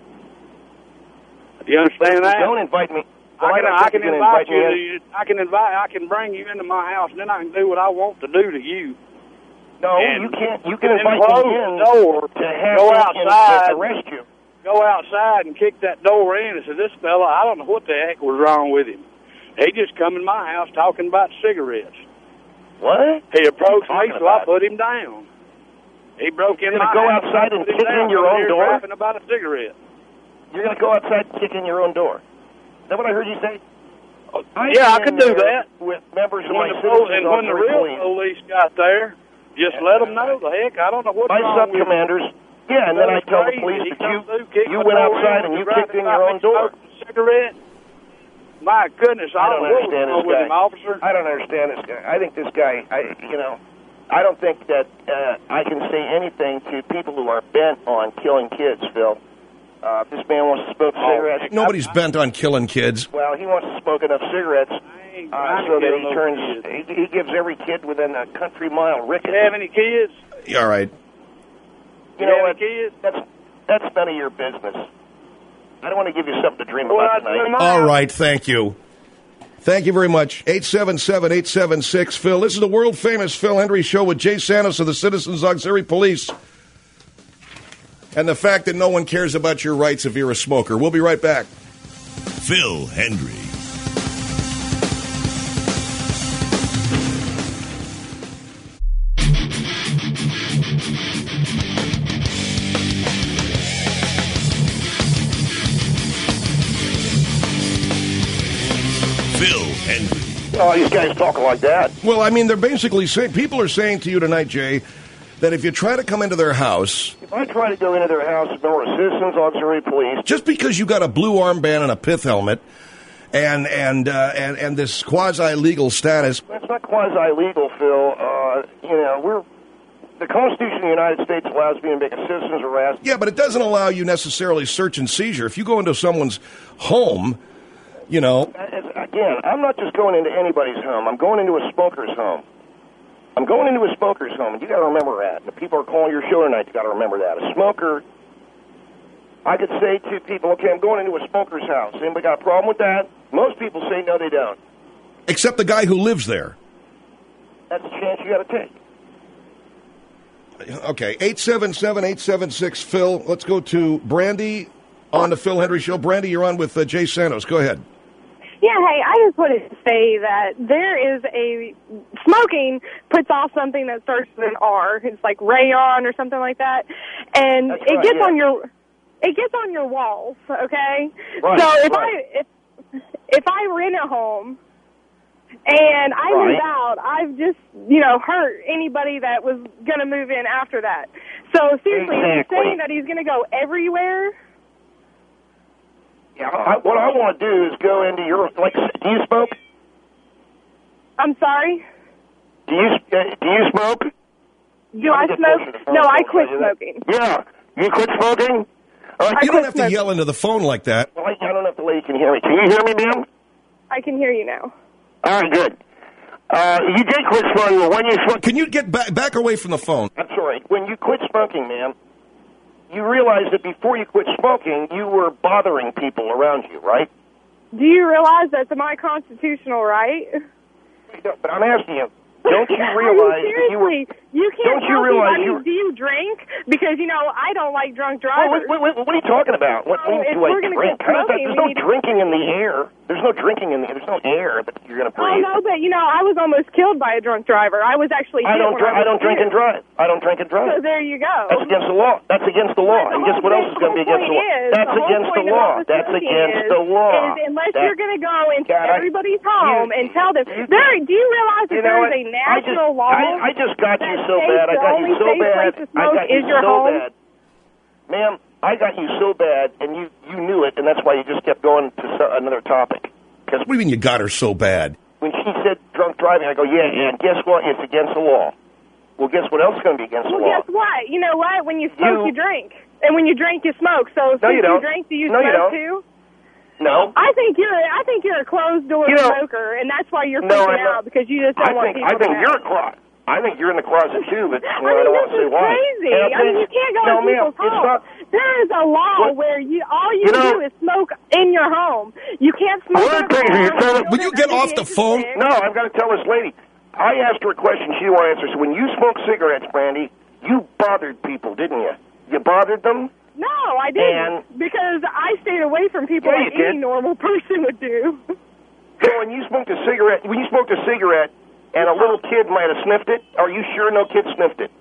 Do you understand that? Don't invite me. Well, I can, don't I think can you're gonna invite me in. you. To, I can invite. I can bring you into my house, and then I can do what I want to do to you. No, And you can't. You can then invite close me the in door, to have go me in- outside, to arrest you. Go outside and kick that door in and say, "This fella, I don't know what the heck was wrong with him. He just come in my house talking about cigarettes. What? He approached me, Talking so I about? put him down. He broke in You're my gonna go house, outside I and put him kick in down, your over own here door? rapping about a cigarette. You're going to go outside and kick in your own door. Is that what I heard you say? I've yeah, I been could do in there that. with members of When my the pol- citizens and when the auxiliary real police. police got there, just let them know the heck. I don't know what's My wrong with sub-commanders. Yeah, and then I That's tell the crazy. police He that come you through, kicked you my went door outside in, and you was kicked in rapping your about own me door. smoking a cigarette. My goodness, I, I don't know what was understand wrong this with guy. him, officer. I don't understand this guy. I think this guy, I you know, I don't think that uh, I can say anything to people who are bent on killing kids, Phil. Uh, if this man wants to smoke cigarettes, Nobody's bent on killing kids. well, he wants to smoke enough cigarettes ain't uh, trying to so that kill he no turns. kids. He, he gives every kid within a country mile rickets. You have any kids? All right. You You know have what? any kids? That's that's none of your business. I don't want to give you something to dream Well, about I- tonight. All right. Thank you. Thank you very much. eight seven seven, eight seven six, Phil. This is the world-famous Phil Hendry Show with Jay Santos of the Citizens Auxiliary Police. And the fact that no one cares about your rights if you're a smoker. We'll be right back. Phil Hendrie. Phil Hendrie. Oh, these guys talking like that. Well, I mean, they're basically saying, people are saying to you tonight, Jay, that if you try to come into their house... If I try to go into their house with no assistance, auxiliary police... Just because you got a blue armband and a pith helmet and and uh, and, and this quasi-legal status... That's not quasi-legal, Phil. Uh, you know, we're... The Constitution of the United States allows me to make a citizen's arrest. Yeah, but it doesn't allow you necessarily search and seizure. If you go into someone's home, you know... Again, I'm not just going into anybody's home. I'm going into a smoker's home. I'm going into a smoker's home, and you got to remember that. And the people are calling your show tonight, you got to remember that. A smoker, I could say to people, okay, I'm going into a smoker's house. Anybody got a problem with that? Most people say no, they don't. Except the guy who lives there. That's a chance you got to take. Okay, eight seven seven, eight seven six, Phil. Let's go to Brandy on the Phil Hendrie Show. Brandy, you're on with uh, Jay Santos. Go ahead. Yeah, hey, I just wanted to say that there is a, smoking puts off something that starts with an R. It's like rayon or something like that. And That's it right, gets yeah. on your, it gets on your walls, okay? Right, so if right. I, if, if I rent a home and I Right. move out, I've just, you know, hurt anybody that was going to move in after that. So seriously, Exactly. is he saying that he's going to go everywhere? Yeah, I, what I want to do is go into your, like, do you smoke? I'm sorry? Do you, uh, do you smoke? Do I smoke? No, I quit smoking. Yeah. You quit smoking? All right, You don't have to yell into the phone like that. Well, I, I don't know if the lady can hear me. Can you hear me, ma'am? I can hear you now. All right, good. Uh, you did quit smoking when you smoked. Can you get back, back away from the phone? I'm sorry. When you quit smoking, ma'am, you realized that before you quit smoking, you were bothering people around you, right? Do you realize that's my constitutional right? But I'm asking you, don't you realize you that you were... You can't don't you tell realize me, I you mean, do you drink? Because, you know, I don't like drunk Well, drivers. wait, wait, wait, what are you talking about? What, So what if do we're I gonna drink? quit How does that- smoking, There's we no need to- drinking in the air. There's no drinking in the air. There's no air that you're going to Oh, breathe. no, but, you know, I was almost killed by a drunk driver. I was actually I hit don't, when dri- I, I was don't drink hit. and drive. I don't drink and drive. So there you go. That's against the law. That's against the law. But And the guess whole- what else is going to be against the law? Is, That's the whole against the point law. about That's smoking against is, the law. Is unless That- you're going to go into God, I- everybody's home and tell them. There, do you realize that You know there is what? a I just, national law? I, I just got you that so states bad. I the got only you so safe bad. place to I smoke got you is your so home? bad. Ma'am, I got you so bad, and you, you knew it, and that's why you just kept going to so, another topic. Because What do you mean you got her so bad? when she said drunk driving, I go, yeah, yeah, and guess what? It's against the law. Well, guess what else is going to be against Well, the law? guess what? You know what? When you smoke, You- you, drink. And when you drink, you smoke. So No, since you don't. drink, do you No, you smoke don't. too? No. I think you're. I think you're a closed door You know- smoker, and that's why you're No, freaking I'm not. out because you just don't I want think people I think to you're know. a closet. I think you're in the closet too, but you I know, I mean, don't want this to say is why. crazy. And I'll I tell mean, you- you can't go no, in ma'am, people's it's homes. not. There is a law What? where you all you, You know- do is smoke in your home. You can't smoke. What in a crazy? car. You're trying to- Will you get off the phone? No, I've got to tell this lady. I asked her a question. She didn't want to answer. So when you smoked cigarettes, Brandy, you bothered people, didn't you? You bothered them? No, I didn't. And- because I stayed away from people Yeah, like you did. any normal person would do. So when you smoked a cigarette, when you smoked a cigarette, and a little kid might have sniffed it, are you sure no kid sniffed it?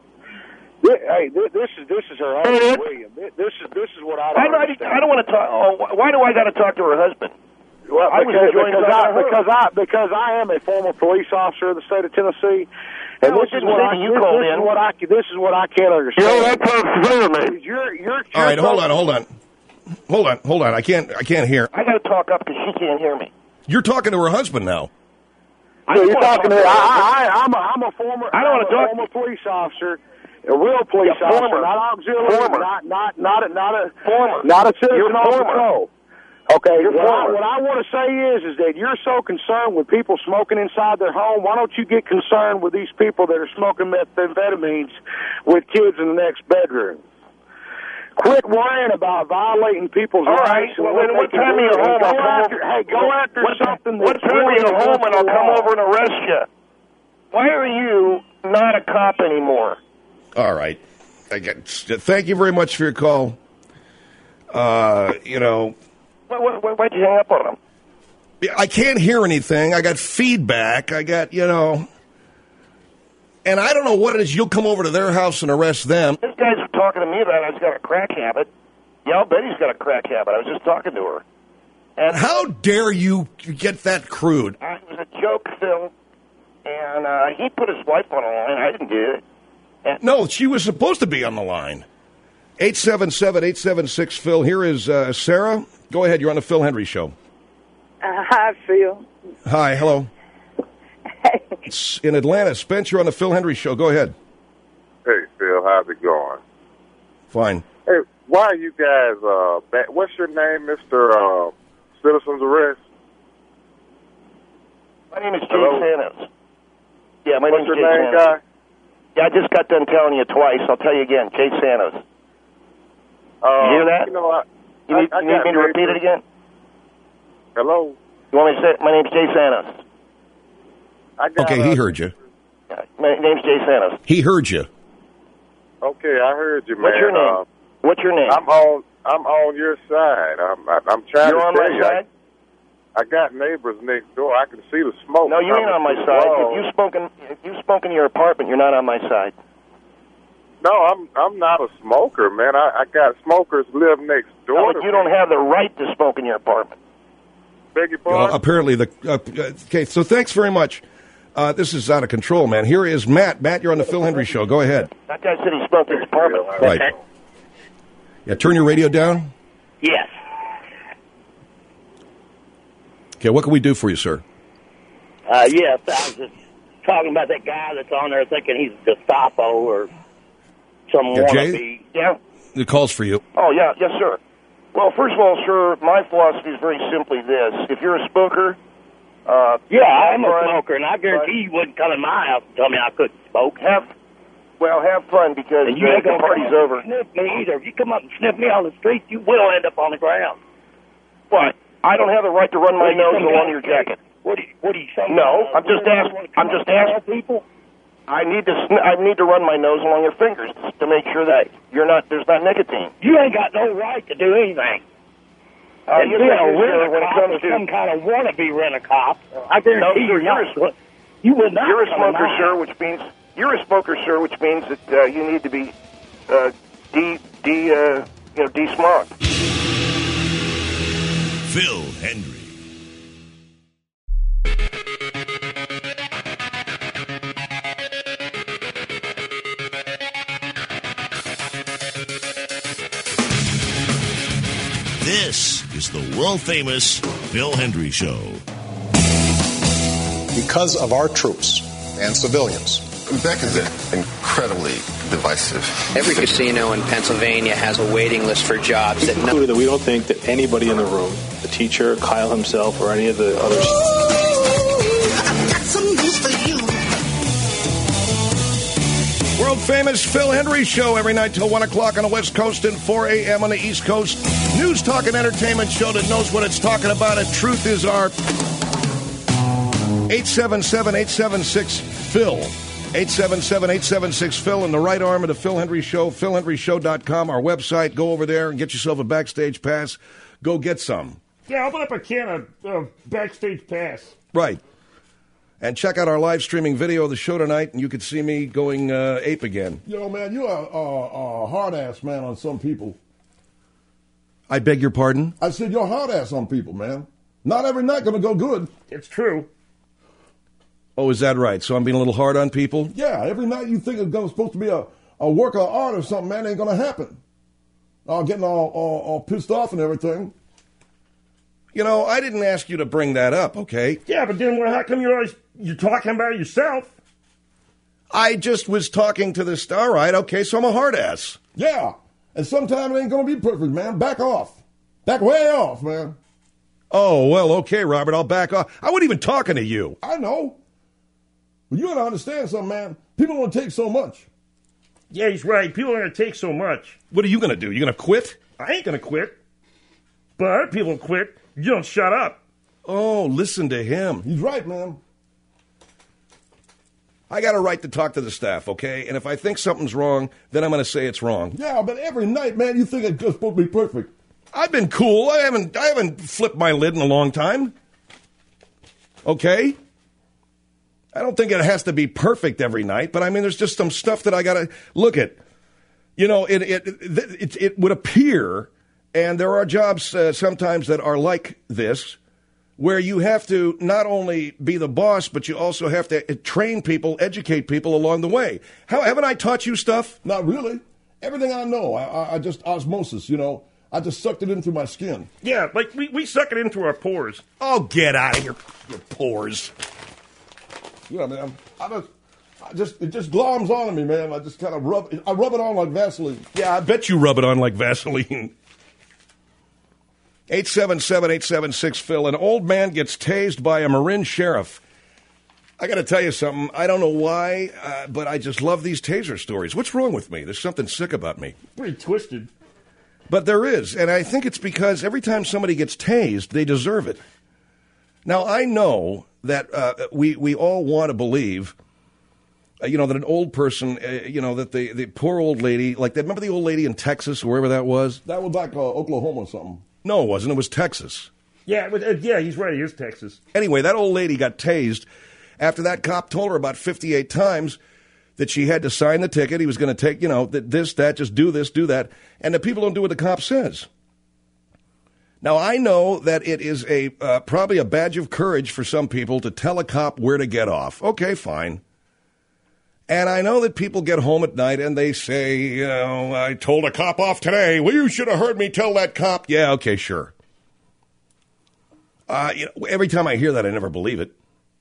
Hey, thi- this is this is her Hey, husband, Ed. William. Thi- This is this is what I I, don't I, understand. I don't want to talk. Oh, why do I got to talk to her husband? Well, I was because, enjoying because, talking I, to her. because I because I am a former police officer of the state of Tennessee, and No, this it is didn't what say I that you this, called this in. is what I this is what I can't understand. You know, that sounds familiar, man. You're you're, All right, you're hold on, hold on. Hold on, hold on. I can't I can't hear. I got to talk up because she can't hear me. You're talking to her husband now. Yeah, you're wanna talking to talk I, to her. I, I, I'm a I'm a former I don't I'm wanna a talk- former police officer, a real police Yeah, officer, former. not auxiliary, Former. not not not a not a Former. not a citizen You're on former. patrol. Okay, You're what I, former. what I want to say is, is that you're so concerned with people smoking inside their home. Why don't you get concerned with these people that are smoking methamphetamines with kids in the next bedroom? Quit worrying about violating people's All right. rights. and Well, what then they what can time do, are you and home? Go I'll come after, over. hey, go after what, something What that's time are really you home, against and I'll the come law. over and arrest you? Why are you not a cop anymore? All right. I get, thank you very much for your call. Uh, you know, Why, why, why'd you hang up on him? I can't hear anything. I got feedback. I got, you know, and I don't know what it is. You'll come over to their house and arrest them. This guy's talking to me about he's got a crack habit. Yeah, I'll bet he's got a crack habit. I was just talking to her. And how dare you get that crude? Uh, it was a joke, Phil. And uh, he put his wife on the line. I didn't do it. And no, she was supposed to be on the line. eight seven seven, eight seven six, Phil. Here is uh, Sarah. Go ahead. You're on the Phil Hendry Show. Uh, hi, Phil. Hi, hello. Hey. It's in Atlanta. Spencer on the Phil Hendry Show. Go ahead. Hey, Phil. How's it going? Fine. Hey, why are you guys, uh, back, what's your name, Mister Uh, Citizen's Arrest? my name is Jay Hello? Santos. Yeah, my What's name's your Jay name, Santos. guy? Yeah, I just got done telling you twice. I'll tell you again. Jay Santos. Uh, you hear that? You know, I, you need, I, I you need got me to repeat it again? Hello? You want me to say it? My name's Jay Santos. I got, Okay, he uh, heard you. Yeah, my name's Jay Santos. He heard you. Okay, I heard you, man. What's your name? Uh, What's your name? I'm on. I'm on your side. I'm. I, I'm trying You're to on tell my you. side? I, I got neighbors next door. I can see the smoke. No, you ain't on my coming side. through the If you walls. smoke in, if you smoke in your apartment, you're not on my side. No, I'm. I'm not a smoker, man. I, I got smokers live next door. No, to but you me. don't have the right to smoke in your apartment. Beg your Well, pardon? apparently, the uh, okay. So thanks very much. Uh, this is out of control, man. Here is Matt. Matt, you're on the Phil Hendry Show. Go ahead. That guy said he smoked in his apartment. Right. Yeah, turn your radio down. Yes. Okay, what can we do for you, sir? Uh, yes, I was just talking about that guy that's on there thinking he's Gestapo or some Yeah, Jay? wannabe. Yeah. The call's for you. Oh, yeah. Yes, sir. Well, first of all, sir, my philosophy is very simply this. If you're a smoker... Uh, Yeah, I'm a have fun, smoker, and I guarantee you wouldn't come in my house and tell me I couldn't smoke. Have, well, have fun because And you uh, ain't the gonna party's come up over. and sniff me either. If you come up and sniff me on the street, you will end up on the ground. What? I don't have the right to run my What, you nose some along guy- your jacket. What do you, what do you some No, guy- I'm just you asking. wanna come I'm up just and tell asking. people? I need to. Sn- I need to run my nose along your fingers to make sure that you're not. There's not nicotine. You ain't got no right to do anything. Uh, and yes, being I a do, sir, rent-a-cop when it comes or to- some kind of wannabe rent-a-cop, I guarantee No, sir, you're you're not. a- You would not. You're a come in smoker, my sir, house. which means you're a smoker, sir, which means that uh, you need to be uh, de de uh, you know de-smoked. Phil Hendry. This is the world-famous Phil Hendry Show. Because of our troops and civilians. Beck is incredibly divisive. Every casino in Pennsylvania has a waiting list for jobs that no- Included that we don't think that anybody in the room, the teacher, Kyle himself, or any of the others. World famous Phil Hendry Show every night till one o'clock on the West Coast and four a.m. on the East Coast. News, talk, and entertainment show that knows what it's talking about. And truth is art. eight seven seven, eight seven six, Phil. eight seven seven, eight seven six, Phil. In the right arm of the Phil Hendry Show, phil hendry show dot com, our website. Go over there and get yourself a backstage pass. Go get some. Yeah, open up a can of uh, backstage pass. Right. And check out our live streaming video of the show tonight, and you could see me going uh, ape again. Yo, man, you're a, a, a hard-ass man on some people. I beg your pardon? I said you're hard-ass on people, man. Not every night going to go good. It's true. Oh, is that right? So I'm being a little hard on people? Yeah, every night you think it's gonna, supposed to be a, a work of art or something, man, ain't going to happen. Uh, getting all, all, all pissed off and everything. You know, I didn't ask you to bring that up, okay? Yeah, but then well, how come you're always you're talking about yourself? I just was talking to this. All right, okay, so I'm a hard ass. Yeah, and sometimes it ain't going to be perfect, man. Back off. Back way off, man. Oh, well, okay, Robert, I'll back off. I wasn't even talking to you. I know. But you got to understand something, man. People don't take so much. Yeah, he's right. People are going to take so much. What are you going to do? You going to quit? I ain't going to quit. But other people quit. You don't shut up. Oh, listen to him. He's right, man. I got a right to talk to the staff, okay? And if I think something's wrong, then I'm going to say it's wrong. Yeah, but every night, man, you think it's just supposed to be perfect. I've been cool. I haven't I haven't flipped my lid in a long time. Okay? I don't think it has to be perfect every night, but I mean, there's just some stuff that I got to look at. You know, it it, it it would appear, and there are jobs uh, sometimes that are like this, where you have to not only be the boss, but you also have to train people, educate people along the way. How haven't I taught you stuff? Not really. Everything I know, I, I, I just osmosis, you know. I just sucked it in through my skin. Yeah, like we, we suck it in through our pores. Oh, get out of here, your pores. Yeah, man. I just, I just, it just gloms onto me, man. I just kind of rub it. I rub it on like Vaseline. Yeah, I bet you rub it on like Vaseline. eight seven seven, eight seven six, Phil. An old man gets tased by a Marin sheriff. I got to tell you something. I don't know why, uh, but I just love these taser stories. What's wrong with me? There's something sick about me. Pretty twisted. But there is, and I think it's because every time somebody gets tased, they deserve it. Now, I know that uh, we, we all want to believe, uh, you know, that an old person, uh, you know, that the, the poor old lady, like that, remember the old lady in Texas, wherever that was? That was like uh, Oklahoma or something. No, it wasn't. It was Texas. Yeah, it was, uh, yeah, he's right. It is Texas. Anyway, that old lady got tased after that cop told her about fifty-eight times that she had to sign the ticket. He was going to take, you know, this, that, just do this, do that. And the people don't do what the cop says. Now, I know that it is a uh, probably a badge of courage for some people to tell a cop where to get off. Okay, fine. And I know that people get home at night and they say, you know, I told a cop off today. Well, you should have heard me tell that cop. Yeah, okay, sure. Uh, you know, every time I hear that, I never believe it.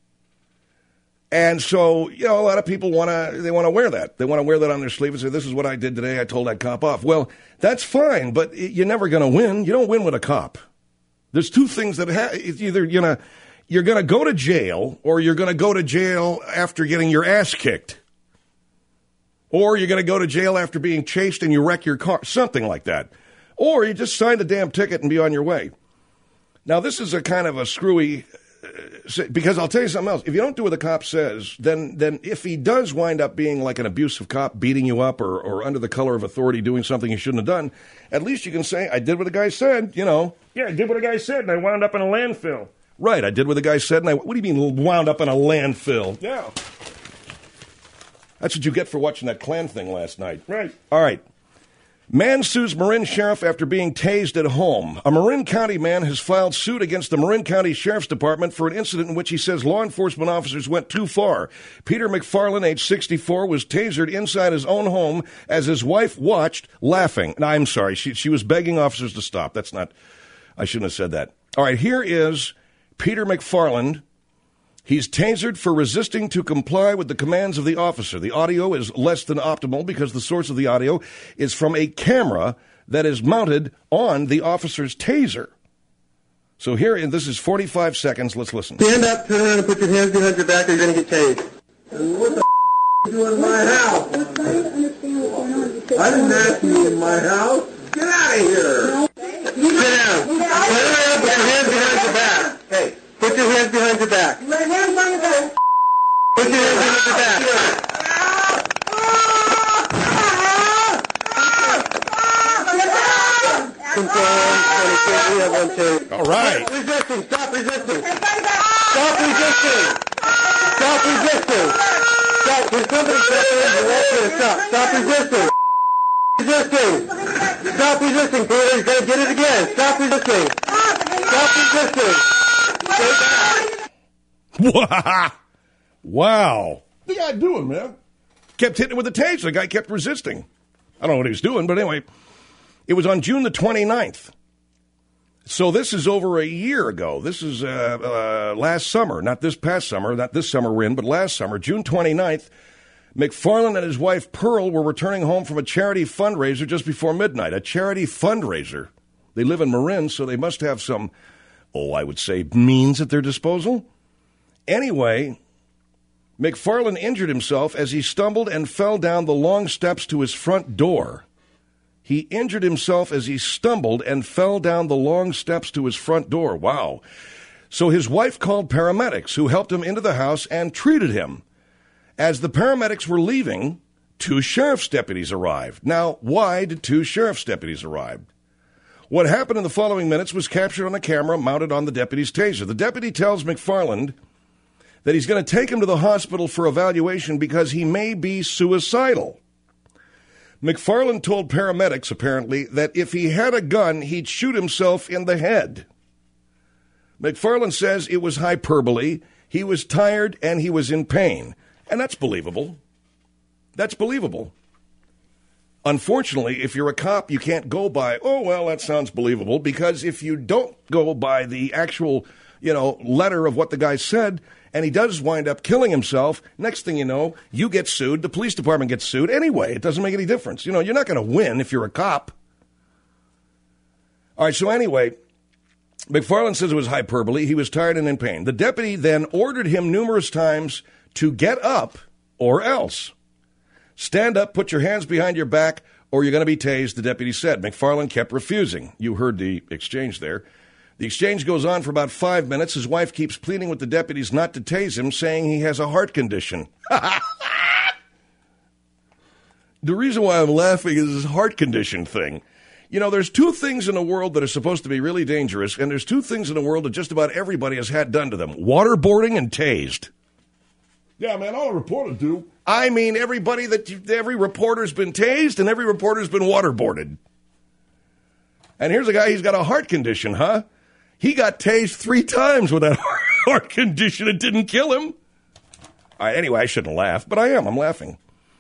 And so, you know, a lot of people want to, they want to wear that. They want to wear that on their sleeve and say, this is what I did today. I told that cop off. Well, that's fine, but you're never going to win. You don't win with a cop. There's two things that ha- it's either, you know, you're going to go to jail or you're going to go to jail after getting your ass kicked. Or you're going to go to jail after being chased and you wreck your car. Something like that. Or you just sign the damn ticket and be on your way. Now, this is a kind of a screwy... Because I'll tell you something else. If you don't do what the cop says, then then if he does wind up being like an abusive cop, beating you up or, or under the color of authority doing something you shouldn't have done, at least you can say, I did what the guy said, you know. Yeah, I did what the guy said, and I wound up in a landfill. Right, I did what the guy said, and I... What do you mean wound up in a landfill? Yeah. That's what you get for watching that Klan thing last night. Right. All right. Man sues Marin sheriff after being tased at home. A Marin County man has filed suit against the Marin County Sheriff's Department for an incident in which he says law enforcement officers went too far. Peter McFarland, age sixty-four, was tasered inside his own home as his wife watched, laughing. No, I'm sorry. She, she was begging officers to stop. That's not, I shouldn't have said that. All right, here is Peter McFarland. He's tasered for resisting to comply with the commands of the officer. The audio is less than optimal because the source of the audio is from a camera that is mounted on the officer's taser. So here, and this is forty-five seconds. Let's listen. Stand up, turn around, and put your hands behind your back, or you're going to get tased. What the f*** are you doing in my house? I didn't ask you in my house. Get out of here. Sit down. Turn around, put your hands behind your back. Hey. Put your hands behind your back. My hands behind your back. Put your hands behind your back. Control, twenty-two, we have one, two. All right. Stop resisting, stop resisting. Stop resisting. Stop resisting. Stop, when somebody steps in, you won't get a stop. Stop resisting. Resisting. Stop resisting, Peter. He's going to get it again. Stop resisting. Stop resisting. Wow. What the guy doing, man? Kept hitting it with the taser. The guy kept resisting. I don't know what he was doing, but anyway, it was on June the twenty-ninth. So this is over a year ago. This is uh, uh, last summer, not this past summer, not this summer we're in, but last summer, June twenty-ninth. McFarland and his wife Pearl were returning home from a charity fundraiser just before midnight. A charity fundraiser. They live in Marin, so they must have some, oh, I would say, means at their disposal. Anyway, McFarland injured himself as he stumbled and fell down the long steps to his front door. He injured himself as he stumbled and fell down the long steps to his front door. Wow. So his wife called paramedics, who helped him into the house and treated him. As the paramedics were leaving, two sheriff's deputies arrived. Now, why did two sheriff's deputies arrive? What happened in the following minutes was captured on a camera mounted on the deputy's taser. The deputy tells McFarland that he's going to take him to the hospital for evaluation because he may be suicidal. McFarland told paramedics, apparently, that if he had a gun, he'd shoot himself in the head. McFarland says it was hyperbole, he was tired, and he was in pain. And that's believable. That's believable. Unfortunately, if you're a cop, you can't go by, oh, well, that sounds believable, because if you don't go by the actual, you know, letter of what the guy said, and he does wind up killing himself, next thing you know, you get sued, the police department gets sued anyway. It doesn't make any difference. You know, you're not going to win if you're a cop. All right, so anyway, McFarland says it was hyperbole. He was tired and in pain. The deputy then ordered him numerous times to get up or else. Stand up, put your hands behind your back, or you're going to be tased, the deputy said. McFarland kept refusing. You heard the exchange there. The exchange goes on for about five minutes. His wife keeps pleading with the deputies not to tase him, saying he has a heart condition. The reason why I'm laughing is this heart condition thing. You know, there's two things in the world that are supposed to be really dangerous, and there's two things in the world that just about everybody has had done to them. Waterboarding and tased. Yeah, man, all the reporters do. I mean, everybody that, every reporter's been tased and every reporter's been waterboarded. And here's a guy, he's got a heart condition, huh? He got tased three times with that heart condition. It didn't kill him. All right, anyway, I shouldn't laugh, but I am. I'm laughing.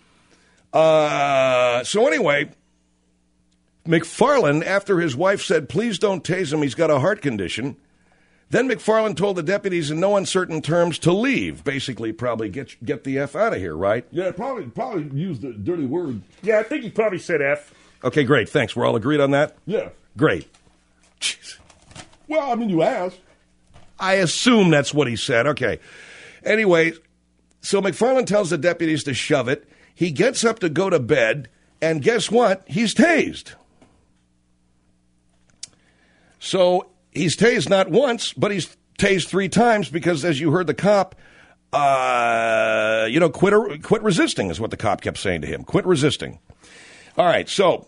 Uh, so anyway, McFarland, after his wife said, please don't tase him, he's got a heart condition, then McFarland told the deputies in no uncertain terms to leave. Basically, probably get get the F out of here, right? Yeah, probably probably used the dirty word. Yeah, I think he probably said F. Okay, great. Thanks. We're all agreed on that? Yeah. Great. Jeez. Well, I mean, you asked. I assume that's what he said. Okay. Anyway, so McFarland tells the deputies to shove it. He gets up to go to bed, and guess what? He's tased. So he's tased not once, but he's tased three times because, as you heard the cop, uh, you know, quit, quit resisting is what the cop kept saying to him. Quit resisting. All right, so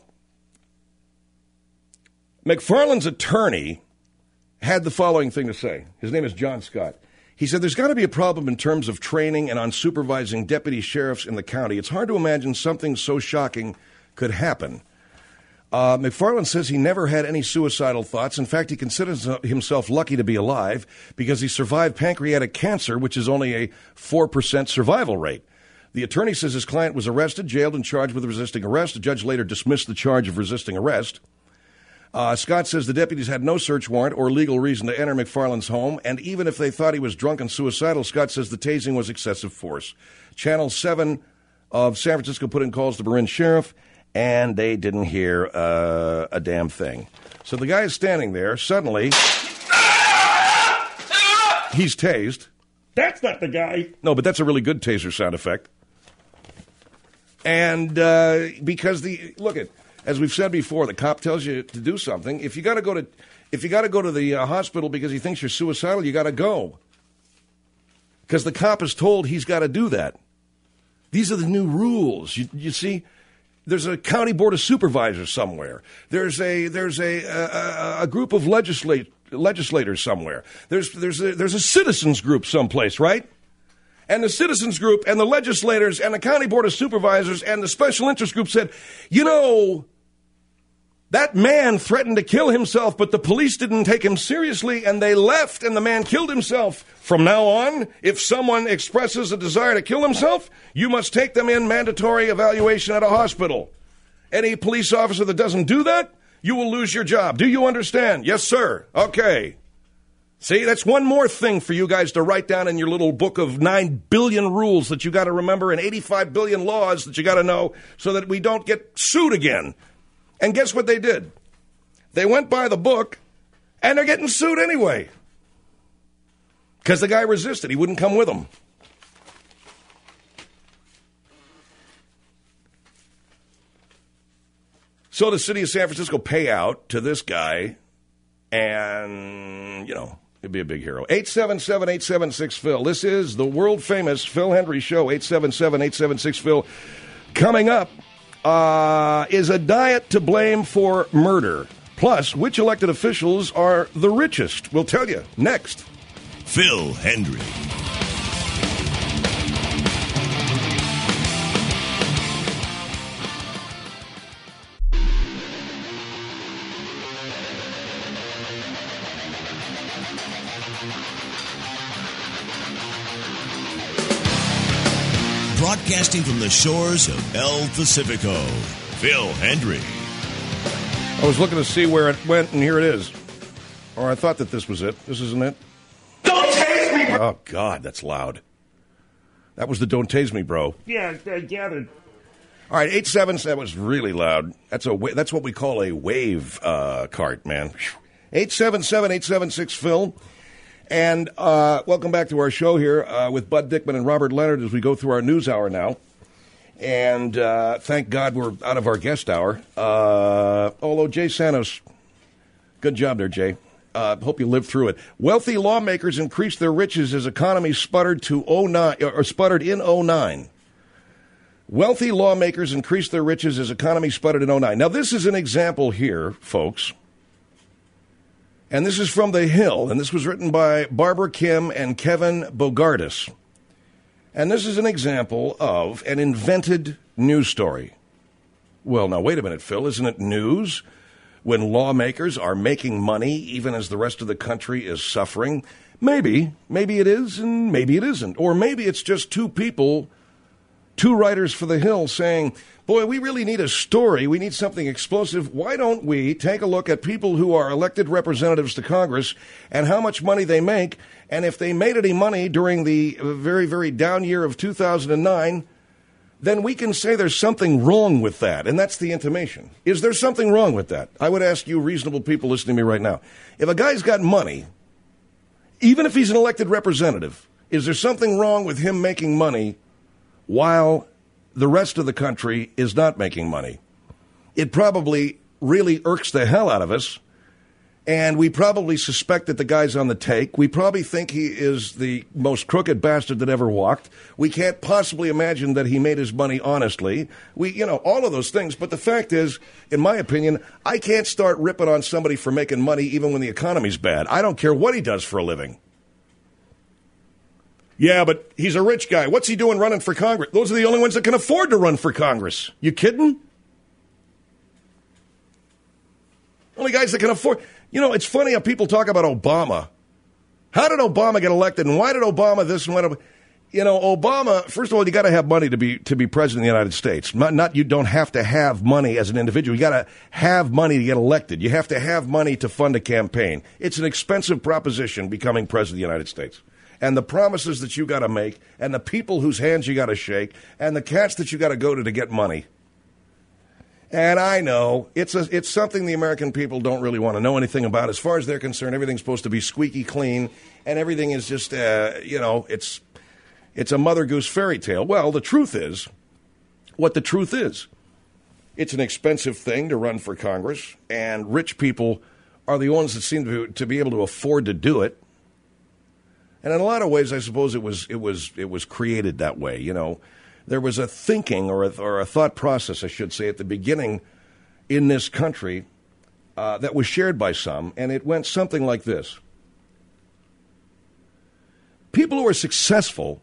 McFarland's attorney had the following thing to say. His name is John Scott. He said, there's got to be a problem in terms of training and on supervising deputy sheriffs in the county. It's hard to imagine something so shocking could happen. Uh, McFarland says he never had any suicidal thoughts. In fact, he considers himself lucky to be alive because he survived pancreatic cancer, which is only a four percent survival rate. The attorney says his client was arrested, jailed, and charged with resisting arrest. The judge later dismissed the charge of resisting arrest. Uh, Scott says the deputies had no search warrant or legal reason to enter McFarland's home, and even if they thought he was drunk and suicidal, Scott says the tasing was excessive force. Channel seven of San Francisco put in calls to Marin Sheriff, and they didn't hear uh, a damn thing. So the guy is standing there. Suddenly, he's tased. That's not the guy. No, but that's a really good taser sound effect. And uh, because the look at. As we've said before, the cop tells you to do something. If you got to go to, if you got to go to the uh, hospital because he thinks you're suicidal, you got to go. Because the cop is told he's got to do that. These are the new rules. You, you see, there's a county board of supervisors somewhere. There's a there's a a, a group of legislate, legislators somewhere. There's there's a, there's a citizens group someplace, right? And the citizens group and the legislators and the county board of supervisors and the special interest group said, you know, that man threatened to kill himself, but the police didn't take him seriously, and they left, and the man killed himself. From now on, if someone expresses a desire to kill himself, you must take them in mandatory evaluation at a hospital. Any police officer that doesn't do that, you will lose your job. Do you understand? Yes, sir. Okay. See, that's one more thing for you guys to write down in your little book of nine billion rules that you got to remember and eighty-five billion laws that you got to know so that we don't get sued again. And guess what they did? They went by the book, and they're getting sued anyway. Because the guy resisted. He wouldn't come with them. So the city of San Francisco pay out to this guy, and, you know, he'd be a big hero. eight seven seven, eight seven six, Phil. This is the world-famous Phil Hendry Show, eight seven seven, eight seven six, Phil. Coming up, uh, is a diet to blame for murder. Plus, which elected officials are the richest? We'll tell you next. Phil Hendry. Broadcasting from the shores of El Pacifico, Phil Hendry. I was looking to see where it went, and here it is. Or I thought that this was it. This isn't it? Don't tase me, bro! Oh, God, that's loud. That was the Don't Tase Me, Bro. Yeah, I gathered. All right, eight seven, that was really loud. That's a wa- that's what we call a wave uh, cart, man. eight seven seven, eight seven six, Phil. And uh, welcome back to our show here uh, with Bud Dickman and Robert Leonard as we go through our news hour now. And uh, thank God we're out of our guest hour. Uh, although Jay Santos, good job there, Jay. Uh, hope you lived through it. Wealthy lawmakers increased their riches as economy sputtered to oh nine or sputtered in oh nine. Wealthy lawmakers increased their riches as economy sputtered in oh nine. Now this is an example here, folks. And this is from The Hill, and this was written by Barbara Kim and Kevin Bogardus. And this is an example of an invented news story. Well, now, wait a minute, Phil. Isn't it news when lawmakers are making money even as the rest of the country is suffering? Maybe. Maybe it is, and maybe it isn't. Or maybe it's just two people, two writers for The Hill saying, boy, we really need a story. We need something explosive. Why don't we take a look at people who are elected representatives to Congress and how much money they make? And if they made any money during the very, very down year of two thousand nine, then we can say there's something wrong with that. And that's the intimation. Is there something wrong with that? I would ask you reasonable people listening to me right now. If a guy's got money, even if he's an elected representative, is there something wrong with him making money while the rest of the country is not making money? It probably really irks the hell out of us, and we probably suspect that the guy's on the take. We probably think he is the most crooked bastard that ever walked. We can't possibly imagine that he made his money honestly. We, you know, all of those things. But the fact is, in my opinion, I can't start ripping on somebody for making money even when the economy's bad. I don't care what he does for a living. Yeah, but he's a rich guy. What's he doing running for Congress? Those are the only ones that can afford to run for Congress. You kidding? Only guys that can afford. You know, it's funny how people talk about Obama. How did Obama get elected, and why did Obama this and what? You know, Obama, first of all, you got to have money to be to be president of the United States. Not, not you don't have to have money as an individual. You got to have money to get elected. You have to have money to fund a campaign. It's an expensive proposition becoming president of the United States. And the promises that you got to make, and the people whose hands you got to shake, and the cats that you got to go to to get money. And I know it's a, it's something the American people don't really want to know anything about. As far as they're concerned, everything's supposed to be squeaky clean, and everything is just, uh, you know, it's it's a Mother Goose fairy tale. Well, the truth is, what the truth is, it's an expensive thing to run for Congress, and rich people are the ones that seem to, to be able to afford to do it. And in a lot of ways, I suppose it was it was it was created that way. You know, there was a thinking or a, or a thought process, I should say, at the beginning in this country uh, that was shared by some, and it went something like this: people who are successful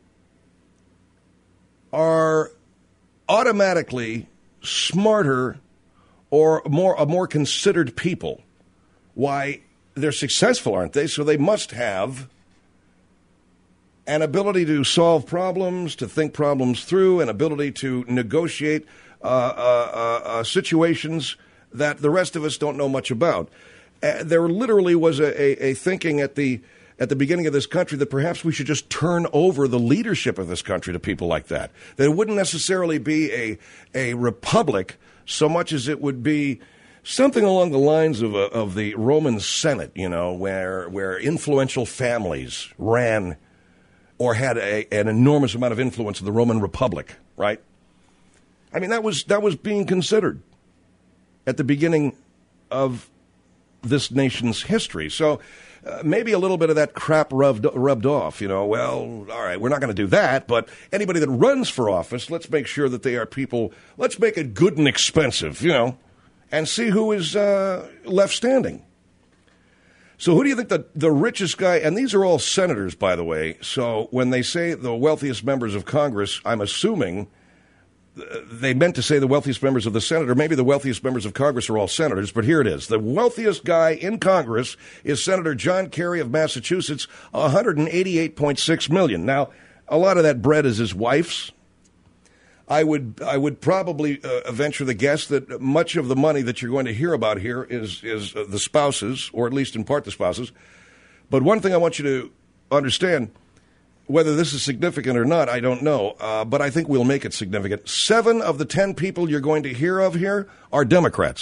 are automatically smarter or more a more considered people. Why, they're successful, aren't they? So they must have an ability to solve problems, to think problems through, an ability to negotiate uh, uh, uh, situations that the rest of us don't know much about. Uh, there literally was a, a, a thinking at the at the beginning of this country that perhaps we should just turn over the leadership of this country to people like that. That it wouldn't necessarily be a a republic so much as it would be something along the lines of a, of the Roman Senate, you know, where where influential families ran or had a, an enormous amount of influence in the Roman Republic, right? I mean, that was that was being considered at the beginning of this nation's history. So uh, maybe a little bit of that crap rubbed, rubbed off, you know. Well, all right, we're not going to do that, but anybody that runs for office, let's make sure that they are people, let's make it good and expensive, you know. and see who is uh, left standing. So who do you think the, the richest guy, and these are all senators, by the way, so when they say the wealthiest members of Congress, I'm assuming they meant to say the wealthiest members of the Senate, or maybe the wealthiest members of Congress are all senators, but here it is. The wealthiest guy in Congress is Senator John Kerry of Massachusetts, one hundred eighty-eight point six million dollars. Now, a lot of that bread is his wife's. I would I would probably uh, venture the guess that much of the money that you're going to hear about here is is uh, the spouses, or at least in part the spouses. But one thing I want you to understand, whether this is significant or not, I don't know, uh, but I think we'll make it significant. Seven of the ten people you're going to hear of here are Democrats.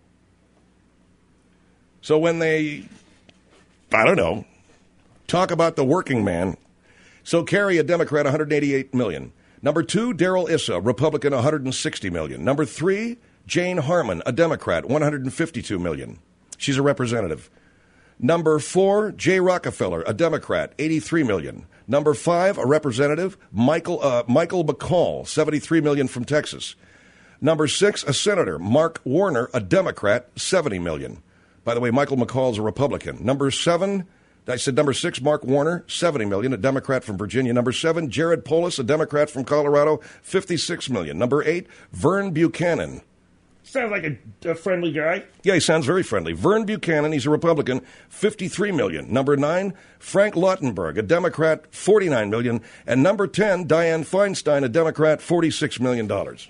So when they, I don't know, talk about the working man, so Kerry, a Democrat, one hundred eighty-eight million dollars. Number two, Darrell Issa, Republican, one hundred sixty million dollars. Number three, Jane Harman, a Democrat, one hundred fifty-two million dollars. She's a representative. Number four, Jay Rockefeller, a Democrat, eighty-three million dollars. Number five, a representative, Michael uh, Michael McCall, seventy-three million dollars from Texas. Number six, a senator, Mark Warner, a Democrat, seventy million dollars. By the way, Michael McCall is a Republican. Number seven, I said number six, Mark Warner, seventy million dollars, a Democrat from Virginia. Number seven, Jared Polis, a Democrat from Colorado, fifty-six million dollars. Number eight, Vern Buchanan. Sounds like a, a friendly guy. Yeah, he sounds very friendly. Vern Buchanan, he's a Republican, fifty-three million dollars. Number nine, Frank Lautenberg, a Democrat, forty-nine million dollars. And number ten, Dianne Feinstein, a Democrat, forty-six million dollars.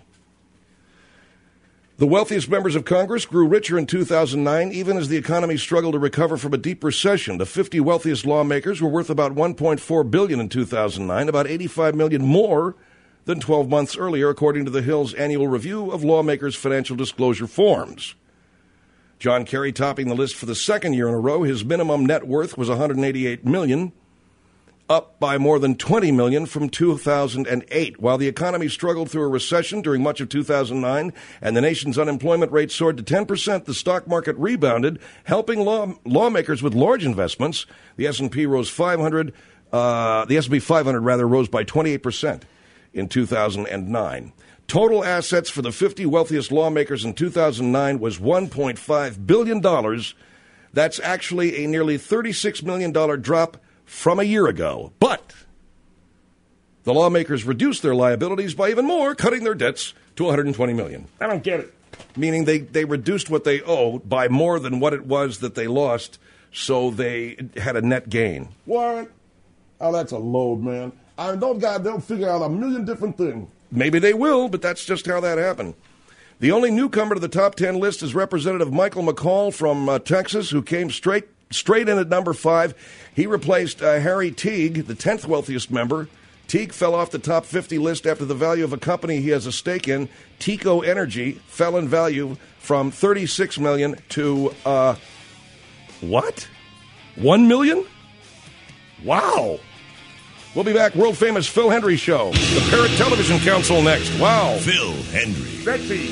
The wealthiest members of Congress grew richer in two thousand nine, even as the economy struggled to recover from a deep recession. The fifty wealthiest lawmakers were worth about one point four billion dollars in two thousand nine, about eighty-five million dollars more than twelve months earlier, according to the Hill's annual review of lawmakers' financial disclosure forms. John Kerry topping the list for the second year in a row. His minimum net worth was one hundred eighty-eight million dollars, up by more than twenty million dollars from two thousand eight. While the economy struggled through a recession during much of two thousand nine and the nation's unemployment rate soared to ten percent, the stock market rebounded, helping law, lawmakers with large investments. The S and P rose five hundred, uh, the S and P five hundred rather rose by twenty-eight percent in two thousand nine. Total assets for the fifty wealthiest lawmakers in two thousand nine was one point five billion dollars. That's actually a nearly thirty-six million dollars drop from a year ago. But the lawmakers reduced their liabilities by even more, cutting their debts to one hundred twenty million dollars. I don't get it. Meaning they, they reduced what they owed by more than what it was that they lost, so they had a net gain. What? Oh, that's a load, man. I mean, those guys, they'll figure out a million different things. Maybe they will, but that's just how that happened. The only newcomer to the top ten list is Representative Michael McCall from uh, Texas, who came straight straight in at number five. He replaced uh, Harry Teague, the tenth wealthiest member. Teague fell off the top fifty list after the value of a company he has a stake in, Tico Energy, fell in value from thirty-six million dollars to, uh, what? one million dollars? Wow. We'll be back. World-famous Phil Hendrie Show. The Parrot Television Council next. Wow. Phil Hendrie. Sexy.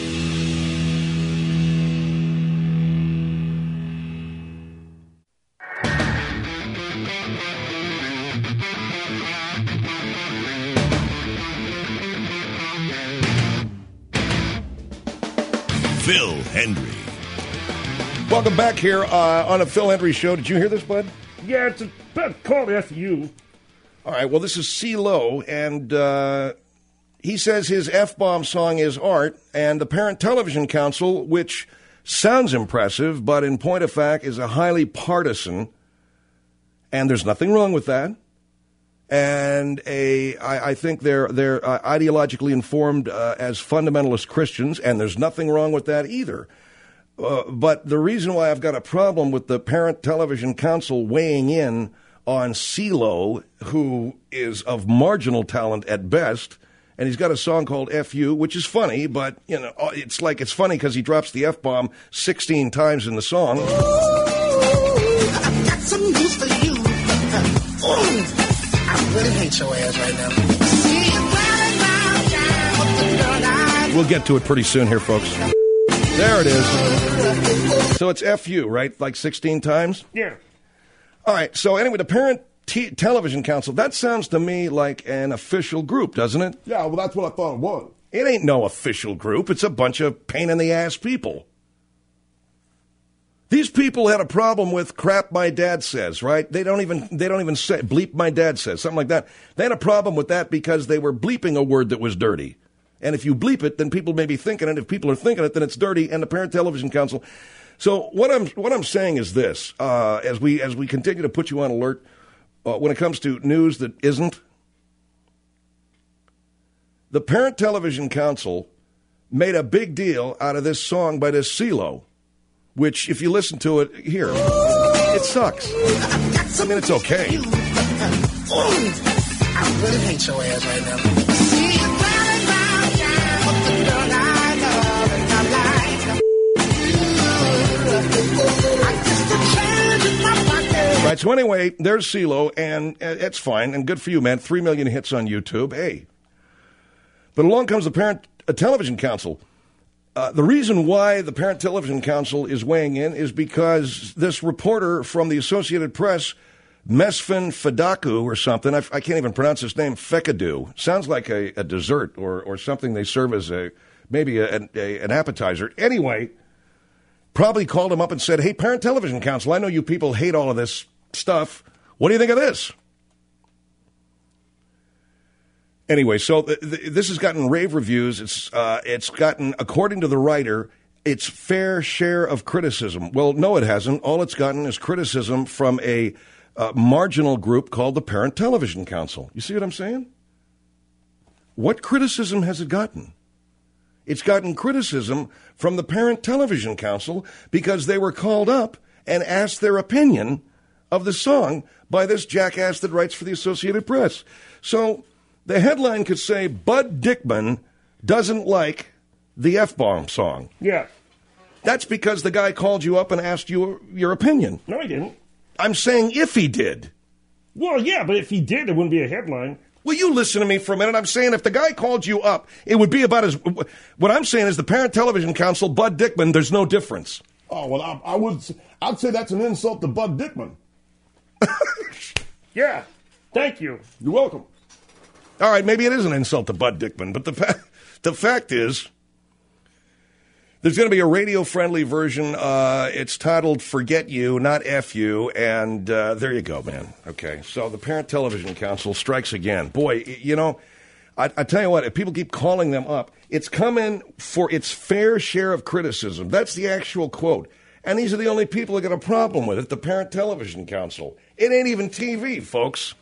Phil Hendrie. Welcome back here uh, on a Phil Hendrie Show. Did you hear this, bud? Yeah, it's a called F U. All right, well, this is CeeLo, and uh, he says his F-bomb song is art, and the Parent Television Council, which sounds impressive, but in point of fact is a highly partisan, and there's nothing wrong with that, and a, I, I think they're, they're uh, ideologically informed uh, as fundamentalist Christians, and there's nothing wrong with that either. Uh, but the reason why I've got a problem with the Parent Television Council weighing in on CeeLo, who is of marginal talent at best, and he's got a song called F U, which is funny, but, you know, it's like it's funny because he drops the F-bomb sixteen times in the song. Ooh, I've got some news for you. Ooh, I really hate your ass right now. We'll get to it pretty soon here, folks. There it is. So it's F U, right? Like sixteen times? Yeah. All right, so anyway, the Parent T- Television Council, that sounds to me like an official group, doesn't it? Yeah, well, that's what I thought it was. It ain't no official group. It's a bunch of pain-in-the-ass people. These people had a problem with crap my dad says, right? They don't even they don't even say bleep my dad says, something like that. They had a problem with that because they were bleeping a word that was dirty. And if you bleep it, then people may be thinking it. If people are thinking it, then it's dirty. And the Parent Television Council. So what I'm what I'm saying is this: uh, as we as we continue to put you on alert uh, when it comes to news that isn't, the Parent Television Council made a big deal out of this song by this CeeLo, which, if you listen to it here, it sucks. I mean, it's okay. I really hate your ass right now. Right, so anyway, there's CeeLo, and uh, it's fine, and good for you, man. Three million hits on YouTube. Hey. But along comes the Parent uh, Television Council. Uh, the reason why the Parent Television Council is weighing in is because this reporter from the Associated Press, Mesfin Fadaku or something, I, I can't even pronounce his name, Fekadu, sounds like a, a dessert or, or something they serve as a maybe a, a, an appetizer. Anyway, probably called him up and said, hey, Parent Television Council, I know you people hate all of this stuff. What do you think of this? Anyway, so th- th- this has gotten rave reviews. It's uh, it's gotten, according to the writer, its fair share of criticism. Well, no, it hasn't. All it's gotten is criticism from a uh, marginal group called the Parent Television Council. You see what I'm saying? What criticism has it gotten? It's gotten criticism from the Parent Television Council because they were called up and asked their opinion of the song by this jackass that writes for the Associated Press. So the headline could say, Bud Dickman doesn't like the F-bomb song. Yeah. That's because the guy called you up and asked you your opinion. No, he didn't. I'm saying if he did. Well, yeah, but if he did, it wouldn't be a headline. Will you listen to me for a minute? I'm saying if the guy called you up, it would be about as... What I'm saying is the Parent Television Council, Bud Dickman, there's no difference. Oh, well, I, I would... I'd say that's an insult to Bud Dickman. Yeah. Thank you. You're welcome. All right, maybe it is an insult to Bud Dickman, but the, fa- the fact is, there's going to be a radio-friendly version. Uh, it's titled Forget You, not F You, and uh, there you go, man. Okay, so the Parent Television Council strikes again. Boy, you know, I, I tell you what, if people keep calling them up, it's coming for its fair share of criticism. That's the actual quote. And these are the only people that got a problem with it, the Parent Television Council. It ain't even T V, folks.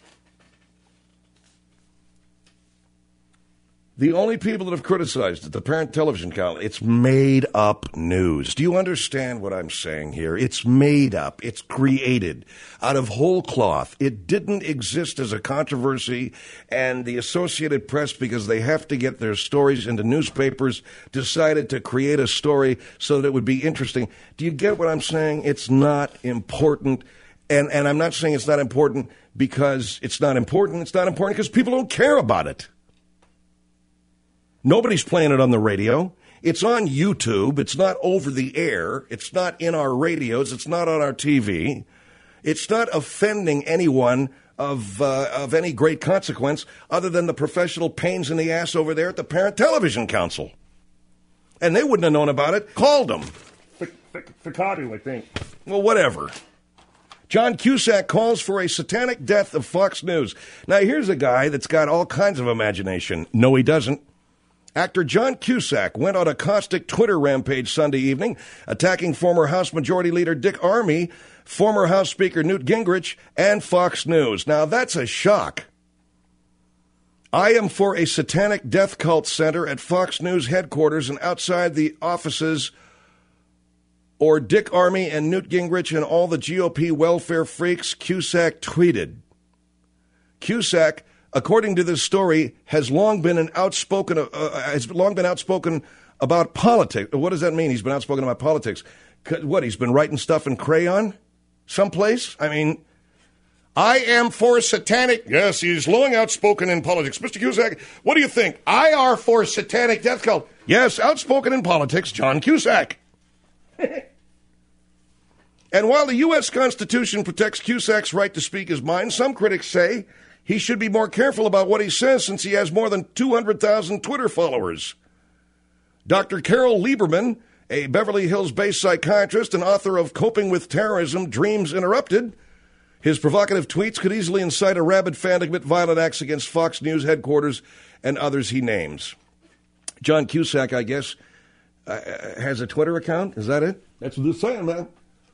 The only people that have criticized it, the Parent Television Council, it's made up news. Do you understand what I'm saying here? It's made up. It's created out of whole cloth. It didn't exist as a controversy, and the Associated Press, because they have to get their stories into newspapers, decided to create a story so that it would be interesting. Do you get what I'm saying? It's not important. And, and I'm not saying it's not important because it's not important. It's not important because people don't care about it. Nobody's playing it on the radio. It's on YouTube. It's not over the air. It's not in our radios. It's not on our T V. It's not offending anyone of uh, of any great consequence other than the professional pains in the ass over there at the Parent Television Council. And they wouldn't have known about it. Called them. Ficado, I think. Well, whatever. John Cusack calls for a satanic death of Fox News. Now, here's a guy that's got all kinds of imagination. No, he doesn't. Actor John Cusack went on a caustic Twitter rampage Sunday evening, attacking former House Majority Leader Dick Armey, former House Speaker Newt Gingrich, and Fox News. Now, that's a shock. I am for a satanic death cult center at Fox News headquarters and outside the offices, or Dick Armey and Newt Gingrich and all the G O P welfare freaks, Cusack tweeted. Cusack, according to this story, has long been an outspoken uh, has long been outspoken about politics. What does that mean? He's been outspoken about politics. What? He's been writing stuff in crayon, someplace. I mean, I am for satanic. Yes, he's long outspoken in politics. Mister Cusack, what do you think? I are for satanic death cult. Yes, outspoken in politics, John Cusack. And while the U S Constitution protects Cusack's right to speak his mind, some critics say he should be more careful about what he says since he has more than two hundred thousand Twitter followers. Doctor Carol Lieberman, A Beverly Hills-based psychiatrist and author of Coping with Terrorism, Dreams Interrupted. His provocative tweets could easily incite a rabid fan to commit violent acts against Fox News headquarters and others he names. John Cusack, I guess, uh, has a Twitter account. Is that it? That's what they're saying, man.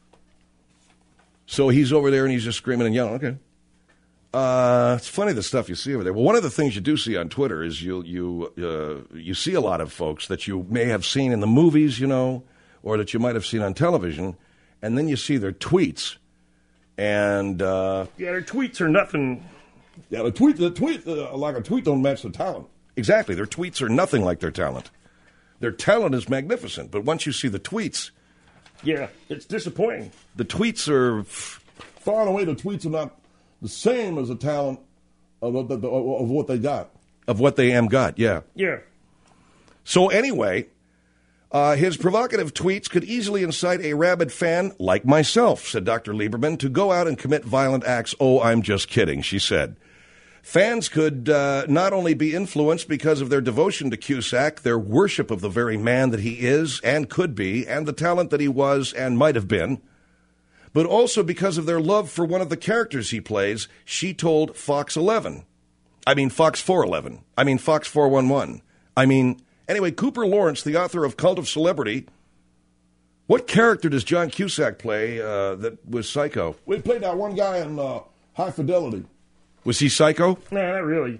So he's over there and he's just screaming and yelling. Okay. Uh, it's funny the stuff you see over there. Well, one of the things you do see on Twitter is you you uh, you see a lot of folks that you may have seen in the movies, you know, or that you might have seen on television, and then you see their tweets, and uh, yeah, their tweets are nothing. Yeah, the tweet, the tweet, uh, like a tweet don't match the talent. Exactly, their tweets are nothing like their talent. Their talent is magnificent, but once you see the tweets, yeah, it's disappointing. The tweets are far and away. The tweets are not the same as the talent of, of, of, of what they got. Of what they am got, yeah. Yeah. So anyway, uh, his provocative tweets could easily incite a rabid fan like myself, said Doctor Lieberman, to go out and commit violent acts. Oh, I'm just kidding, she said. Fans could uh, not only be influenced because of their devotion to Cusack, their worship of the very man that he is and could be, and the talent that he was and might have been, but also because of their love for one of the characters he plays, she told Fox eleven. I mean, Fox four eleven. I mean, Fox four one one. I mean, anyway, Cooper Lawrence, the author of Cult of Celebrity. What character does John Cusack play uh, that was Psycho? We played that one guy in uh, High Fidelity. Was he Psycho? No, not really.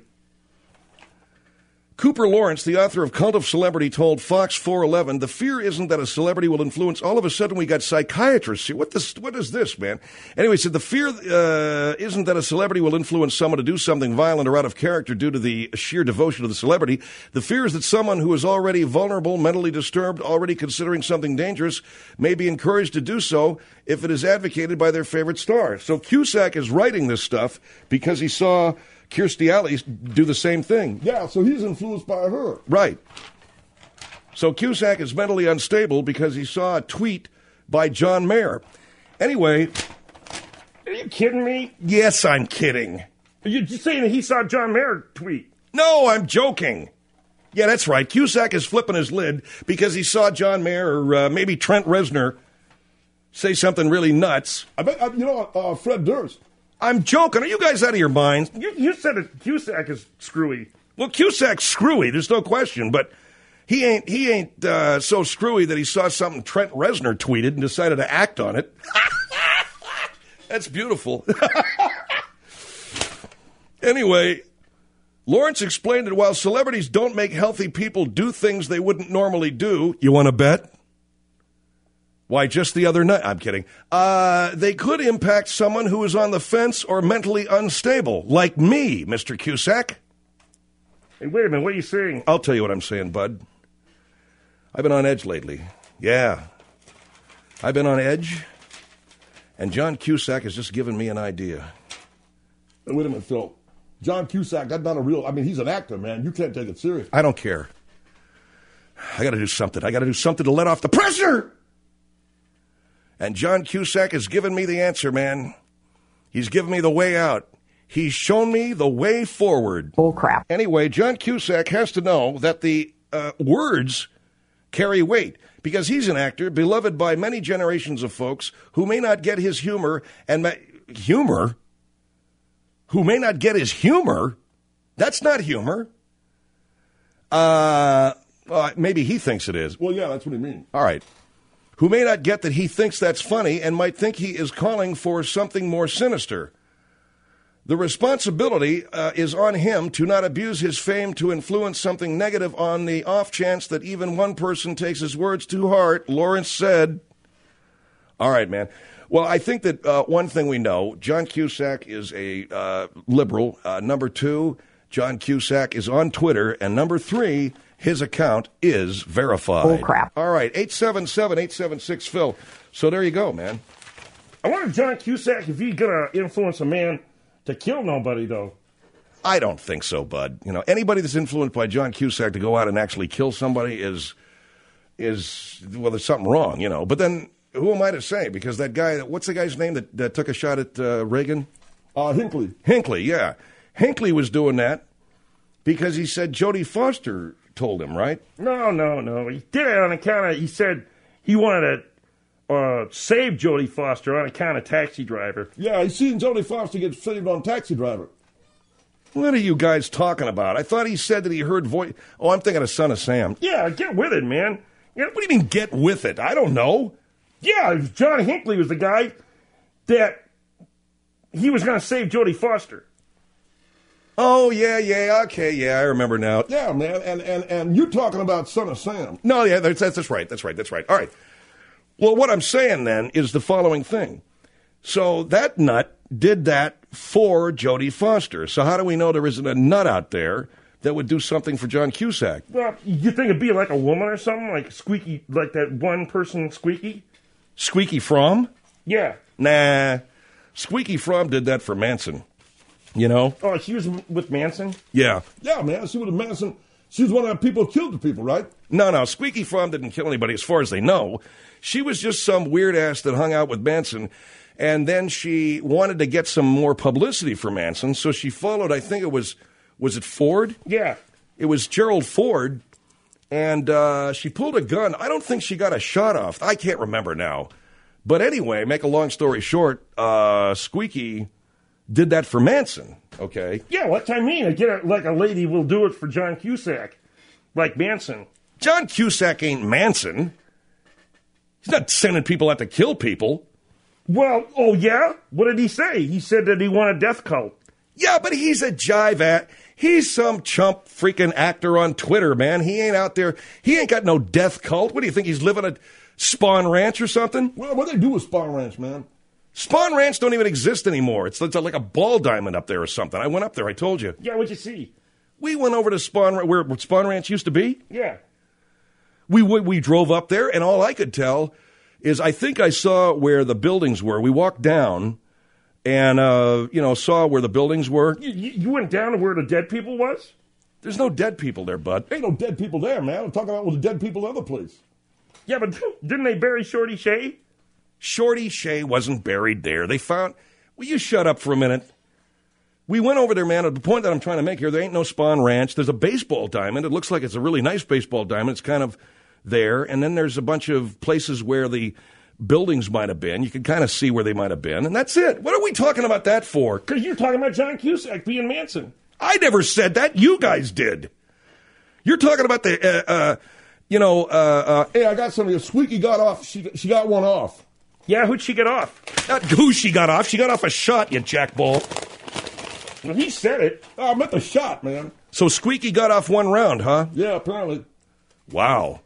Cooper Lawrence, the author of Cult of Celebrity, told Fox four eleven, the fear isn't that a celebrity will influence. All of a sudden, we got psychiatrists here. What this? What is this, man? Anyway, he said the fear uh, isn't that a celebrity will influence someone to do something violent or out of character due to the sheer devotion to the celebrity. The fear is that someone who is already vulnerable, mentally disturbed, already considering something dangerous, may be encouraged to do so if it is advocated by their favorite star. So Cusack is writing this stuff because he saw Kirstie Alley do the same thing. Yeah, so he's influenced by her. Right. So Cusack is mentally unstable because he saw a tweet by John Mayer. Anyway. Are you kidding me? Yes, I'm kidding. Are you just saying that he saw John Mayer tweet? No, I'm joking. Yeah, that's right. Cusack is flipping his lid because he saw John Mayer or uh, maybe Trent Reznor say something really nuts. I bet, uh, you know, uh, Fred Durst. I'm joking. Are you guys out of your minds? You, you said that Cusack is screwy. Well, Cusack's screwy. There's no question. But he ain't he ain't uh, so screwy that he saw something Trent Reznor tweeted and decided to act on it. That's beautiful. Anyway, Lawrence explained that while celebrities don't make healthy people do things they wouldn't normally do, you want to bet? Why, just the other night, I'm kidding, uh, they could impact someone who is on the fence or mentally unstable, like me, Mister Cusack. Hey, wait a minute, what are you saying? I'll tell you what I'm saying, bud. I've been on edge lately. Yeah. I've been on edge, and John Cusack has just given me an idea. Hey, wait a minute, Phil. John Cusack, that's not a real, I mean, he's an actor, man. You can't take it serious. I don't care. I got to do something. I got to do something to let off the pressure. And John Cusack has given me the answer, man. He's given me the way out. He's shown me the way forward. Bull crap. Anyway, John Cusack has to know that the uh, words carry weight because he's an actor beloved by many generations of folks who may not get his humor and ma- humor, who may not get his humor. That's not humor. Uh, well, maybe he thinks it is. Well, yeah, that's what he means. All right. Who may not get that he thinks that's funny and might think he is calling for something more sinister. The responsibility uh, is on him to not abuse his fame to influence something negative on the off chance that even one person takes his words to heart, Lawrence said. All right, man. Well, I think that uh, one thing we know, John Cusack is a uh, liberal. Uh, number two, John Cusack is on Twitter. And number three, his account is verified. Oh, crap. All right, eight seven seven, eight seven six, Phil. So there you go, man. I wonder, John Cusack, if he's going to influence a man to kill nobody, though. I don't think so, bud. You know, anybody that's influenced by John Cusack to go out and actually kill somebody is, is well, there's something wrong, you know. But then, who am I to say? Because that guy, what's the guy's name that, that took a shot at uh, Reagan? Uh, Hinckley. Hinckley, yeah. Hinckley was doing that because he said Jodie Foster told him, right? No, no, no. He did it on account of, he said, he wanted to uh, save Jodie Foster on account of Taxi Driver. Yeah, he's seen Jodie Foster get saved on Taxi Driver. What are you guys talking about? I thought he said that he heard voice. Oh, I'm thinking of Son of Sam. Yeah, get with it, man. Yeah, what do you mean, get with it? I don't know. Yeah, John Hinckley was the guy that he was going to save Jodie Foster. Oh, yeah, yeah, okay, yeah, I remember now. Yeah, man, and, and, and you're talking about Son of Sam. No, yeah, that's, that's, that's right, that's right, that's right. All right. Well, what I'm saying then is the following thing. So that nut did that for Jodie Foster. So how do we know there isn't a nut out there that would do something for John Cusack? Well, you think it'd be like a woman or something? Like Squeaky, like that one person Squeaky? Squeaky Fromm? Yeah. Nah. Squeaky Fromm did that for Manson. You know? Oh, she was with Manson? Yeah. Yeah, man, she was with Manson. She was one of the people who killed the people, right? No, no, Squeaky Fromm didn't kill anybody as far as they know. She was just some weird ass that hung out with Manson. And then she wanted to get some more publicity for Manson, so she followed, I think it was, was it Ford? Yeah. It was Gerald Ford, and uh, she pulled a gun. I don't think she got a shot off. I can't remember now. But anyway, make a long story short, uh, Squeaky did that for Manson, okay? Yeah, what I mean? I get it like a lady will do it for John Cusack, like Manson. John Cusack ain't Manson. He's not sending people out to kill people. Well, oh yeah? What did he say? He said that he wanted a death cult. Yeah, but he's a jive at. He's some chump freaking actor on Twitter, man. He ain't out there. He ain't got no death cult. What do you think? He's living at Spawn Ranch or something? Well, what do they do with Spawn Ranch, man? Spawn Ranch don't even exist anymore. It's, it's like a ball diamond up there or something. I went up there. I told you. Yeah, what'd you see? We went over to Spawn, where Spawn Ranch used to be. Yeah. We, we we drove up there, and all I could tell is I think I saw where the buildings were. We walked down and, uh, you know, saw where the buildings were. You, you went down to where the dead people was? There's no dead people there, bud. Ain't no dead people there, man. I'm talking about with the dead people in the other place. Yeah, but didn't they bury Shorty Shea? Shorty Shea wasn't buried there. They found... Will you shut up for a minute? We went over there, man. At the point that I'm trying to make here, there ain't no Spawn Ranch. There's a baseball diamond. It looks like it's a really nice baseball diamond. It's kind of there. And then there's a bunch of places where the buildings might have been. You can kind of see where they might have been. And that's it. What are we talking about that for? Because you're talking about John Cusack being Manson. I never said that. You guys did. You're talking about the, uh, uh, you know, uh, uh, hey, I got something. Squeaky got off. She, she got one off. Yeah, who'd she get off? Not who she got off. She got off a shot, you jackball. Well, he said it. Oh, I meant the shot, man. So Squeaky got off one round, huh? Yeah, apparently. Wow.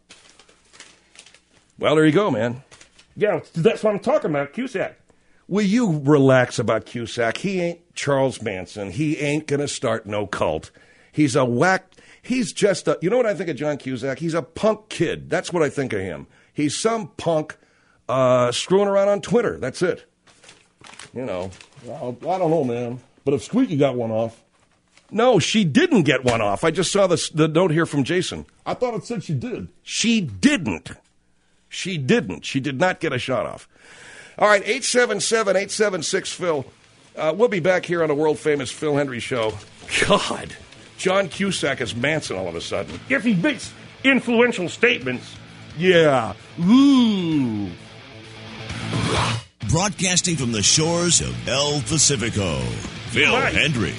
Well, there you go, man. Yeah, that's what I'm talking about, Cusack. Will you relax about Cusack? He ain't Charles Manson. He ain't going to start no cult. He's a whack. He's just a, you know what I think of John Cusack? He's a punk kid. That's what I think of him. He's some punk uh, screwing around on Twitter. That's it. You know. Well, I don't know, man. But if Squeaky got one off. No, she didn't get one off. I just saw the, the note here from Jason. I thought it said she did. She didn't. She didn't. She did not get a shot off. All right, eight seven seven, eight seven six, Phil. Uh, we'll be back here on the world-famous Phil Hendry Show. God, John Cusack is Manson all of a sudden. If he makes influential statements. Yeah. Ooh. Broadcasting from the shores of El Pacifico, Phil Right. Hendry.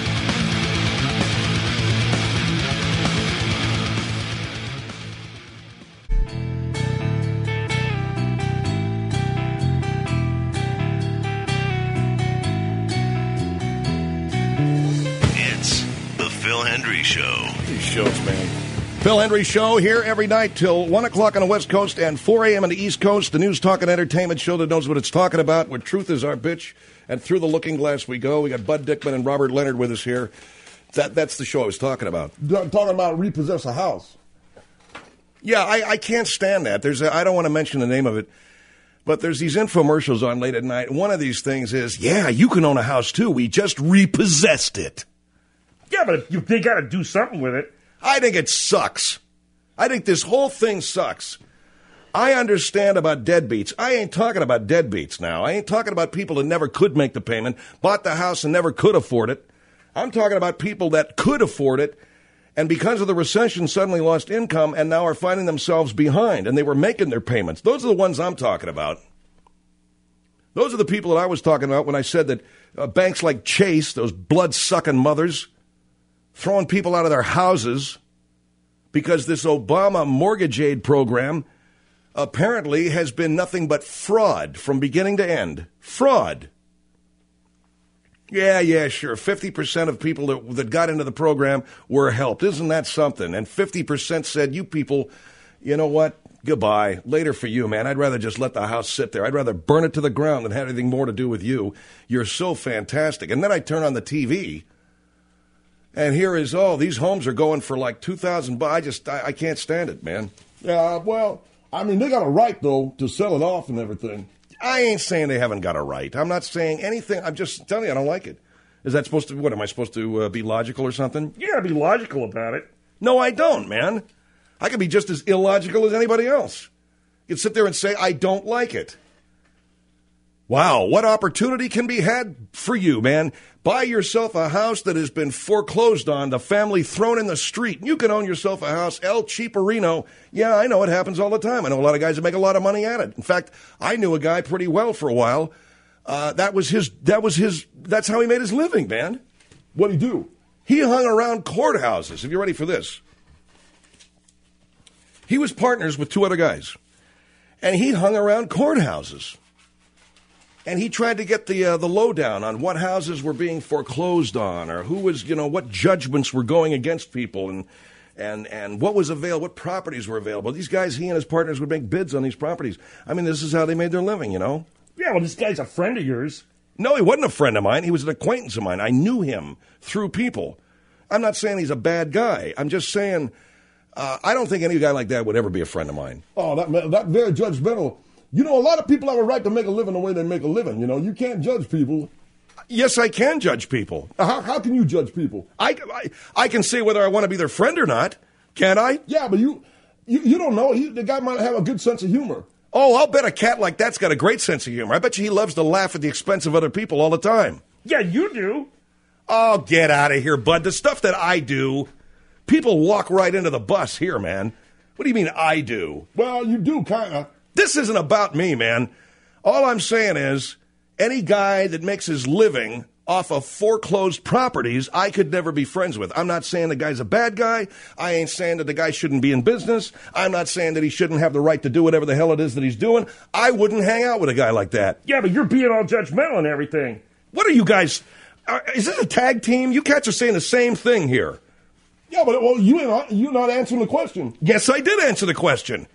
It's the Phil Hendry Show. These shows, man. Phil Hendry Show here every night till one o'clock on the West Coast and four a.m. on the East Coast. The news, talk, and entertainment show that knows what it's talking about, where truth is our bitch. And through the looking glass we go. We got Bud Dickman and Robert Leonard with us here. That That's the show I was talking about. Talking about repossess a house. Yeah, I, I can't stand that. There's a, I don't want to mention the name of it, but there's these infomercials on late at night. One of these things is, yeah, you can own a house too. We just repossessed it. Yeah, but you, they got to do something with it. I think it sucks. I think this whole thing sucks. I understand about deadbeats. I ain't talking about deadbeats now. I ain't talking about people that never could make the payment, bought the house and never could afford it. I'm talking about people that could afford it and because of the recession suddenly lost income and now are finding themselves behind, and they were making their payments. Those are the ones I'm talking about. Those are the people that I was talking about when I said that uh, banks like Chase, those blood-sucking mothers, throwing people out of their houses because this Obama mortgage aid program apparently has been nothing but fraud from beginning to end. Fraud. Yeah, yeah, sure. fifty percent of people that, that got into the program were helped. Isn't that something? And fifty percent said, you people, you know what? Goodbye. Later for you, man. I'd rather just let the house sit there. I'd rather burn it to the ground than have anything more to do with you. You're so fantastic. And then I turn on the T V, and here is, oh, these homes are going for like two thousand dollars. I just, I, I can't stand it, man. Yeah, well, I mean, they got a right, though, to sell it off and everything. I ain't saying they haven't got a right. I'm not saying anything. I'm just telling you I don't like it. Is that supposed to, what, am I supposed to uh, be logical or something? You gotta be logical about it. No, I don't, man. I can be just as illogical as anybody else. You can sit there and say, I don't like it. Wow, what opportunity can be had for you, man? Buy yourself a house that has been foreclosed on, the family thrown in the street. You can own yourself a house, El Cheaperino. Yeah, I know it happens all the time. I know a lot of guys that make a lot of money at it. In fact, I knew a guy pretty well for a while. Uh, that was his, that was his, that's how he made his living, man. What'd he do? He hung around courthouses. If you're ready for this. He was partners with two other guys. And he hung around courthouses. And he tried to get the uh, the lowdown on what houses were being foreclosed on, or who was, you know, what judgments were going against people, and and and what was available, what properties were available. These guys, he and his partners would make bids on these properties. I mean, this is how they made their living, you know. Yeah, well, this guy's a friend of yours. No, he wasn't a friend of mine. He was an acquaintance of mine. I knew him through people. I'm not saying he's a bad guy. I'm just saying uh, I don't think any guy like that would ever be a friend of mine. Oh, that that very judgmental. You know, a lot of people have a right to make a living the way they make a living. You know, you can't judge people. Yes, I can judge people. How, how can you judge people? I, I, I can say whether I want to be their friend or not. Can't I? Yeah, but you you, you don't know. He, the guy might have a good sense of humor. Oh, I'll bet a cat like that's got a great sense of humor. I bet you he loves to laugh at the expense of other people all the time. Yeah, you do. Oh, get out of here, bud. The stuff that I do, people walk right into the bus here, man. What do you mean I do? Well, you do, kind of. This isn't about me, man. All I'm saying is any guy that makes his living off of foreclosed properties, I could never be friends with. I'm not saying the guy's a bad guy. I ain't saying that the guy shouldn't be in business. I'm not saying that he shouldn't have the right to do whatever the hell it is that he's doing. I wouldn't hang out with a guy like that. Yeah, but you're being all judgmental and everything. What are you guys? Uh, is this a tag team? You cats are saying the same thing here. Yeah, but well, you ain't, you're not answering the question. Yes, I did answer the question.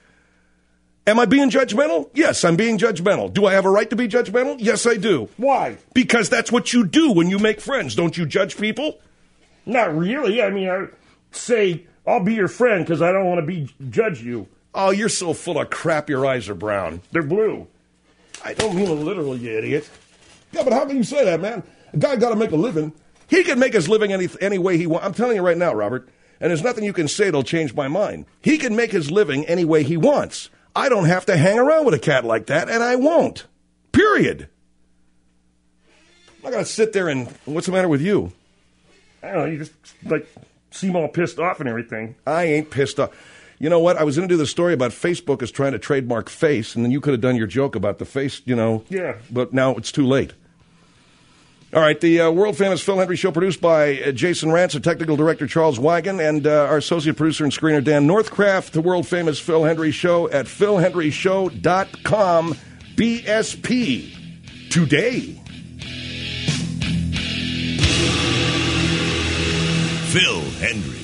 Am I being judgmental? Yes, I'm being judgmental. Do I have a right to be judgmental? Yes, I do. Why? Because that's what you do when you make friends. Don't you judge people? Not really. I mean, I say, I'll be your friend because I don't want to be judge you. Oh, you're so full of crap, your eyes are brown. They're blue. I don't mean it literally, you idiot. Yeah, but how can you say that, man? A guy got to make a living. He can make his living any, any way he wants. I'm telling you right now, Robert, and there's nothing you can say that'll change my mind. He can make his living any way he wants. I don't have to hang around with a cat like that, and I won't. Period. I'm not going to sit there and, what's the matter with you? I don't know, you just, like, seem all pissed off and everything. I ain't pissed off. You know what? I was going to do the story about Facebook is trying to trademark face, and then you could have done your joke about the face, you know. Yeah. But now it's too late. All right, the uh, world-famous Phil Hendrie Show, produced by uh, Jason Rantz, our technical director Charles Wagon, and uh, our associate producer and screener Dan Northcraft. The world-famous Phil Hendrie Show at phil hendrie show dot com. B S P today. Phil Hendrie.